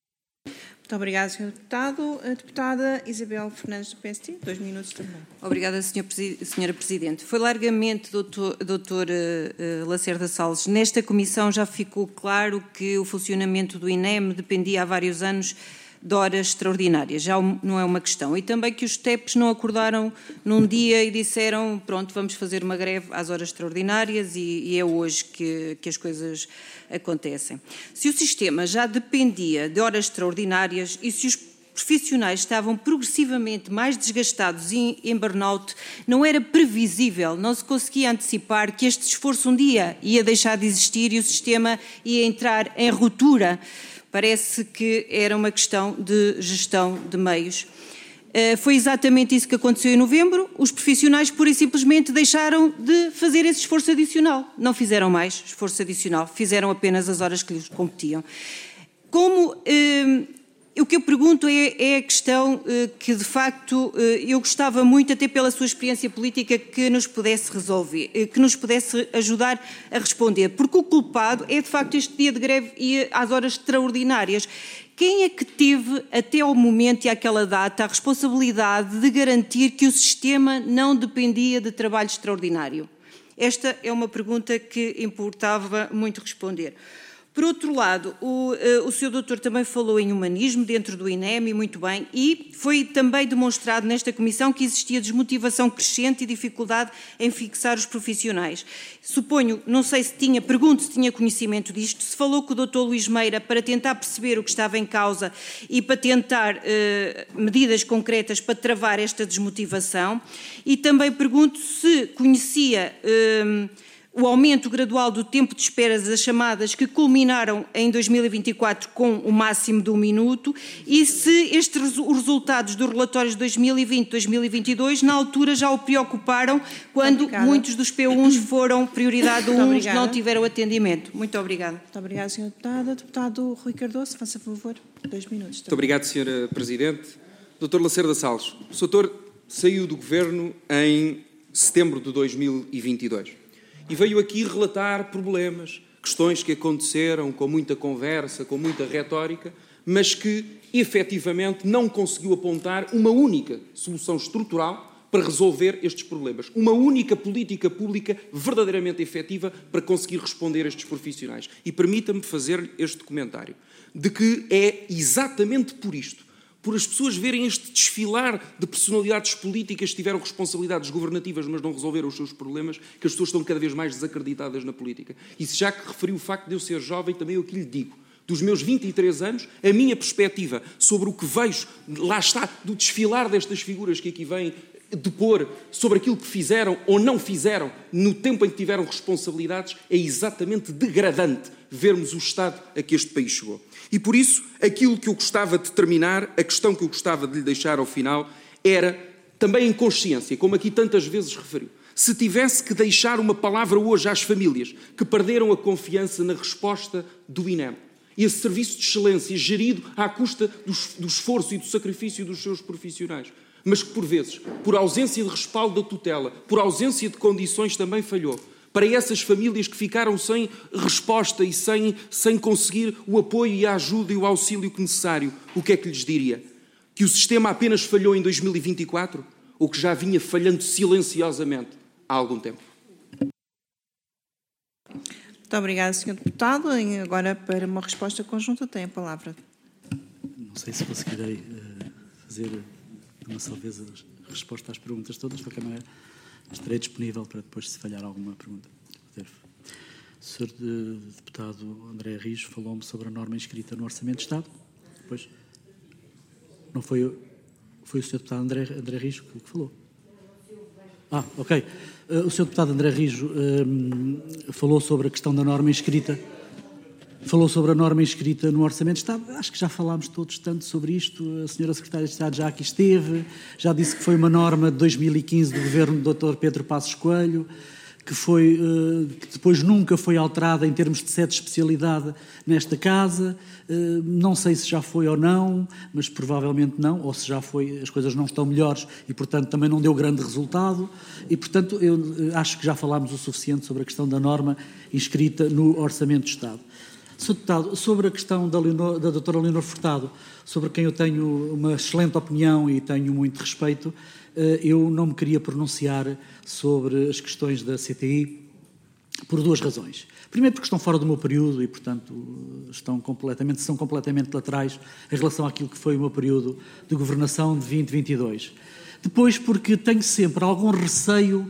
Muito obrigada, senhor Deputado. A deputada Isabel Fernandes do P S T, dois minutos também. Obrigada, senhora Presidente. Foi largamente, doutor, doutor uh, Lacerda Salles, nesta comissão já ficou claro que o funcionamento do I N E M dependia há vários anos de horas extraordinárias, já não é uma questão. E também que os T E Ps não acordaram num dia e disseram, pronto, vamos fazer uma greve às horas extraordinárias e, e é hoje que, que as coisas acontecem. Se o sistema já dependia de horas extraordinárias e se os profissionais estavam progressivamente mais desgastados e em burnout, não era previsível, não se conseguia antecipar que este esforço um dia ia deixar de existir e o sistema ia entrar em ruptura. Parece que era uma questão de gestão de meios. Foi exatamente isso que aconteceu em novembro. Os profissionais, pura e simplesmente, deixaram de fazer esse esforço adicional. Não fizeram mais esforço adicional, fizeram apenas as horas que lhes competiam. Como... Eh, O que eu pergunto é, é a questão eh, que, de facto, eh, eu gostava muito, até pela sua experiência política, que nos pudesse resolver, eh, que nos pudesse ajudar a responder. Porque o culpado é, de facto, este dia de greve e às horas extraordinárias. Quem é que teve, até ao momento e àquela data, a responsabilidade de garantir que o sistema não dependia de trabalho extraordinário? Esta é uma pergunta que importava muito responder. Por outro lado, o, o senhor doutor também falou em humanismo dentro do INEM, e muito bem, e foi também demonstrado nesta comissão que existia desmotivação crescente e dificuldade em fixar os profissionais. Suponho, não sei se tinha, pergunto se tinha conhecimento disto, se falou com o doutor Luís Meira para tentar perceber o que estava em causa e para tentar eh, medidas concretas para travar esta desmotivação, e também pergunto se conhecia eh, o aumento gradual do tempo de espera das chamadas que culminaram em dois mil e vinte e quatro com o máximo de um minuto, e se estes, os resultados dos relatórios de dois mil e vinte e dois mil e vinte e dois na altura já o preocuparam, quando obrigada. Muitos dos P uns foram prioridade um, não tiveram atendimento. Muito obrigada. Muito obrigada, senhora Deputada. Deputado Rui Cardoso, faça favor, dois minutos. Muito obrigado, senhora Presidente. doutor Lacerda Salles, o doutor saiu do Governo em setembro de dois mil e vinte e dois. E veio aqui relatar problemas, questões que aconteceram com muita conversa, com muita retórica, mas que, efetivamente, não conseguiu apontar uma única solução estrutural para resolver estes problemas. Uma única política pública verdadeiramente efetiva para conseguir responder a estes profissionais. E permita-me fazer este comentário, de que é exatamente por isto, por as pessoas verem este desfilar de personalidades políticas que tiveram responsabilidades governativas, mas não resolveram os seus problemas, que as pessoas estão cada vez mais desacreditadas na política. E já que referiu o facto de eu ser jovem, também eu aqui lhe digo, dos meus vinte e três anos, a minha perspectiva sobre o que vejo, lá está, do desfilar destas figuras que aqui vêm depor sobre aquilo que fizeram ou não fizeram no tempo em que tiveram responsabilidades, é exatamente degradante vermos o estado a que este país chegou. E por isso, aquilo que eu gostava de terminar, a questão que eu gostava de lhe deixar ao final, era também em consciência, como aqui tantas vezes referiu. Se tivesse que deixar uma palavra hoje às famílias que perderam a confiança na resposta do INEM, e esse serviço de excelência gerido à custa do, do esforço e do sacrifício dos seus profissionais, mas que por vezes, por ausência de respaldo da tutela, por ausência de condições também falhou, para essas famílias que ficaram sem resposta e sem, sem conseguir o apoio e a ajuda e o auxílio que necessário, o que é que lhes diria? Que o sistema apenas falhou em dois mil e vinte e quatro ou que já vinha falhando silenciosamente há algum tempo? Muito obrigada, senhor Deputado. E agora, para uma resposta conjunta, tem a palavra. Não sei se conseguirei uh, fazer uma só vez a resposta às perguntas todas, de qualquer maneira. Estarei disponível para depois, se falhar alguma pergunta. O senhor deputado André Rijo falou-me sobre a norma inscrita no Orçamento de Estado. Depois, não foi, foi o senhor deputado André, André Rijo que, que falou? Ah, ok. Uh, o senhor deputado André Rijo um, falou sobre a questão da norma inscrita. Falou sobre a norma inscrita no Orçamento de Estado. Acho que já falámos todos tanto sobre isto. A senhora Secretária de Estado já aqui esteve, já disse que foi uma norma de dois mil e quinze do governo do doutor Pedro Passos Coelho, que, foi, que depois nunca foi alterada em termos de sede de especialidade nesta casa. Não sei se já foi ou não, mas provavelmente não, ou se já foi, as coisas não estão melhores e, portanto, também não deu grande resultado. E, portanto, eu acho que já falámos o suficiente sobre a questão da norma inscrita no Orçamento de Estado. senhor Deputado, sobre a questão da, Leonor, da doutora Leonor Furtado, sobre quem eu tenho uma excelente opinião e tenho muito respeito, eu não me queria pronunciar sobre as questões da C T I por duas razões. Primeiro, porque estão fora do meu período e, portanto, estão completamente, são completamente laterais em relação àquilo que foi o meu período de governação de vinte vinte e dois. Depois, porque tenho sempre algum receio.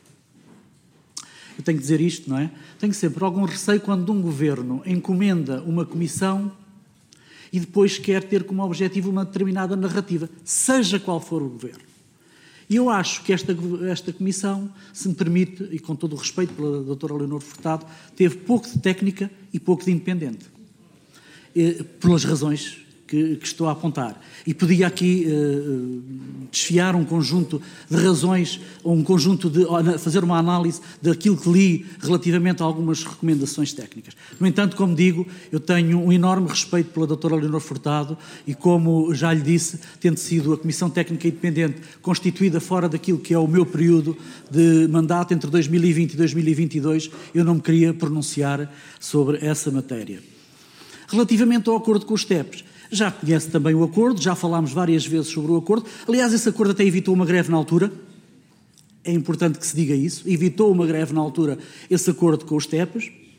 Eu tenho que dizer isto, não é? Tenho sempre algum receio quando um governo encomenda uma comissão e depois quer ter como objetivo uma determinada narrativa, seja qual for o governo. E eu acho que esta, esta comissão, se me permite, e com todo o respeito pela doutora Leonor Furtado, teve pouco de técnica e pouco de independente, pelas razões que, que estou a apontar. E podia aqui uh, desfiar um conjunto de razões, ou um conjunto de, fazer uma análise daquilo que li relativamente a algumas recomendações técnicas. No entanto, como digo, eu tenho um enorme respeito pela doutora Leonor Furtado e, como já lhe disse, tendo sido a Comissão Técnica Independente constituída fora daquilo que é o meu período de mandato entre dois mil e vinte e dois mil e vinte e dois, eu não me queria pronunciar sobre essa matéria. Relativamente ao acordo com os T E Ps, já conhece também o acordo, já falámos várias vezes sobre o acordo. Aliás, esse acordo até evitou uma greve na altura. É importante que se diga isso. Evitou uma greve na altura esse acordo com os T E Ps.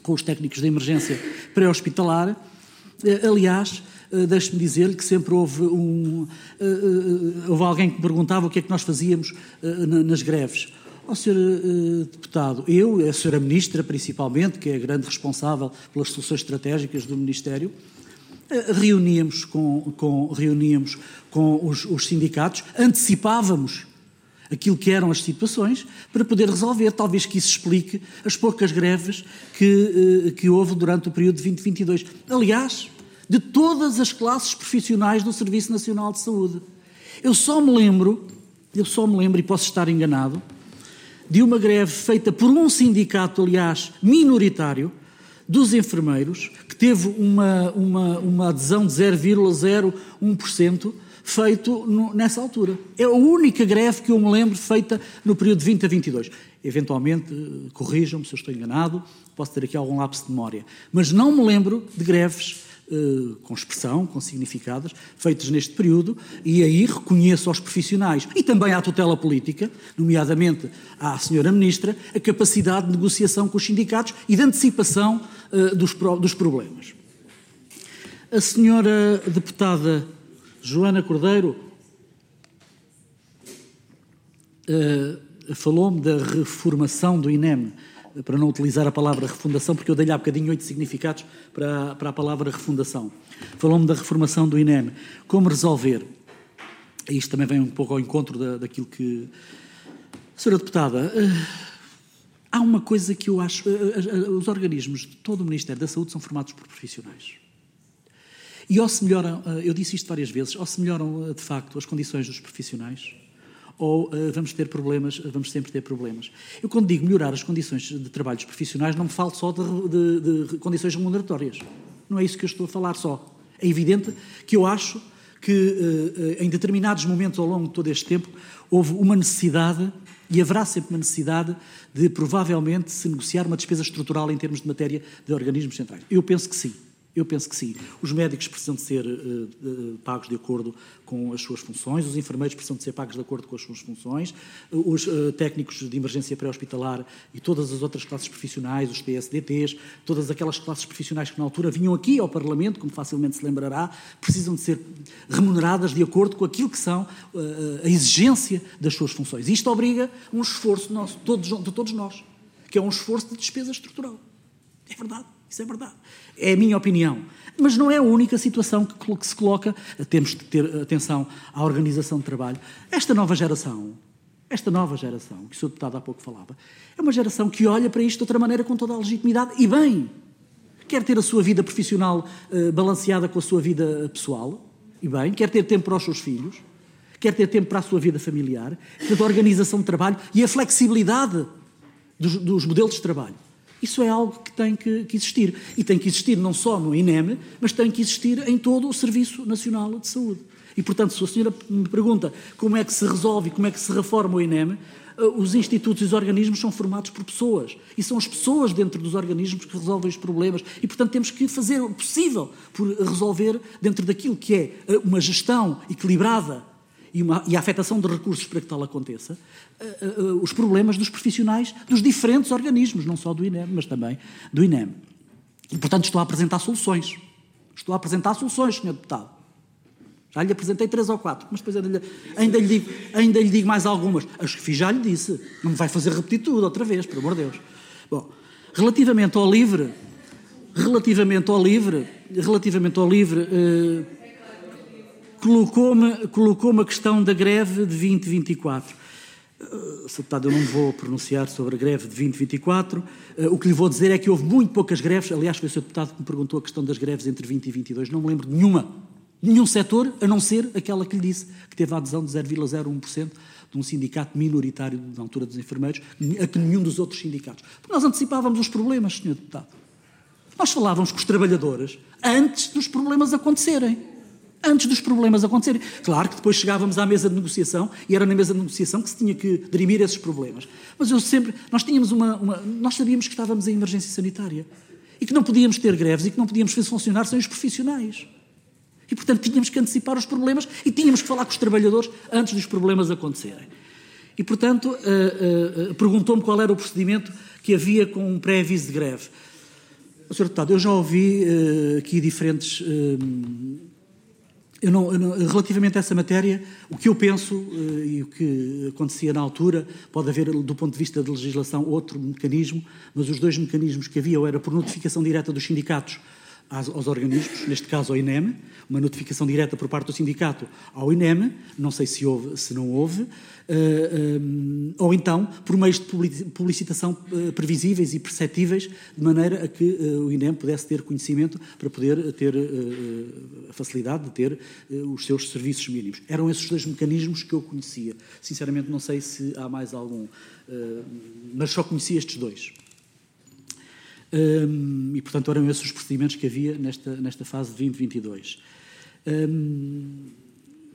com os técnicos de emergência pré-hospitalar. Aliás, deixe-me dizer-lhe que sempre houve, um, houve alguém que me perguntava o que é que nós fazíamos nas greves. Ó, senhor Deputado, eu, a senhora Ministra principalmente, que é a grande responsável pelas soluções estratégicas do Ministério, reuníamos com, com, reuníamos com os, os sindicatos, antecipávamos aquilo que eram as situações para poder resolver. Talvez que isso explique as poucas greves que, que houve durante o período de vinte vinte e dois. Aliás, de todas as classes profissionais do Serviço Nacional de Saúde. Eu só me lembro, eu só me lembro, e posso estar enganado, de uma greve feita por um sindicato, aliás, minoritário, dos enfermeiros, que teve uma, uma, uma adesão de zero vírgula zero um por cento feito no, nessa altura. É a única greve que eu me lembro feita no período de vinte a vinte e dois. Eventualmente, corrijam-me se eu estou enganado, posso ter aqui algum lapso de memória. Mas não me lembro de greves Uh, com expressão, com significados, feitos neste período, e aí reconheço aos profissionais e também à tutela política, nomeadamente à senhora Ministra, a capacidade de negociação com os sindicatos e de antecipação uh, dos, pro, dos problemas. A senhora deputada Joana Cordeiro uh, falou-me da reformação do INEM, para não utilizar a palavra refundação, porque eu dei-lhe há bocadinho oito significados para, para a palavra refundação. Falou-me da reformação do INEM. Como resolver? E isto também vem um pouco ao encontro da, daquilo que... Senhora Deputada, uh, há uma coisa que eu acho... Uh, uh, os organismos de todo o Ministério da Saúde são formados por profissionais. E ou se melhoram, uh, eu disse isto várias vezes, ou se melhoram, uh, de facto, as condições dos profissionais, ou uh, vamos ter problemas, vamos sempre ter problemas. Eu, quando digo melhorar as condições de trabalho dos profissionais, não me falo só de, de, de condições remuneratórias. Não é isso que eu estou a falar só. É evidente que eu acho que, uh, em determinados momentos ao longo de todo este tempo, houve uma necessidade, e haverá sempre uma necessidade, de provavelmente se negociar uma despesa estrutural em termos de matéria de organismos centrais. Eu penso que sim. Eu penso que sim. Os médicos precisam de ser uh, uh, pagos de acordo com as suas funções, os enfermeiros precisam de ser pagos de acordo com as suas funções, uh, os uh, técnicos de emergência pré-hospitalar e todas as outras classes profissionais, os P S D Ts, todas aquelas classes profissionais que na altura vinham aqui ao Parlamento, como facilmente se lembrará, precisam de ser remuneradas de acordo com aquilo que são uh, a exigência das suas funções. Isto obriga um esforço nosso, todos, de todos nós, que é um esforço de despesa estrutural. É verdade. Isso é verdade. É a minha opinião. Mas não é a única situação que, que se coloca. Temos de ter atenção à organização de trabalho. Esta nova geração, esta nova geração, que o senhor deputado há pouco falava, é uma geração que olha para isto de outra maneira, com toda a legitimidade, e bem, quer ter a sua vida profissional uh, balanceada com a sua vida pessoal, e bem, quer ter tempo para os seus filhos, quer ter tempo para a sua vida familiar, quer ter a organização de trabalho e a flexibilidade dos, dos modelos de trabalho. Isso é algo que tem que, que existir. E tem que existir não só no INEM, mas tem que existir em todo o Serviço Nacional de Saúde. E, portanto, se a senhora me pergunta como é que se resolve, como é que se reforma o INEM, os institutos e os organismos são formados por pessoas. E são as pessoas dentro dos organismos que resolvem os problemas. E, portanto, temos que fazer o possível por resolver, dentro daquilo que é uma gestão equilibrada e, uma, e a afetação de recursos para que tal aconteça, uh, uh, os problemas dos profissionais dos diferentes organismos, não só do INEM, mas também do INEM. E, portanto, estou a apresentar soluções. Estou a apresentar soluções, senhor Deputado. Já lhe apresentei três ou quatro, mas depois ainda lhe, ainda lhe, digo, ainda lhe digo mais algumas. As que fiz já lhe disse. Não me vai fazer repetir tudo outra vez, pelo amor de Deus. Bom, relativamente ao livre, relativamente ao livre, relativamente ao livre... Uh, Colocou-me, colocou-me a questão da greve de vinte vinte e quatro. Uh, Senhor Deputado, eu não me vou pronunciar sobre a greve de vinte vinte e quatro. Uh, o que lhe vou dizer é que houve muito poucas greves. Aliás, foi o Senhor Deputado que me perguntou a questão das greves entre vinte e vinte e dois. Não me lembro de nenhuma. Nenhum setor, a não ser aquela que lhe disse, que teve a adesão de zero vírgula zero um por cento de um sindicato minoritário na altura dos enfermeiros, a que nenhum dos outros sindicatos. Porque nós antecipávamos os problemas, senhor Deputado. Nós falávamos com os trabalhadores antes dos problemas acontecerem. Antes dos problemas acontecerem. Claro que depois chegávamos à mesa de negociação e era na mesa de negociação que se tinha que dirimir esses problemas. Mas eu sempre... Nós tínhamos uma... uma nós sabíamos que estávamos em emergência sanitária e que não podíamos ter greves e que não podíamos fazer funcionar sem os profissionais. E, portanto, tínhamos que antecipar os problemas e tínhamos que falar com os trabalhadores antes dos problemas acontecerem. E, portanto, uh, uh, uh, perguntou-me qual era o procedimento que havia com um pré-aviso de greve. senhor Deputado, eu já ouvi uh, aqui diferentes... Uh, eu não, eu não, relativamente a essa matéria, o que eu penso uh, e o que acontecia na altura, pode haver, do ponto de vista da legislação, outro mecanismo, mas os dois mecanismos que havia era por notificação direta dos sindicatos aos, aos organismos, neste caso ao INEM, uma notificação direta por parte do sindicato ao INEM, não sei se houve, se não houve, Uh, um, ou então por meios de publicitação uh, previsíveis e perceptíveis, de maneira a que uh, o INEM pudesse ter conhecimento para poder ter uh, a facilidade de ter uh, os seus serviços mínimos. Eram esses dois mecanismos que eu conhecia. Sinceramente não sei se há mais algum, uh, mas só conhecia estes dois. Um, e, portanto, eram esses os procedimentos que havia nesta, nesta fase de vinte vinte e dois. Um,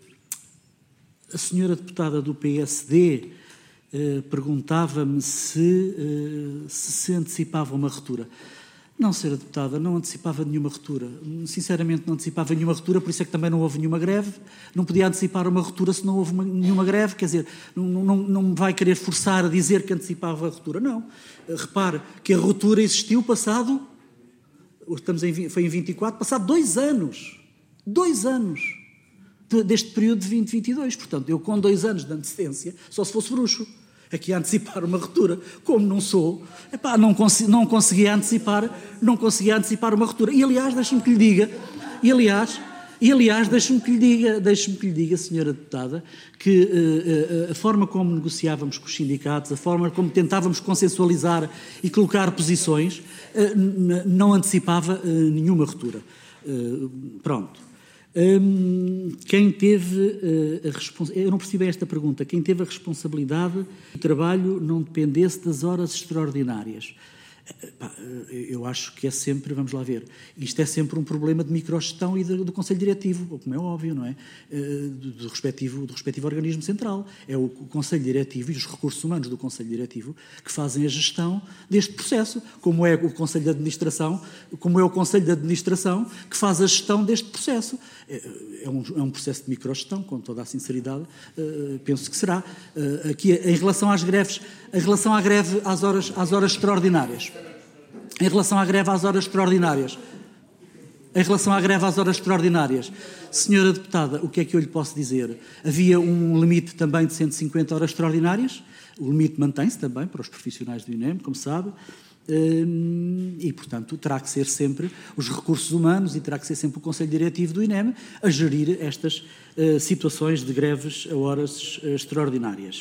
A senhora deputada do P S D eh, perguntava-me se, eh, se se antecipava uma ruptura. Não, senhora deputada, não antecipava nenhuma ruptura. Sinceramente, não antecipava nenhuma ruptura, por isso é que também não houve nenhuma greve. Não podia antecipar uma ruptura se não houve uma, nenhuma greve. Quer dizer, não, não, não me vai querer forçar a dizer que antecipava a ruptura. Não. Repare que a ruptura existiu passado... Estamos em, foi em vinte e quatro, passado dois anos. Dois anos. Deste período de vinte vinte e dois. Portanto, eu com dois anos de antecedência, só se fosse bruxo, aqui a antecipar uma ruptura. Como não sou, epá, não, cons não conseguia antecipar, não conseguia antecipar uma ruptura. E, aliás, deixe-me que lhe diga, e, aliás, e, aliás deixe-me que lhe diga, deixe-me que lhe diga, senhora deputada, que uh, uh, a forma como negociávamos com os sindicatos, a forma como tentávamos consensualizar e colocar posições, uh, não antecipava uh, nenhuma ruptura. Uh, pronto. Um, quem teve uh, a responsabilidade, eu não percebi esta pergunta, quem teve a responsabilidade do trabalho não dependesse das horas extraordinárias. Pá, eu acho que é sempre, vamos lá ver, isto é sempre um problema de microgestão e do, do Conselho Diretivo, como é óbvio, não é? Do, do, respectivo, do respectivo organismo central. É o, o Conselho Diretivo e os recursos humanos do Conselho Diretivo que fazem a gestão deste processo, como é o Conselho de Administração, como é o Conselho de Administração que faz a gestão deste processo. É, é, um, é um processo de microgestão, com toda a sinceridade, uh, penso que será. Uh, aqui, em relação às greves, em relação à greve às horas, às horas extraordinárias, Em relação à greve às horas extraordinárias, em relação à greve às horas extraordinárias, senhora deputada, o que é que eu lhe posso dizer? Havia um limite também de cento e cinquenta horas extraordinárias, o limite mantém-se também para os profissionais do INEM, como sabe, e, portanto, terá que ser sempre os recursos humanos e terá que ser sempre o Conselho Diretivo do INEM a gerir estas uh, situações de greves a horas uh, extraordinárias.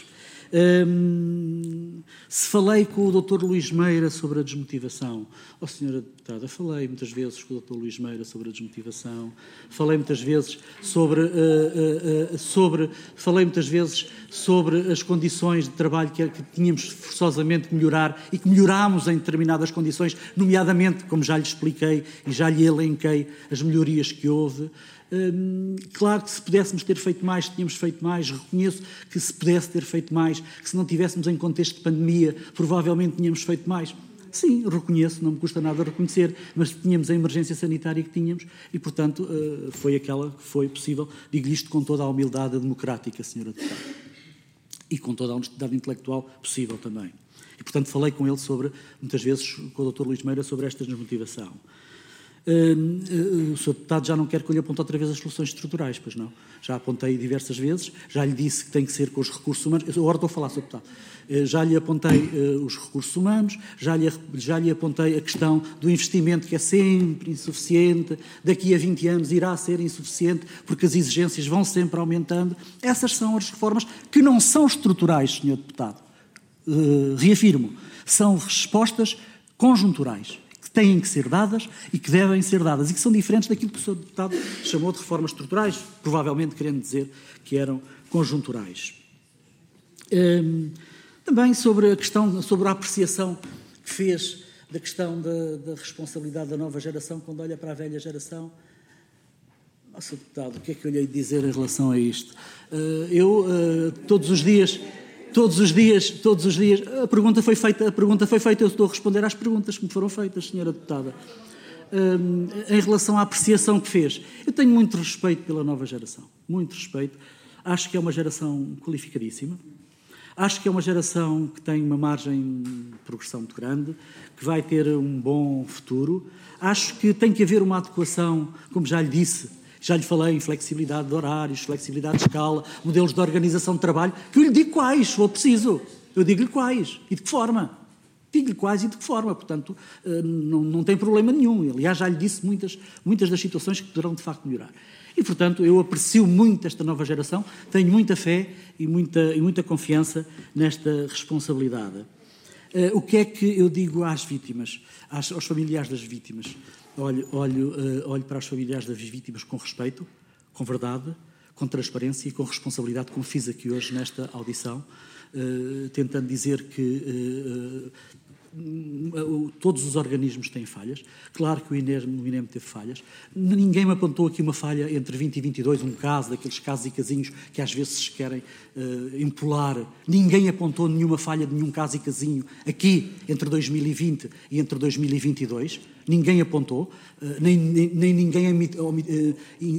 Um, se falei com o doutor Luís Meira sobre a desmotivação, oh, senhora deputada, falei muitas vezes com o doutor Luís Meira sobre a desmotivação, falei muitas vezes sobre, uh, uh, uh, sobre, falei muitas vezes sobre as condições de trabalho que, que tínhamos forçosamente que melhorar e que melhorámos em determinadas condições, nomeadamente, como já lhe expliquei e já lhe elenquei, as melhorias que houve. Hum, claro que se pudéssemos ter feito mais, tínhamos feito mais. Reconheço que se pudesse ter feito mais, que se não tivéssemos em contexto de pandemia, provavelmente tínhamos feito mais. Sim, reconheço, não me custa nada reconhecer, mas tínhamos a emergência sanitária que tínhamos e, portanto, uh, foi aquela que foi possível. Digo isto com toda a humildade democrática, senhora deputada, e com toda a honestidade intelectual possível também. E, portanto, falei com ele sobre, muitas vezes, com o doutor Luís Meira, sobre esta desmotivação. Uh, uh, o senhor deputado já não quer que eu lhe aponte outra vez as soluções estruturais, pois não? Já apontei diversas vezes, já lhe disse que tem que ser com os recursos humanos. Eu agora estou a falar, senhor deputado. Uh, já lhe apontei uh, os recursos humanos, já lhe, já lhe apontei a questão do investimento, que é sempre insuficiente, daqui a vinte anos irá ser insuficiente, porque as exigências vão sempre aumentando. Essas são as reformas que não são estruturais, senhor deputado. Uh, reafirmo, são respostas conjunturais, têm que ser dadas e que devem ser dadas e que são diferentes daquilo que o senhor deputado chamou de reformas estruturais, provavelmente querendo dizer que eram conjunturais. Hum, também sobre a questão, sobre a apreciação que fez da questão da, da responsabilidade da nova geração quando olha para a velha geração. Oh, senhor deputado, o que é que eu lhe hei de dizer em relação a isto? Uh, eu, uh, todos os dias... Todos os dias, todos os dias, a pergunta foi feita, a pergunta foi feita, eu estou a responder às perguntas que me foram feitas, senhora deputada. Um, em relação à apreciação que fez, eu tenho muito respeito pela nova geração, muito respeito. Acho que é uma geração qualificadíssima. Acho que é uma geração que tem uma margem de progressão muito grande, que vai ter um bom futuro. Acho que tem que haver uma adequação, como já lhe disse, já lhe falei em flexibilidade de horários, flexibilidade de escala, modelos de organização de trabalho, que eu lhe digo quais, se for preciso. Eu digo-lhe quais e de que forma. Digo-lhe quais e de que forma, portanto, não, não tem problema nenhum. Aliás, já lhe disse muitas, muitas das situações que poderão, de facto, melhorar. E, portanto, eu aprecio muito esta nova geração, tenho muita fé e muita, e muita confiança nesta responsabilidade. Uh, o que é que eu digo às vítimas, às, aos familiares das vítimas? Olho, olho, uh, olho para os familiares das vítimas com respeito, com verdade, com transparência e com responsabilidade, como fiz aqui hoje nesta audição, uh, tentando dizer que uh, uh, todos os organismos têm falhas. Claro que o INEM, o INEM teve falhas. Ninguém me apontou aqui uma falha entre vinte e vinte e dois, um caso, daqueles casos e casinhos que às vezes se querem uh, impular. Ninguém apontou nenhuma falha de nenhum caso e casinho aqui entre dois mil e vinte e entre dois mil e vinte e dois. Ninguém apontou, uh, nem, nem, nem ninguém omit, omit, uh,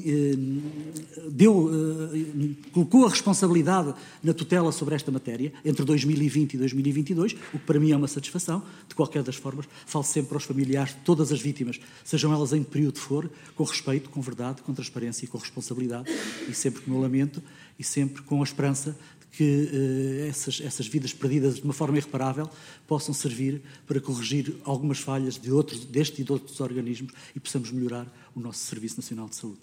uh, deu, uh, colocou a responsabilidade na tutela sobre esta matéria entre dois mil e vinte e dois mil e vinte e dois, o que para mim é uma satisfação. De qualquer das formas, falo sempre aos familiares de todas as vítimas, sejam elas em que período for, com respeito, com verdade, com transparência e com responsabilidade, e sempre com o meu lamento e sempre com a esperança que uh, essas, essas vidas perdidas de uma forma irreparável possam servir para corrigir algumas falhas de outros, deste e de outros organismos e possamos melhorar o nosso Serviço Nacional de Saúde.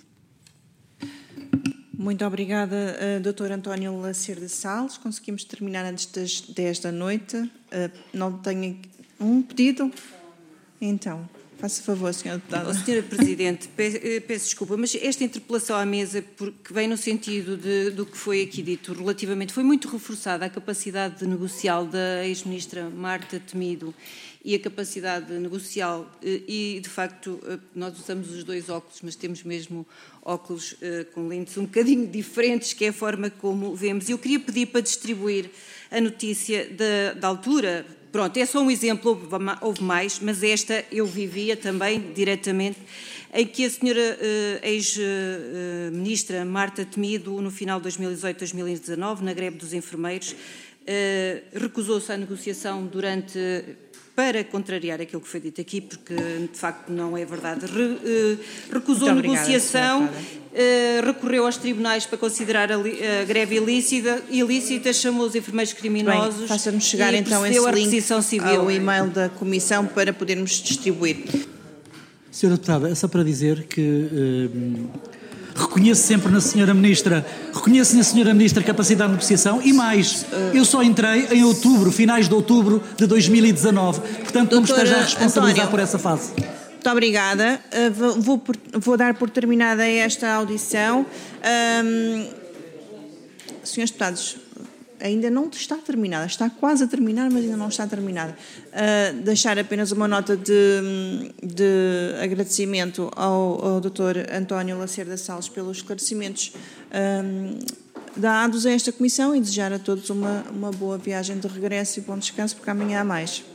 Muito obrigada, uh, doutor António Lacerda Salles. Conseguimos terminar antes das dez da noite. Uh, não tenho um pedido? Então, faça favor, senhora Deputada. Oh, senhora Presidente, peço, peço desculpa, mas esta interpelação à mesa, porque vem no sentido de, do que foi aqui dito relativamente, foi muito reforçada a capacidade de negocial da ex-ministra Marta Temido e a capacidade negocial, e de facto nós usamos os dois óculos, mas temos mesmo óculos com lentes um bocadinho diferentes, que é a forma como vemos. Eu queria pedir para distribuir a notícia da, da altura. Pronto, é só um exemplo, houve mais, mas esta eu vivia também diretamente, em que a senhora uh, ex-ministra uh, Marta Temido, no final de dois mil e dezoito, dois mil e dezanove, na greve dos enfermeiros, uh, recusou-se à negociação durante, para contrariar aquilo que foi dito aqui, porque de facto não é verdade, Re, uh, recusou a negociação, uh, recorreu aos tribunais para considerar a, a greve ilícita, ilícita, chamou os enfermeiros criminosos. Faça-nos chegar e então esse link civil. ao e-mail da Comissão para podermos distribuir. Senhora Deputada, é só para dizer que uh, reconheço sempre na senhora Ministra, reconheço na senhora Ministra a capacidade de negociação e mais, eu só entrei em outubro, finais de outubro de dois mil e dezanove, portanto não me esteja a responsabilizar António, por essa fase. Muito obrigada. Uh, vou, por, vou dar por terminada esta audição. Um, senhores deputados, ainda não está terminada, está quase a terminar, mas ainda não está terminada. Uh, deixar apenas uma nota de, de agradecimento ao, ao doutor António Lacerda Salles pelos esclarecimentos um, dados a esta comissão e desejar a todos uma, uma boa viagem de regresso e bom descanso, porque amanhã há mais.